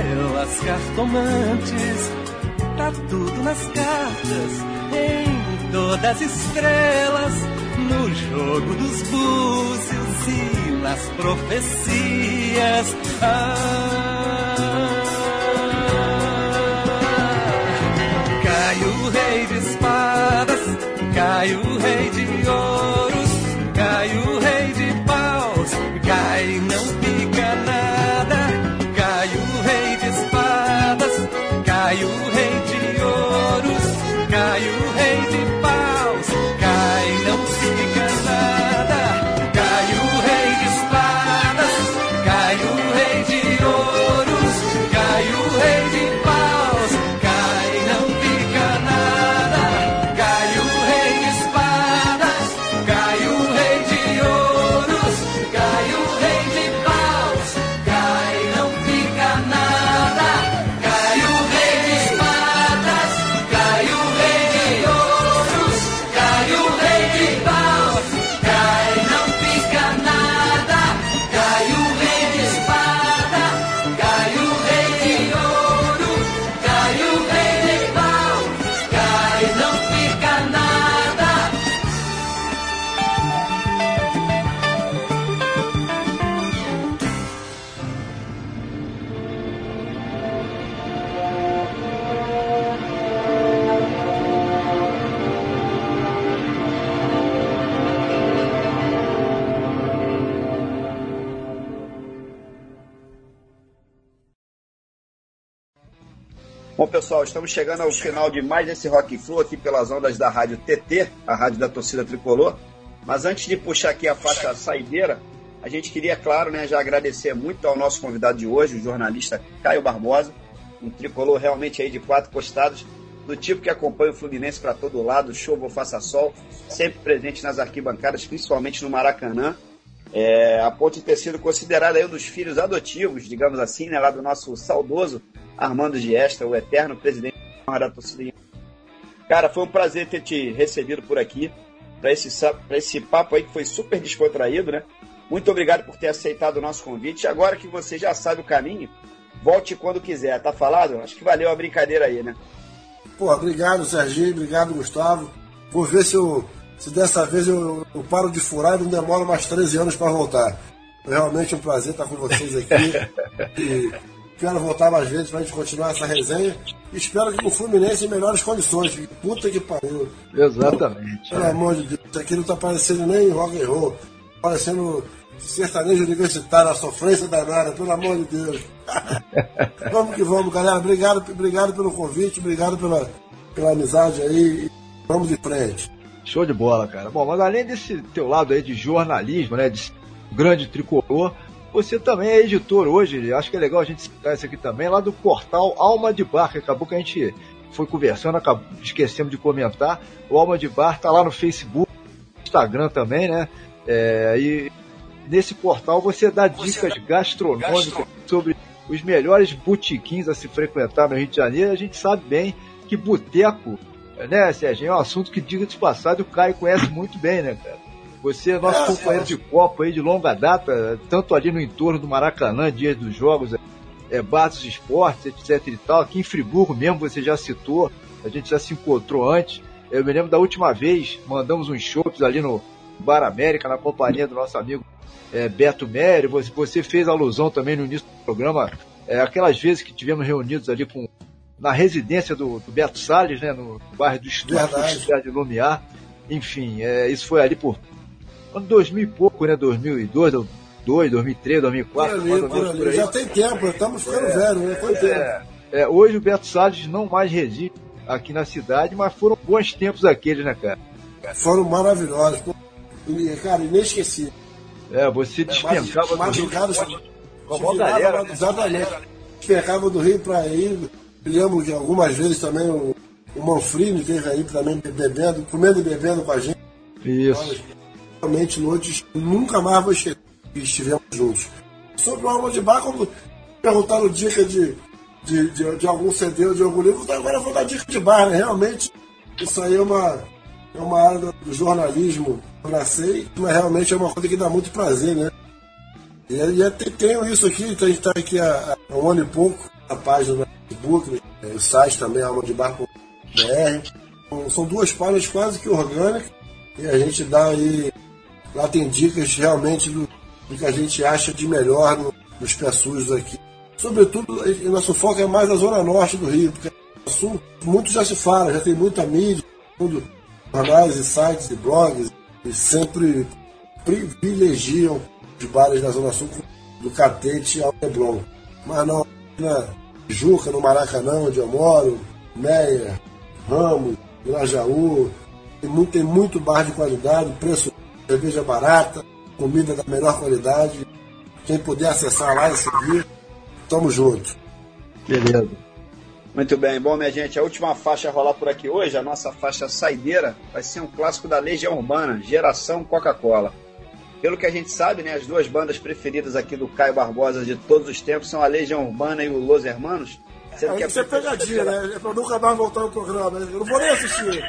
pelas cartomantes. Tá tudo nas cartas, em todas as estrelas, no jogo dos búzios e nas profecias. Ah, cai o rei de espadas, cai o rei de ouros, cai o rei de paus, cai não fica nada. Cai o rei de espadas, cai o rei de ouros, cai o rei de paus, cai não fica nada. Cai o rei de espadas, cai o rei de ouros, cai o rei de paus, cai não fica nada. Cai o rei de espadas, cai o rei de ouros, cai o rei de paus, cai não fica nada. Cai o rei de espadas, cai o rei de ouros, cai o rei de paus, cai não fica nada. Cai o rei de espada, cai o rei de ouro, cai o rei de paus, cai não fica nada. Bom, pessoal, estamos chegando ao final de mais esse Rock Flu aqui pelas ondas da Rádio T T, a rádio da torcida tricolor. Mas antes de puxar aqui a faixa saideira, a gente queria, claro, né, já agradecer muito ao nosso convidado de hoje, o jornalista Caio Barbosa, um tricolor realmente aí de quatro costados, do tipo que acompanha o Fluminense para todo lado, chova ou faça sol, sempre presente nas arquibancadas, principalmente no Maracanã. É, a ponto de ter sido considerado aí um dos filhos adotivos, digamos assim, né, lá do nosso saudoso Armando Giesta, o eterno presidente da torcida. Cara, foi um prazer ter te recebido por aqui, para esse, pra esse papo aí que foi super descontraído, né? Muito obrigado por ter aceitado o nosso convite. Agora que você já sabe o caminho, volte quando quiser, tá falado? Acho que valeu a brincadeira aí, né? Pô, obrigado, Serginho, obrigado, Gustavo. Vou ver se, eu, se dessa vez eu, eu paro de furar e não demoro mais treze anos para voltar. É realmente um prazer estar com vocês aqui. E quero voltar mais vezes para a gente continuar essa resenha. Espero que no Fluminense em melhores condições. Puta que pariu. Exatamente. Pelo é. amor de Deus, isso aqui não tá parecendo nem rock and roll. Parecendo sertanejo universitário, a sofrência danada, pelo amor de Deus. Vamos que vamos, galera. Obrigado, obrigado pelo convite, obrigado pela, pela amizade aí. Vamos de frente. Show de bola, cara. Bom, mas além desse teu lado aí de jornalismo, né, de grande tricolor, você também é editor hoje, acho que é legal a gente citar isso aqui também, lá do portal Alma de Bar, que acabou que a gente foi conversando, acabou, esquecemos de comentar. O Alma de Bar tá lá no Facebook, Instagram também, né? É, e nesse portal você dá dicas gastronômicas sobre os melhores botequins a se frequentar no Rio de Janeiro. A gente sabe bem que boteco, né, Serginho, é um assunto que, diga de passagem, o Caio conhece muito bem, né, cara? Você é nosso companheiro de copo aí de longa data, tanto ali no entorno do Maracanã, dias dos jogos, é, Batos Esportes, etc e tal. Aqui em Friburgo mesmo, você já citou, a gente já se encontrou antes. Eu me lembro da última vez, mandamos uns chopps ali no Bar América, na companhia do nosso amigo é, Beto Mério. Você, você fez alusão também no início do programa, é, aquelas vezes que tivemos reunidos ali com, na residência do, do Beto Salles, né, no bairro do Estúdio de Lumiar. Enfim, é, isso foi ali por ano dois mil e pouco, né? dois mil e dois, dois mil e três, dois mil e quatro. Por ali, por ali. Por já tem tempo, estamos ficando é, velhos, né? Quanto é, tempo? É, hoje o Beto Salles não mais reside aqui na cidade, mas foram bons tempos aqueles, né, cara? Foram maravilhosos. Cara, inesquecível. É, você despencava é, do Rio. Com a maior galera. Exatamente. Despencava do Rio para ir. Lembro que algumas vezes também o, o Manfrini teve aí também bebendo, comendo e bebendo com a gente. Isso. Realmente noites nunca mais vou esquecer que estivemos juntos. Sobre o Alma de Bar, quando perguntaram dica de, de, de, de algum C D ou de algum livro, agora eu vou dar dica de bar, né? Realmente, isso aí é uma, é uma área do jornalismo que eu nasci, mas realmente é uma coisa que dá muito prazer, né? E, e tem, tenho isso aqui, então a gente está aqui há, há um ano e pouco, na página do Facebook, né? O site também, alma de bar ponto b r. são duas páginas quase que orgânicas, e a gente dá aí, lá tem dicas realmente do, do que a gente acha de melhor no, nos pés sujos aqui. Sobretudo, o nosso foco é mais a zona norte do Rio, porque no sul muito já se fala, já tem muita mídia, tudo, jornais e sites e blogs, e sempre privilegiam os bares da zona sul do Catete ao Leblon. Mas não, na Juca, no Maracanã, onde eu moro, Meia, Ramos, Grajaú, tem muito, tem muito bar de qualidade, preço, cerveja barata, comida da melhor qualidade. Quem puder acessar lá e seguir, tamo junto. Beleza. Muito bem. Bom, minha gente, a última faixa a rolar por aqui hoje, a nossa faixa saideira, vai ser um clássico da Legião Urbana, Geração Coca-Cola. Pelo que a gente sabe, né, as duas bandas preferidas aqui do Caio Barbosa de todos os tempos são a Legião Urbana e o Los Hermanos. Aí que isso é pegadinha, né? É pra nunca mais voltar no programa. Eu não vou nem assistir.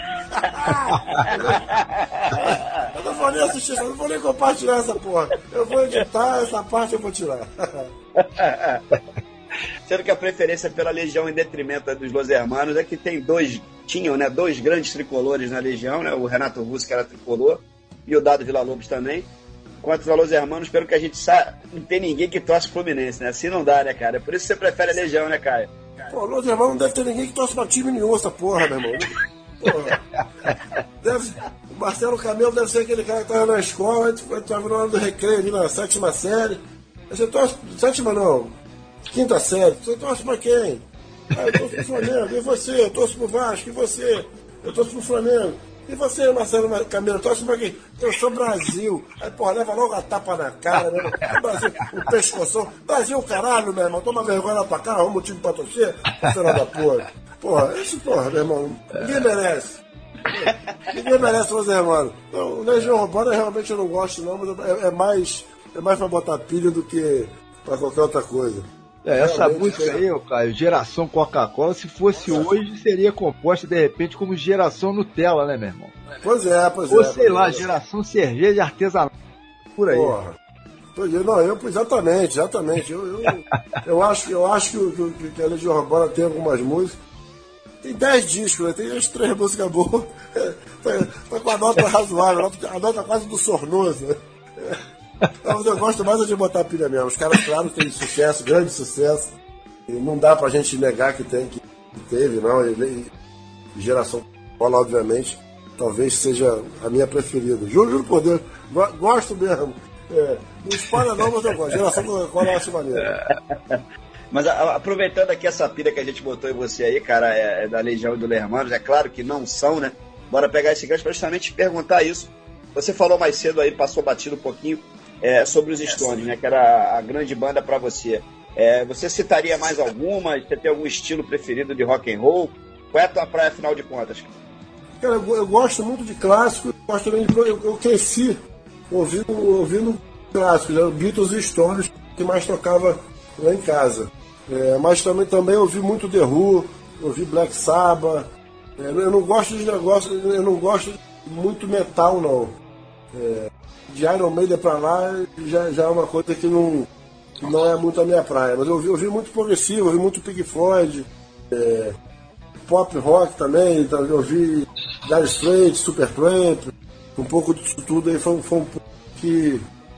Eu não vou nem assistir, eu não vou nem compartilhar essa porra. Eu vou editar, essa parte eu vou tirar. Sendo que a preferência pela Legião em detrimento dos Los Hermanos é que tem dois, tinham, né, dois grandes tricolores na Legião, né? O Renato Russo, que era tricolor, e o Dado Villa-Lobos também. Enquanto os Los Hermanos, pelo que a gente sabe, não tem ninguém que torce Fluminense, né? Assim não dá, né, cara? Por isso você prefere a Legião, né, Caio? Pô, Los Hermanos não deve ter ninguém que torce pra time nenhum, essa porra, meu irmão. Porra. Deve, o Marcelo Camelo deve ser aquele cara que tava na escola, a gente tava na hora do recreio ali na sétima série. Você torce, sétima não, quinta série, você torce pra quem? Ah, eu torço pro Flamengo, e você? Eu torço pro Vasco, e você? Eu torço pro Flamengo. E você, Marcelo Camelo, torce pra quem? Eu sou Brasil. Aí, porra, leva logo a tapa na cara, né? O Brasil, o pescoção. Brasil, caralho, meu irmão. Toma vergonha na tua cara, arruma motivo pra torcer. Filha da porra. Porra, isso, porra, meu irmão. Ninguém merece. Ninguém merece, meus irmãos. Então, o Legião Urbana realmente eu não gosto, não, mas é, é, mais, é mais pra botar pilha do que pra qualquer outra coisa. É, essa música aí, Caio, Geração Coca-Cola, se fosse hoje, seria composta de repente como Geração Nutella, né, meu irmão? Pois é, pois Ou é. Ou sei lá, é. Geração Cerveja Artesanal, por aí. Porra. Pois é, não, eu, exatamente, exatamente. Eu, eu, eu acho, eu acho que, que, que a Legião Urbana tem algumas músicas. Tem dez discos, né? Tem as três músicas boas. Tá, tá com a nota razoável, a nota quase do Sornoso, né? Mas eu gosto mais de botar pilha mesmo. Os caras, claro, têm sucesso, grande sucesso. E não dá pra gente negar que tem, que teve, não. E, e Geração Cola, obviamente, talvez seja a minha preferida. Juro, juro por Deus, gosto mesmo. É, não espalha não, mas eu gosto. Geração Cola eu acho maneiro. Mas a, aproveitando aqui essa pilha que a gente botou em você aí, cara, é, é da Legião e do Los Hermanos, é claro que não são, né? Bora pegar esse gancho pra justamente te perguntar isso. Você falou mais cedo aí, passou batido um pouquinho, É, sobre os Stones, né, que era a grande banda para você. É, você citaria mais alguma? Você tem algum estilo preferido de rock and roll? Qual é a tua praia, afinal de contas? Cara, eu, eu gosto muito de clássico, eu gosto também de, eu, eu cresci ouvindo, ouvindo clássicos, né, Beatles e Stones, que mais tocava lá em casa. É, mas também, também ouvi muito The Who, ouvi Black Sabbath. É, eu não gosto de negócio, eu não gosto muito metal, não. É, de Iron Maiden pra lá já, já é uma coisa que não, que não é muito a minha praia. Mas eu ouvi, ouvi muito progressivo, ouvi muito Pink Floyd, é, pop rock também, então eu ouvi Dire Straits, Supertramp, um pouco disso tudo aí foi, foi um pouco que,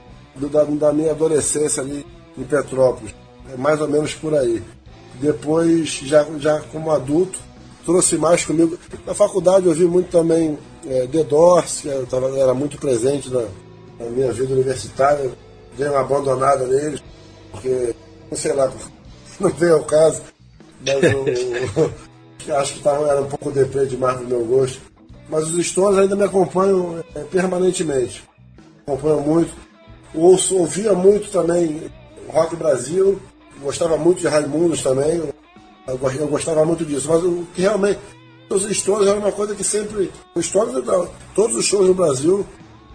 da, da minha adolescência ali em Petrópolis. É mais ou menos por aí. Depois, já, já como adulto, trouxe mais comigo. Na faculdade eu ouvi muito também é, The Doors, que eu tava, era muito presente na na minha vida universitária, dei uma abandonada neles, porque, sei lá, não veio ao caso, mas eu, eu acho que tava, era um pouco deprê demais do meu gosto. Mas os Stones ainda me acompanham é, permanentemente, acompanham muito. Ouço, ouvia muito também Rock Brasil, gostava muito de Raimundos também, eu, eu gostava muito disso, mas o que realmente, os Stones era uma coisa que sempre, os Stones, todos os shows no Brasil,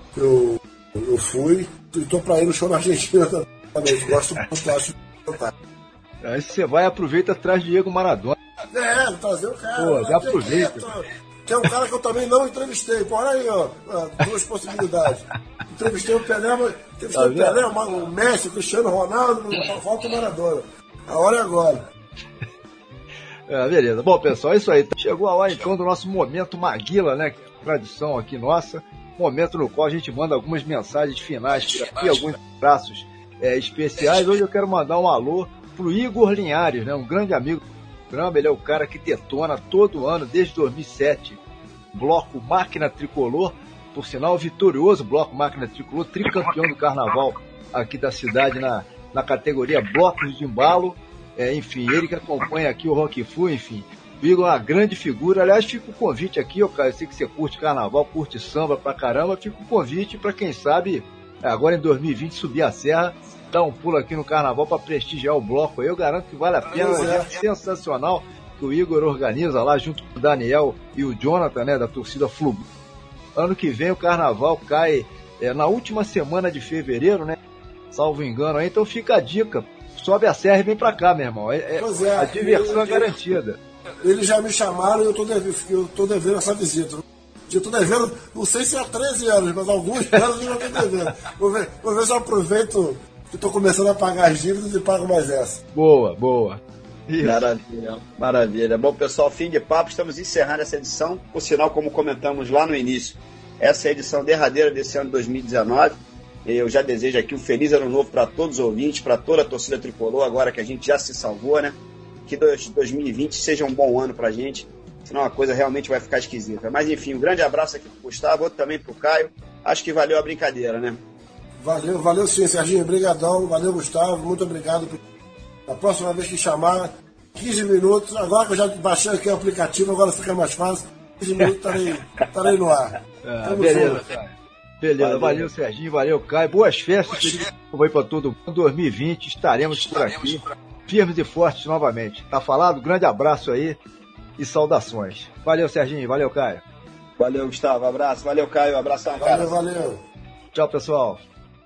eu Eu fui e tô pra ir no show na Argentina também. Gosto muito, acho fantástico. Aí você vai e aproveita atrás de Diego Maradona. É, trazer o cara. Pô, já aproveita. Que é um cara que eu também não entrevistei. Pô, olha aí, ó, duas possibilidades. Entrevistei o Pelé, mas entrevistei tá o Pelé, o Messi, o Cristiano Ronaldo, falta o Maradona. A hora é agora. É, beleza. Bom, pessoal, é isso aí. Chegou a hora, então, do nosso Momento Maguila, né? Tradição aqui nossa. Momento no qual a gente manda algumas mensagens finais por aqui, alguns abraços é, especiais. Hoje eu quero mandar um alô pro Igor Linhares, né? Um grande amigo do programa. Ele é o cara que detona todo ano, desde dois mil e sete, Bloco Máquina Tricolor. Por sinal, vitorioso Bloco Máquina Tricolor, tricampeão do carnaval aqui da cidade na, na categoria Blocos de Embalo. É, enfim, ele que acompanha aqui o Rock Fu, enfim. O Igor é uma grande figura. Aliás, fica o convite aqui, ó, cara, eu sei que você curte carnaval, curte samba pra caramba, fica o convite pra quem sabe, agora em dois mil e vinte, subir a serra, dar um pulo aqui no carnaval pra prestigiar o bloco aí. Eu garanto que vale a pena, é um evento sensacional que o Igor organiza lá junto com o Daniel e o Jonathan, né, da torcida Flu. Ano que vem o carnaval cai é, na última semana de fevereiro, né, salvo engano aí, então fica a dica, sobe a serra e vem pra cá, meu irmão, é, é, é a diversão eu, eu, é garantida. Eles já me chamaram e eu tô devendo, eu tô devendo essa visita. Eu tô devendo, não sei se há treze anos, mas alguns anos eu já tô devendo. Vou ver, vou ver se eu aproveito que tô começando a pagar as dívidas e pago mais essa. Boa, boa. Isso. Maravilha, maravilha. Bom, pessoal, fim de papo, estamos encerrando essa edição. Por sinal, como comentamos lá no início, essa é a edição derradeira desse ano de dois mil e dezenove. Eu já desejo aqui um feliz ano novo para todos os ouvintes, para toda a torcida tricolor, agora que a gente já se salvou, né? Que dois mil e vinte seja um bom ano pra gente, senão a coisa realmente vai ficar esquisita. Mas enfim, um grande abraço aqui pro Gustavo, outro também pro Caio. Acho que valeu a brincadeira, né? Valeu, valeu sim, Serginho. Obrigadão, valeu, Gustavo. Muito obrigado. A próxima vez que chamar, quinze minutos. Agora que eu já baixei aqui o aplicativo, agora fica mais fácil. quinze minutos estarei, estarei no ar. Ah, beleza, cara. Beleza, valeu. valeu, Serginho, valeu, Caio. Boas festas, feliz ano aí pra todo mundo. dois mil e vinte estaremos por aqui, firmes e fortes novamente. Tá falado? Grande abraço aí e saudações. Valeu, Serginho, valeu, Caio. Valeu, Gustavo, abraço. Valeu, Caio, abração, cara. Valeu, valeu. Tchau, pessoal.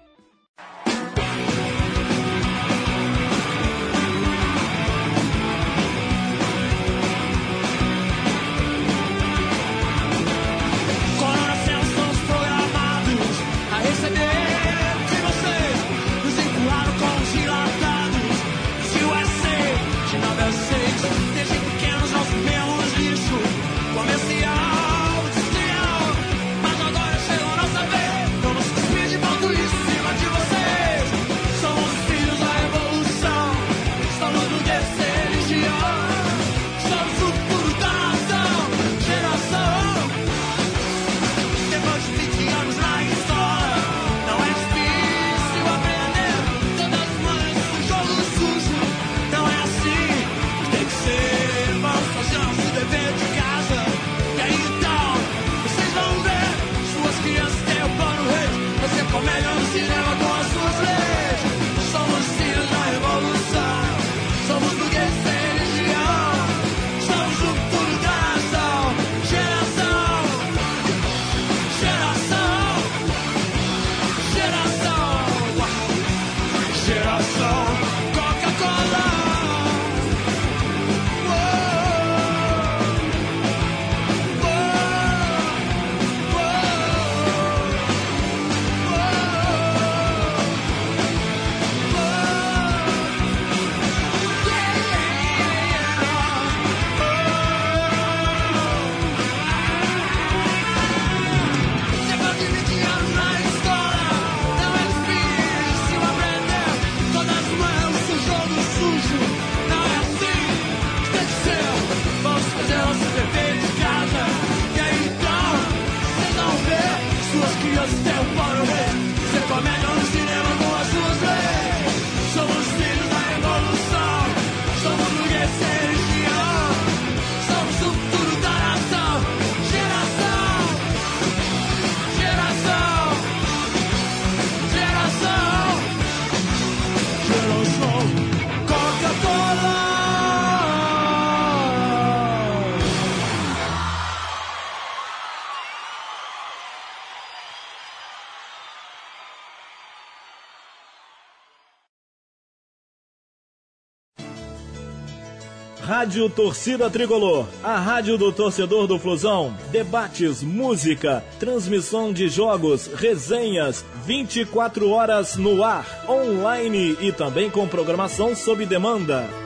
Rádio Torcida Tricolor, a rádio do torcedor do Flusão. Debates, música, transmissão de jogos, resenhas, vinte e quatro horas no ar, online e também com programação sob demanda.